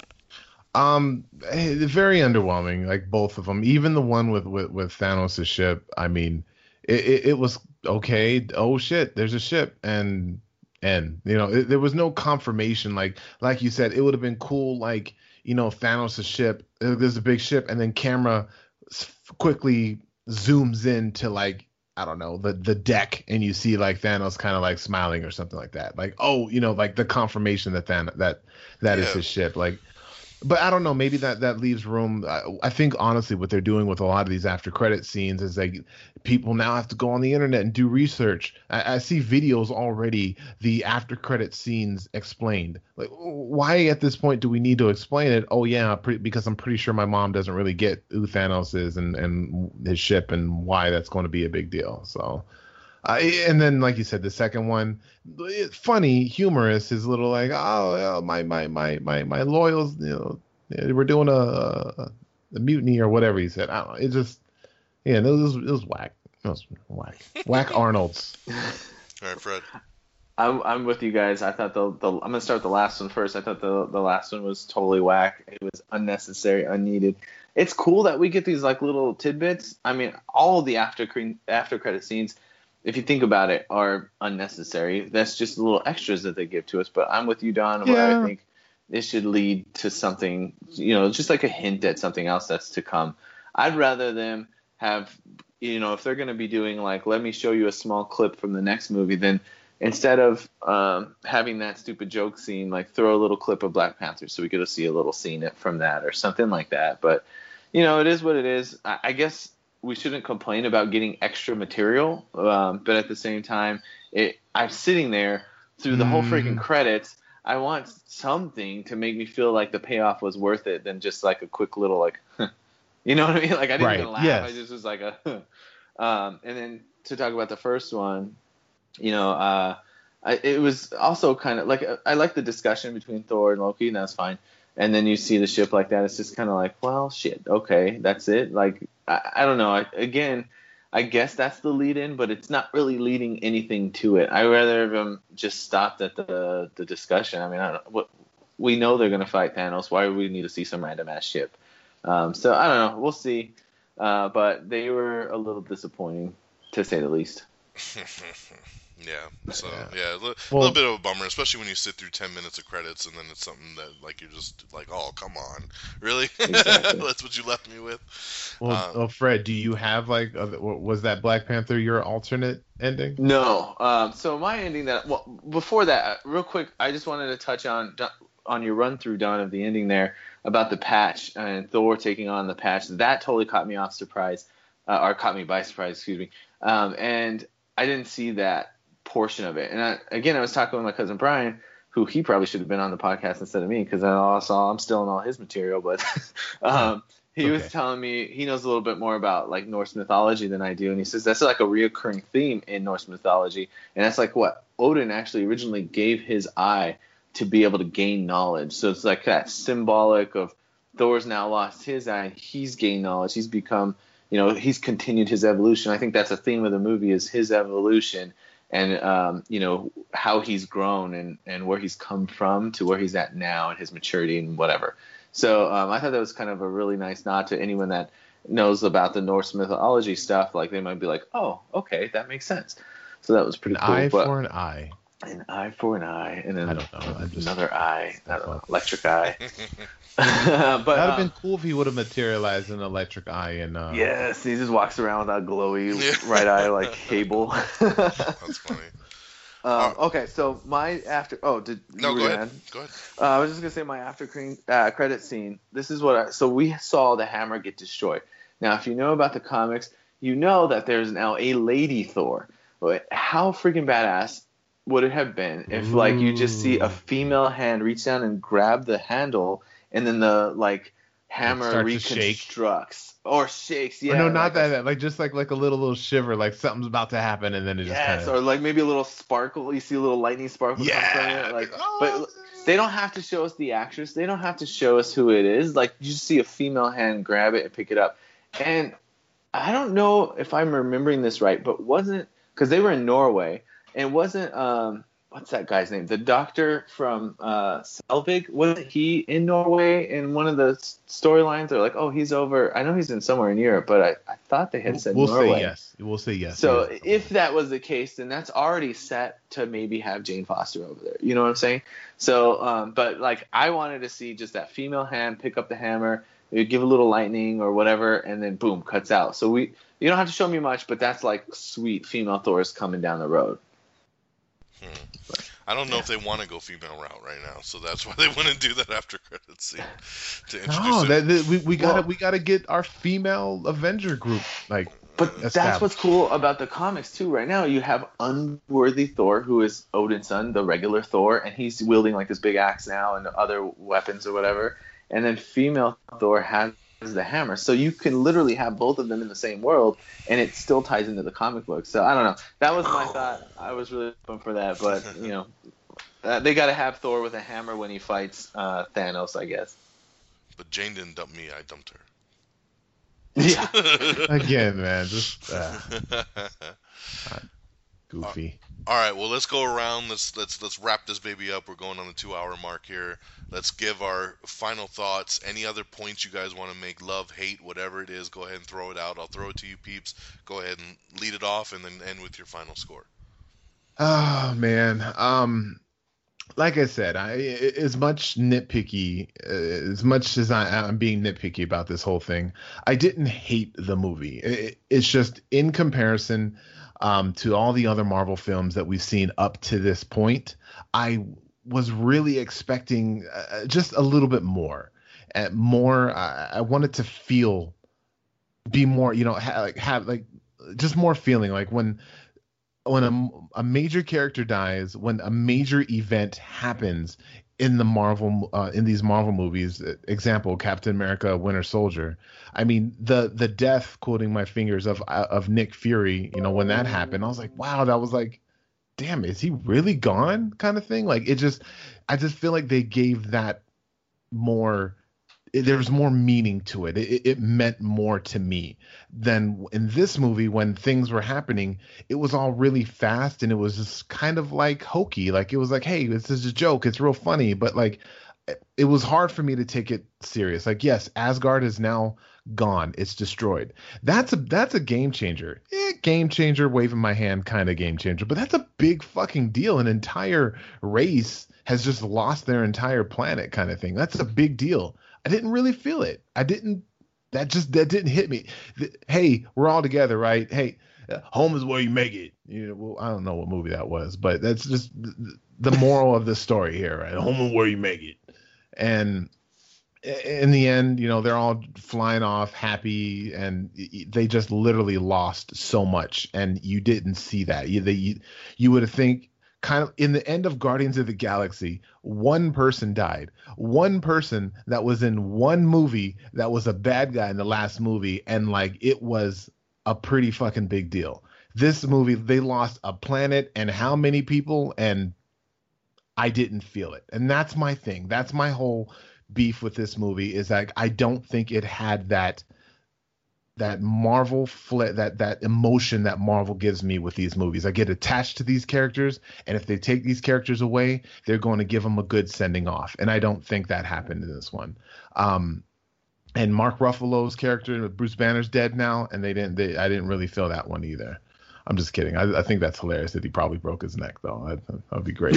Um, eh, very underwhelming. Like both of them, even the one with with, with Thanos' ship. I mean, it, it, it was okay. Oh shit, there's a ship, and and you know, it, there was no confirmation. Like like you said, it would have been cool. Like, you know, Thanos' ship. uh, There's a big ship, and then camera s- quickly zooms in to, like, I don't know, the the deck, and you see like Thanos kind of like smiling or something like that. Like, oh, you know, like the confirmation that Than that that is Yeah. his ship. Like, but I don't know. Maybe that that leaves room. I, I think honestly, what they're doing with a lot of these after credit scenes is like people now have to go on the internet and do research. I, I see videos already, the after credit scenes explained. Like, why at this point do we need to explain it? Oh yeah, pre- because I'm pretty sure my mom doesn't really get who Thanos is and and his ship and why that's going to be a big deal. So. Uh, and then, like you said, the second one, it's funny, humorous. His little like, oh, yeah, my my my my my loyals, you know, yeah, we're doing a, a, a mutiny or whatever he said. I don't know. It just, yeah, it was it was whack. It was whack. Whack Arnold's. All right, Fred. I'm I'm with you guys. I thought the the I'm gonna start with the last one first. I thought the the last one was totally whack. It was unnecessary, unneeded. It's cool that we get these like little tidbits. I mean, all of the after cre- after credit scenes, if you think about it, are unnecessary. That's just little extras that they give to us. But I'm with you, Don, where Yeah. I think it should lead to something, you know, just like a hint at something else that's to come. I'd rather them have, you know, if they're going to be doing like, let me show you a small clip from the next movie, then instead of um, having that stupid joke scene, like throw a little clip of Black Panther so we get to see a little scene from that or something like that. But, you know, it is what it is. I, I guess we shouldn't complain about getting extra material, um, but at the same time, it, I'm sitting there through the whole freaking Mm. credits. I want something to make me feel like the payoff was worth it than just like a quick little like, you know what I mean? Like I didn't Right, even laugh. yes. I just was like a, um, and then to talk about the first one, you know, uh, I, it was also kind of like I like the discussion between Thor and Loki, and that's fine. And then you see the ship like that, it's just kind of like, well, shit, okay, that's it. Like I, I don't know. I, again, I guess that's the lead in, but it's not really leading anything to it. I rather them just stopped at the the discussion. I mean, I don't know. What, we know they're gonna fight Thanos. Why would we need to see some random ass ship? Um, so I don't know. We'll see. Uh, but they were a little disappointing, to say the least. Yeah, so Yeah. yeah, a li- Well- little bit of a bummer, especially when you sit through ten minutes of credits and then it's something that like you're just like, oh come on, really? Exactly. That's what you left me with. Well, Um, oh, Fred, do you have like, other, was that Black Panther your alternate ending? No. Um, so my ending that well before that, real quick, I just wanted to touch on on your run through, Don, of the ending there about the patch and Thor taking on the patch. That totally caught me off surprise, uh, or caught me by surprise, excuse me. Um, and I didn't see that portion of it. And I, again, I was talking with my cousin Brian, who he probably should have been on the podcast instead of me because I saw I'm still in all his material, but um, he was Okay. telling me he knows a little bit more about like Norse mythology than I do, and he says that's like a reoccurring theme in Norse mythology, and that's like what Odin actually originally gave his eye to be able to gain knowledge. So it's like that symbolic of Thor's now lost his eye, he's gained knowledge, he's become, you know, he's continued his evolution. I think that's a theme of the movie is his evolution. And, um, you know, how he's grown and, and where he's come from to where he's at now and his maturity and whatever. So um, I thought that was kind of a really nice nod to anyone that knows about the Norse mythology stuff. Like they might be like, oh, okay, that makes sense. So that was pretty An cool. eye but for an eye. an eye for an eye and then I don't know. I'm just- another eye, I don't know, fun. electric eye. but That'd have um, been cool if he would have materialized an electric eye and uh yes, he just walks around with that glowy Yeah. right eye like Cable. That's funny. Um, okay, so my after oh did No, you were go gonna ahead. add? Go ahead. Uh, I was just gonna say my after cre- uh, credit scene. This is what I, so we saw the hammer get destroyed. Now, if you know about the comics, you know that there's now a lady Thor. But how freaking badass would it have been if like you just see a female hand reach down and grab the handle, and then the like Hammer Like, starts to shake. reconstructs or shakes. Yeah, Or no, like not that, a- that. Like just like like a little little shiver, like something's about to happen, and then it just Yes, kind of. or like maybe a little sparkle. You see a little lightning sparkle come from Yeah. it. Like, Oh. but they don't have to show us the actress. They don't have to show us who it is. Like, you just see a female hand grab it and pick it up. And I don't know if I'm remembering this right, but wasn't because they were in Norway and wasn't um what's that guy's name? The doctor from uh, Selvig, wasn't he in Norway in one of the s- storylines? They're like, oh, he's over. I know he's in somewhere in Europe, but I, I thought they had said We'll Norway. say yes. We'll say yes. So Yes. if that was the case, then that's already set to maybe have Jane Foster over there. You know what I'm saying? So, um, but like I wanted to see just that female hand pick up the hammer, maybe give a little lightning or whatever, and then boom, cuts out. So we you don't have to show me much, but that's like sweet female Thor's coming down the road. Hmm. I don't know if they want to go female route right now, so that's why they wouldn't do that after credits scene to introduce No, it. that, that- we we gotta Well- we gotta get our female Avenger group like. But that's established. what's cool about the comics too. Right now, you have unworthy Thor, who is Odin's son, the regular Thor, and he's wielding like this big axe now and other weapons or whatever. And then female Thor has the hammer, so you can literally have both of them in the same world, and it still ties into the comic book. So I don't know. That was my thought. I was really hoping for that, but you know, uh, they got to have Thor with a hammer when he fights uh, Thanos, I guess. But Jane didn't dump me, I dumped her. Yeah. Again, man, just uh, goofy. All right, well, let's go around. Let's let's let's wrap this baby up. We're going on the two-hour mark here. Let's give our final thoughts. Any other points you guys want to make? Love, hate, whatever it is, go ahead and throw it out. I'll throw it to you, peeps. Go ahead and lead it off, and then end with your final score. Oh man, um, like I said, I as much nitpicky uh, as much as I, I'm being nitpicky about this whole thing, I didn't hate the movie. It, it's just in comparison um, to all the other Marvel films that we've seen up to this point, I was really expecting uh, just a little bit more. Uh, more, I, I wanted to feel, be more, you know, ha- like have like just more feeling like when. When a, a major character dies, when a major event happens in the Marvel, uh, in these Marvel movies, example, Captain America, Winter Soldier. I mean, the the death, quoting my fingers, of of Nick Fury. You know, when that happened, I was like, wow, that was like, damn, is he really gone? Kind of thing. Like it just, I just feel like they gave that more. There was more meaning to it. it. It meant more to me than in this movie when things were happening. It was all really fast and it was just kind of like hokey. Like it was like, hey, this is a joke. It's real funny. But like, it was hard for me to take it serious. Like, yes, Asgard is now gone. It's destroyed. That's a that's a game changer. Eh, game changer, waving my hand kind of game changer. But that's a big fucking deal. An entire race has just lost their entire planet kind of thing. That's a big deal. I didn't really feel it. I didn't. That just that didn't hit me. The, hey, we're all together, right? Hey, uh, home is where you make it. You know, well, I don't know what movie that was, but that's just the, the moral of the story here, right? Home is where you make it. And in the end, you know, they're all flying off happy, and they just literally lost so much, and you didn't see that. You they you, you would have think. Kind of in the end of Guardians of the Galaxy, one person died. One person that was in one movie that was a bad guy in the last movie, and like it was a pretty fucking big deal. This movie, they lost a planet and how many people, and I didn't feel it. And that's my thing. That's my whole beef with this movie is like I don't think it had that that Marvel fl- that that emotion that Marvel gives me with these movies. I get attached to these characters, and if they take these characters away, they're going to give them a good sending off, and I don't think that happened in this one. Um, and Mark Ruffalo's character, Bruce Banner's dead now, and they didn't. They, I didn't really feel that one either. I'm just kidding. I, I think that's hilarious that he probably broke his neck, though. That, that would be great.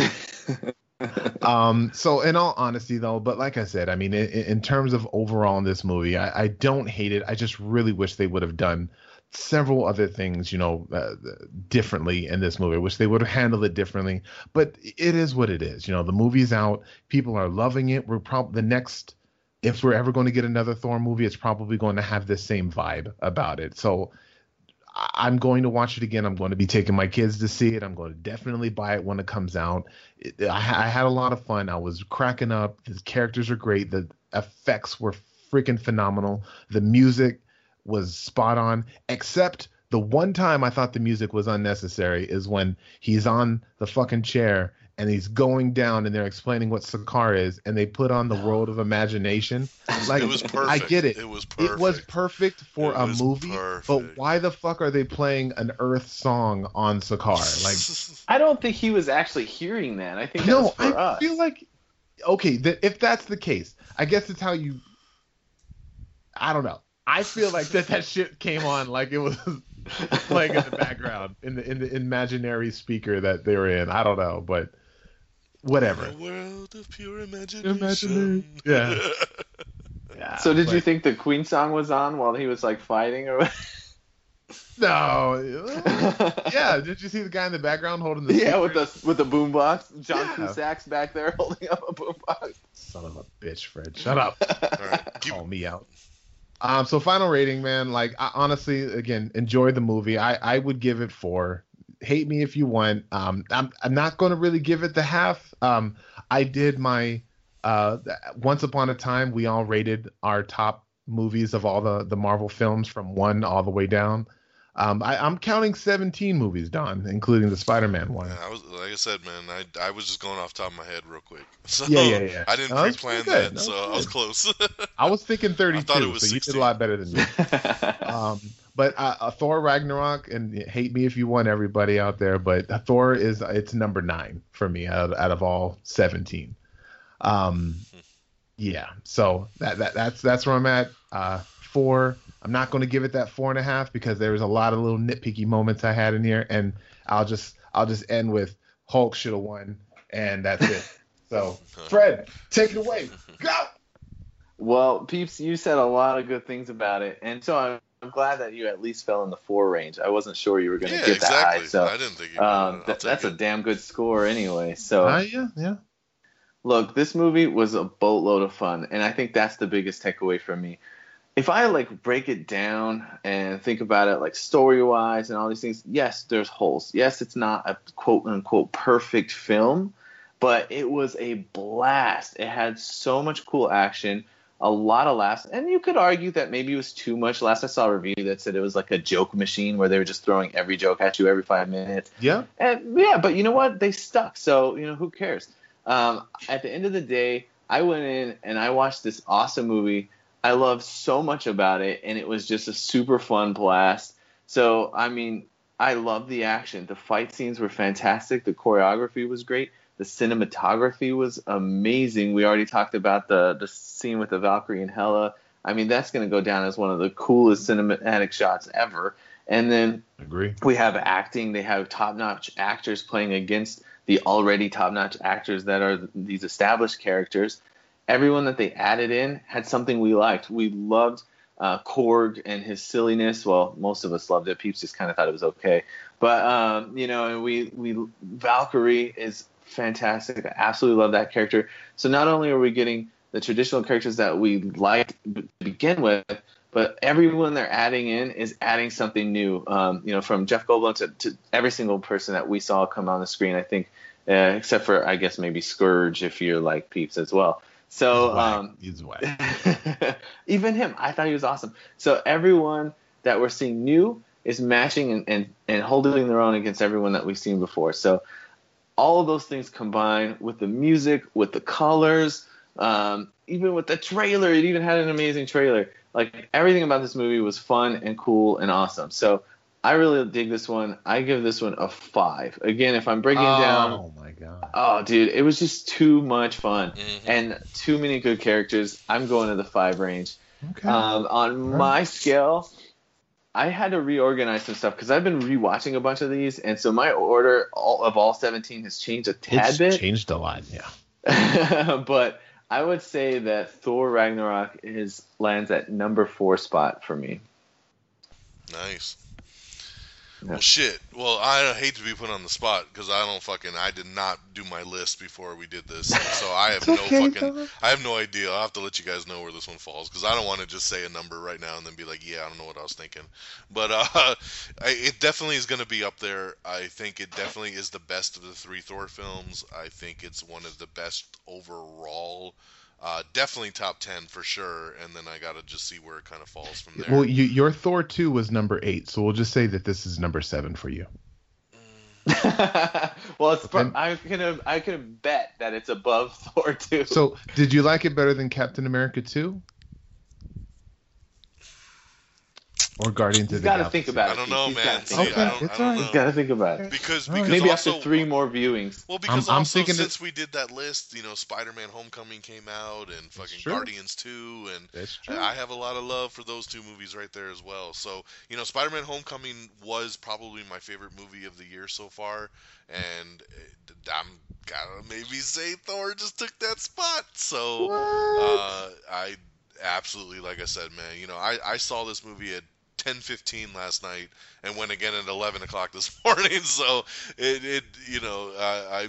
um so in all honesty though, but like I said, I mean in, in terms of overall in this movie, I, I don't hate it. I just really wish they would have done several other things, you know, uh, differently in this movie. I wish they would have handled it differently, but it is what it is. You know, the movie's out, people are loving it. We're probably the next, if we're ever going to get another Thor movie, it's probably going to have the same vibe about it. So I'm going to watch it again. I'm going to be taking my kids to see it. I'm going to definitely buy it when it comes out. It, I, I had a lot of fun. I was cracking up. The characters are great. The effects were freaking phenomenal. The music was spot on, except the one time I thought the music was unnecessary is when he's on the fucking chair and he's going down and they're explaining what Sakaar is, and they put on the World of Imagination. Like, it was perfect. I get it. It was perfect. It was perfect for It a was movie, perfect. but why the fuck are they playing an Earth song on Sakaar? Like, I don't think he was actually hearing that. I think that no, was for I us. feel like okay. Th- if that's the case, I guess it's how you. I don't know. I feel like that that shit came on like it was playing in the background in the in the imaginary speaker that they were in. I don't know, but whatever. A world of pure imagination. Imaginary. Yeah. Yeah. So did but- you think the Queen song was on while he was like fighting or? No. Yeah. Did you see the guy in the background holding the? Yeah, with speaker? the with the boombox. John Yeah. Cusack's back there holding up a boombox. Son of a bitch, Fred. Shut up. All right, keep, Call me out. Um, so final rating, man. Like, I, honestly, again, enjoyed the movie. I, I would give it four. Hate me if you want. Um, I'm I'm not going to really give it the half. Um, I did my uh, once upon a time we all rated our top movies of all the the Marvel films from one all the way down. Um, I, I'm counting seventeen movies, Don, including the Spider-Man one. I was like I said, man. I I was just going off the top of my head real quick. So Yeah, yeah, yeah. I didn't No, that's pre-plan pretty good. that, That's so I was close. I was thinking thirty-two, I thought it was so you did sixteen. a lot better than me. Um, but uh, uh, Thor Ragnarok, and hate me if you want, everybody out there, but Thor is it's number nine for me out, out of all seventeen. Um, yeah, so that, that that's that's where I'm at. Uh, four. I'm not going to give it that four and a half because there was a lot of little nitpicky moments I had in here, and I'll just I'll just end with Hulk should have won, and that's it. So Fred, take it away. Go. Well, Peeps, you said a lot of good things about it, and so I'm, I'm glad that you at least fell in the four range. I wasn't sure you were going to Yeah, get that exactly. high, so I didn't think you um, would. th- that's a damn good score anyway. So Uh, yeah, yeah. look, this movie was a boatload of fun, and I think that's the biggest takeaway for me. If I like break it down and think about it like story wise and all these things, yes, there's holes. Yes, it's not a quote unquote perfect film, but it was a blast. It had so much cool action, a lot of laughs, and you could argue that maybe it was too much. Last I saw a review that said it was like a joke machine where they were just throwing every joke at you every five minutes. Yeah. And yeah, but you know what? They stuck. So, you know, who cares? Um, at the end of the day, I went in and I watched this awesome movie. I loved so much about it, and it was just a super fun blast. So, I mean, I love the action. The fight scenes were fantastic. The choreography was great. The cinematography was amazing. We already talked about the, the scene with the Valkyrie and Hela. I mean, that's going to go down as one of the coolest cinematic shots ever. And then Agree. we have acting. They have top-notch actors playing against the already top-notch actors that are these established characters. Everyone that they added in had something we liked. We loved uh, Korg and his silliness. Well, most of us loved it. Peeps just kind of thought it was okay. But, um, you know, and we, we Valkyrie is fantastic. I absolutely love that character. So not only are we getting the traditional characters that we liked to begin with, but everyone they're adding in is adding something new. Um, you know, from Jeff Goldblum to, to every single person that we saw come on the screen, I think, uh, except for, I guess, maybe Scourge if you're like Peeps as well. So um, He's whack. even him, I thought he was awesome. So everyone that we're seeing new is matching and, and, and holding their own against everyone that we've seen before. So all of those things combined with the music, with the colors, um, even with the trailer, it even had an amazing trailer. Like everything about this movie was fun and cool and awesome. So I really dig this one. I give this one a five. Again, if I'm breaking it down, Oh my god. oh, dude, it was just too much fun Mhm. and too many good characters. I'm going to the five range. Okay. Um, on my scale, I had to reorganize some stuff because I've been rewatching a bunch of these, and so my order all, of all seventeen has changed a tad it's bit. changed a lot. Yeah. But I would say that Thor Ragnarok is lands at number four spot for me. Nice. Yeah. Well, shit. Well, I hate to be put on the spot because I don't fucking. I did not do my list before we did this, so I have no okay, fucking. Tom. I have no idea. I'll have to let you guys know where this one falls because I don't want to just say a number right now and then be like, yeah, I don't know what I was thinking. But uh, I, it definitely is going to be up there. I think it definitely is the best of the three Thor films. I think it's one of the best overall Uh, definitely top ten for sure, and then I gotta just see where it kind of falls from there. Well, you, your Thor two was number eight, so we'll just say that this is number seven for you. Well, it's Okay. I can I can bet that it's above Thor two. So, did you like it better than Captain America two? Or Guardians He's of the got to Galaxy? think about it. I don't know, He's man. gotta See, think Okay, about I it. don't, it's I don't alright. know. He's got to think about it. Because All right. because Maybe also, after three more viewings. Well, because I'm- I'm also thinking that- since we did that list, you know, Spider-Man: Homecoming came out, and fucking true. Guardians two, and That's true. I have a lot of love for those two movies right there as well. So, you know, Spider-Man: Homecoming was probably my favorite movie of the year so far, and uh, I'm gotta maybe say Thor just took that spot. So, uh, I absolutely, like I said, man, you know, I I saw this movie at ten fifteen last night and went again at eleven o'clock this morning. So it, it you know, uh, I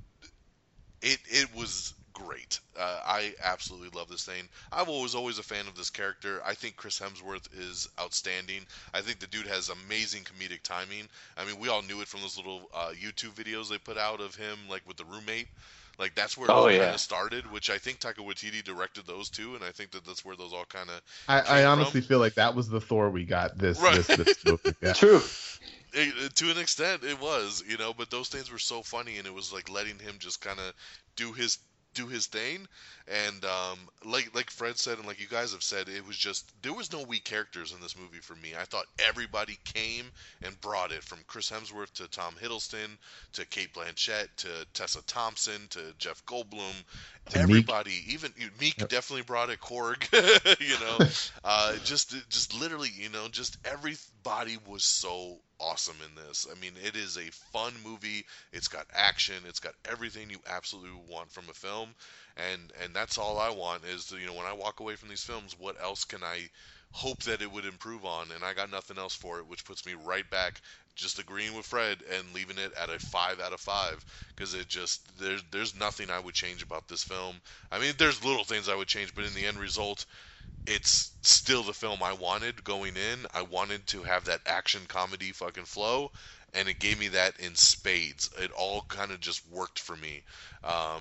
it it was great. Uh, I absolutely love this thing. I was always a fan of this character. I think Chris Hemsworth is outstanding. I think the dude has amazing comedic timing. I mean, we all knew it from those little uh, YouTube videos they put out of him, like with the roommate. Like that's where it Oh, all yeah. kind of started, which I think Taika Waititi directed those too, and I think that that's where those all kind of I, I came honestly from. feel like that was the Thor we got this Right. this, this movie. Yeah. True. It, to an extent, it was, you know, but those things were so funny, and it was like letting him just kind of do his do his thing, and um, like like Fred said, and like you guys have said, it was just there was no weak characters in this movie for me. I thought everybody came and brought it, from Chris Hemsworth to Tom Hiddleston to Kate Blanchett to Tessa Thompson to Jeff Goldblum. To Meek. Everybody, even Meek, Yep. definitely brought it. Korg, you know, uh, just just literally, you know, just everybody was so awesome in this. I mean, it is a fun movie. It's got action. It's got everything you absolutely want from a film, and and that's all I want is to, you know, when I walk away from these films, what else can I hope that it would improve on? And I got nothing else for it, which puts me right back just agreeing with Fred and leaving it at a five out of five, because it just there's there's nothing I would change about this film. I mean, there's little things I would change, but in the end result, it's still the film I wanted going in. I wanted to have that action comedy fucking flow, and it gave me that in spades. It all kind of just worked for me. Um,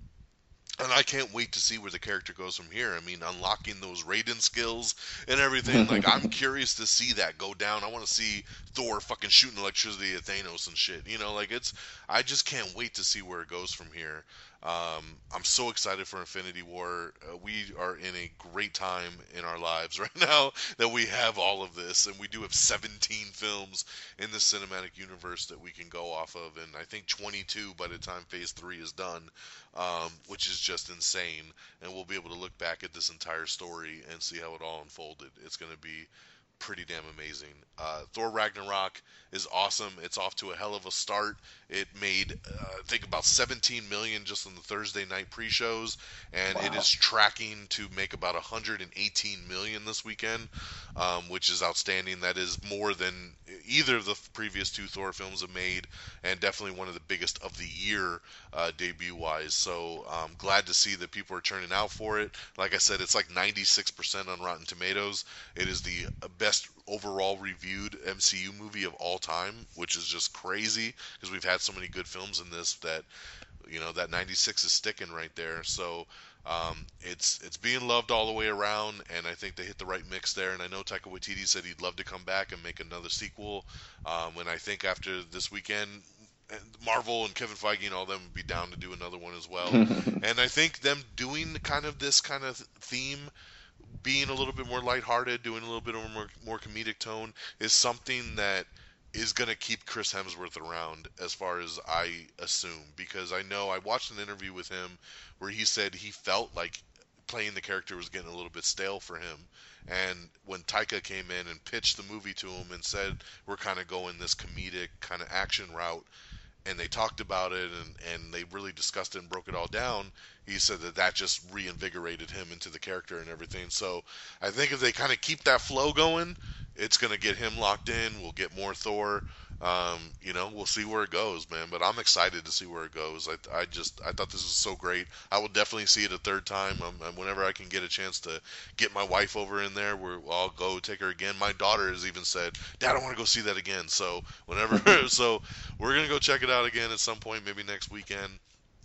and I can't wait to see where the character goes from here. I mean, unlocking those Raiden skills and everything. Like, I'm curious to see that go down. I want to see Thor fucking shooting electricity at Thanos and shit. You know, like, it's, I just can't wait to see where it goes from here. Um, I'm so excited for Infinity War. Uh, we are in a great time in our lives right now that we have all of this, and we do have seventeen films in the cinematic universe that we can go off of, and I think twenty-two by the time Phase three is done, um, which is just insane, and we'll be able to look back at this entire story and see how it all unfolded. It's going to be pretty damn amazing. Uh, Thor Ragnarok is awesome. It's off to a hell of a start. It made, uh, I think, about seventeen million dollars just on the Thursday night pre-shows, and it is tracking to make about one hundred eighteen million dollars this weekend, um, which is outstanding. That is more than either of the previous two Thor films have made, and definitely one of the biggest of the year uh, debut-wise. So I'm glad to see that people are turning out for it. Like I said, it's like ninety-six percent on Rotten Tomatoes. It is the best overall reviewed M C U movie of all time, which is just crazy because we've had so many good films in this that, you know, that ninety-six is sticking right there. So um, it's it's being loved all the way around, and I think they hit the right mix there. And I know Taika Waititi said he'd love to come back and make another sequel. Um, and I think after this weekend, Marvel and Kevin Feige and all them would be down to do another one as well. And I think them doing kind of this kind of theme, being a little bit more lighthearted, doing a little bit of a more, more comedic tone, is something that is going to keep Chris Hemsworth around, as far as I assume, because I know I watched an interview with him where he said he felt like playing the character was getting a little bit stale for him. And when Taika came in and pitched the movie to him and said, we're kind of going this comedic kind of action route, and they talked about it and, and they really discussed it and broke it all down, he said that that just reinvigorated him into the character and everything. So I think if they kind of keep that flow going, it's going to get him locked in. We'll get more Thor. Um, you know, we'll see where it goes, man. But I'm excited to see where it goes. I, I just, I thought this was so great. I will definitely see it a third time. Um, and whenever I can get a chance to get my wife over in there, where I'll go take her again. My daughter has even said, "Dad, I want to go see that again." So whenever, so we're gonna go check it out again at some point, maybe next weekend.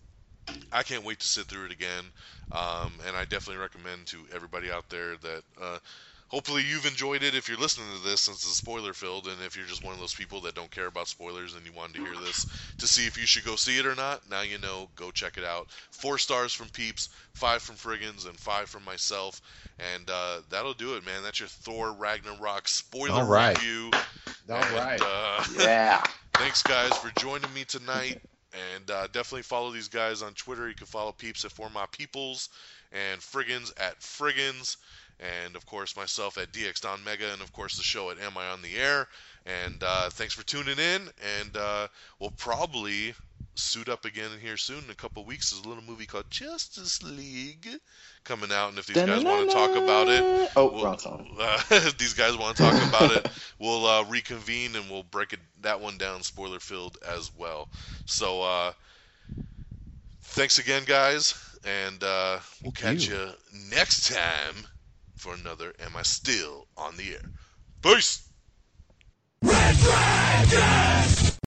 I can't wait to sit through it again, um, and I definitely recommend to everybody out there that uh, hopefully you've enjoyed it if you're listening to this, since it's spoiler filled, and if you're just one of those people that don't care about spoilers and you wanted to hear this to see if you should go see it or not, now you know, go check it out. Four stars from Peeps, five from Friggins, and five from myself, and uh, that'll do it, man. That's your Thor Ragnarok spoiler All right. review. All and, right. Uh, Yeah. Thanks, guys, for joining me tonight. And uh, definitely follow these guys on Twitter. You can follow Peeps at For My Peoples and Friggins at Friggins. And, of course, myself at D X Don Mega. And, of course, the show at Am I on the Air. And uh, thanks for tuning in. And uh, we'll probably suit up again here soon. In a couple of weeks, there's a little movie called Justice League coming out. And if these guys want to talk about it, Oh, we'll, wrong song. uh, if these guys want to talk about it, we'll uh, reconvene and we'll break it, that one down spoiler filled as well. So uh, thanks again, guys, and uh, we'll Thank catch you. you next time for another Am I Still on the Air? Peace. Red Dragon!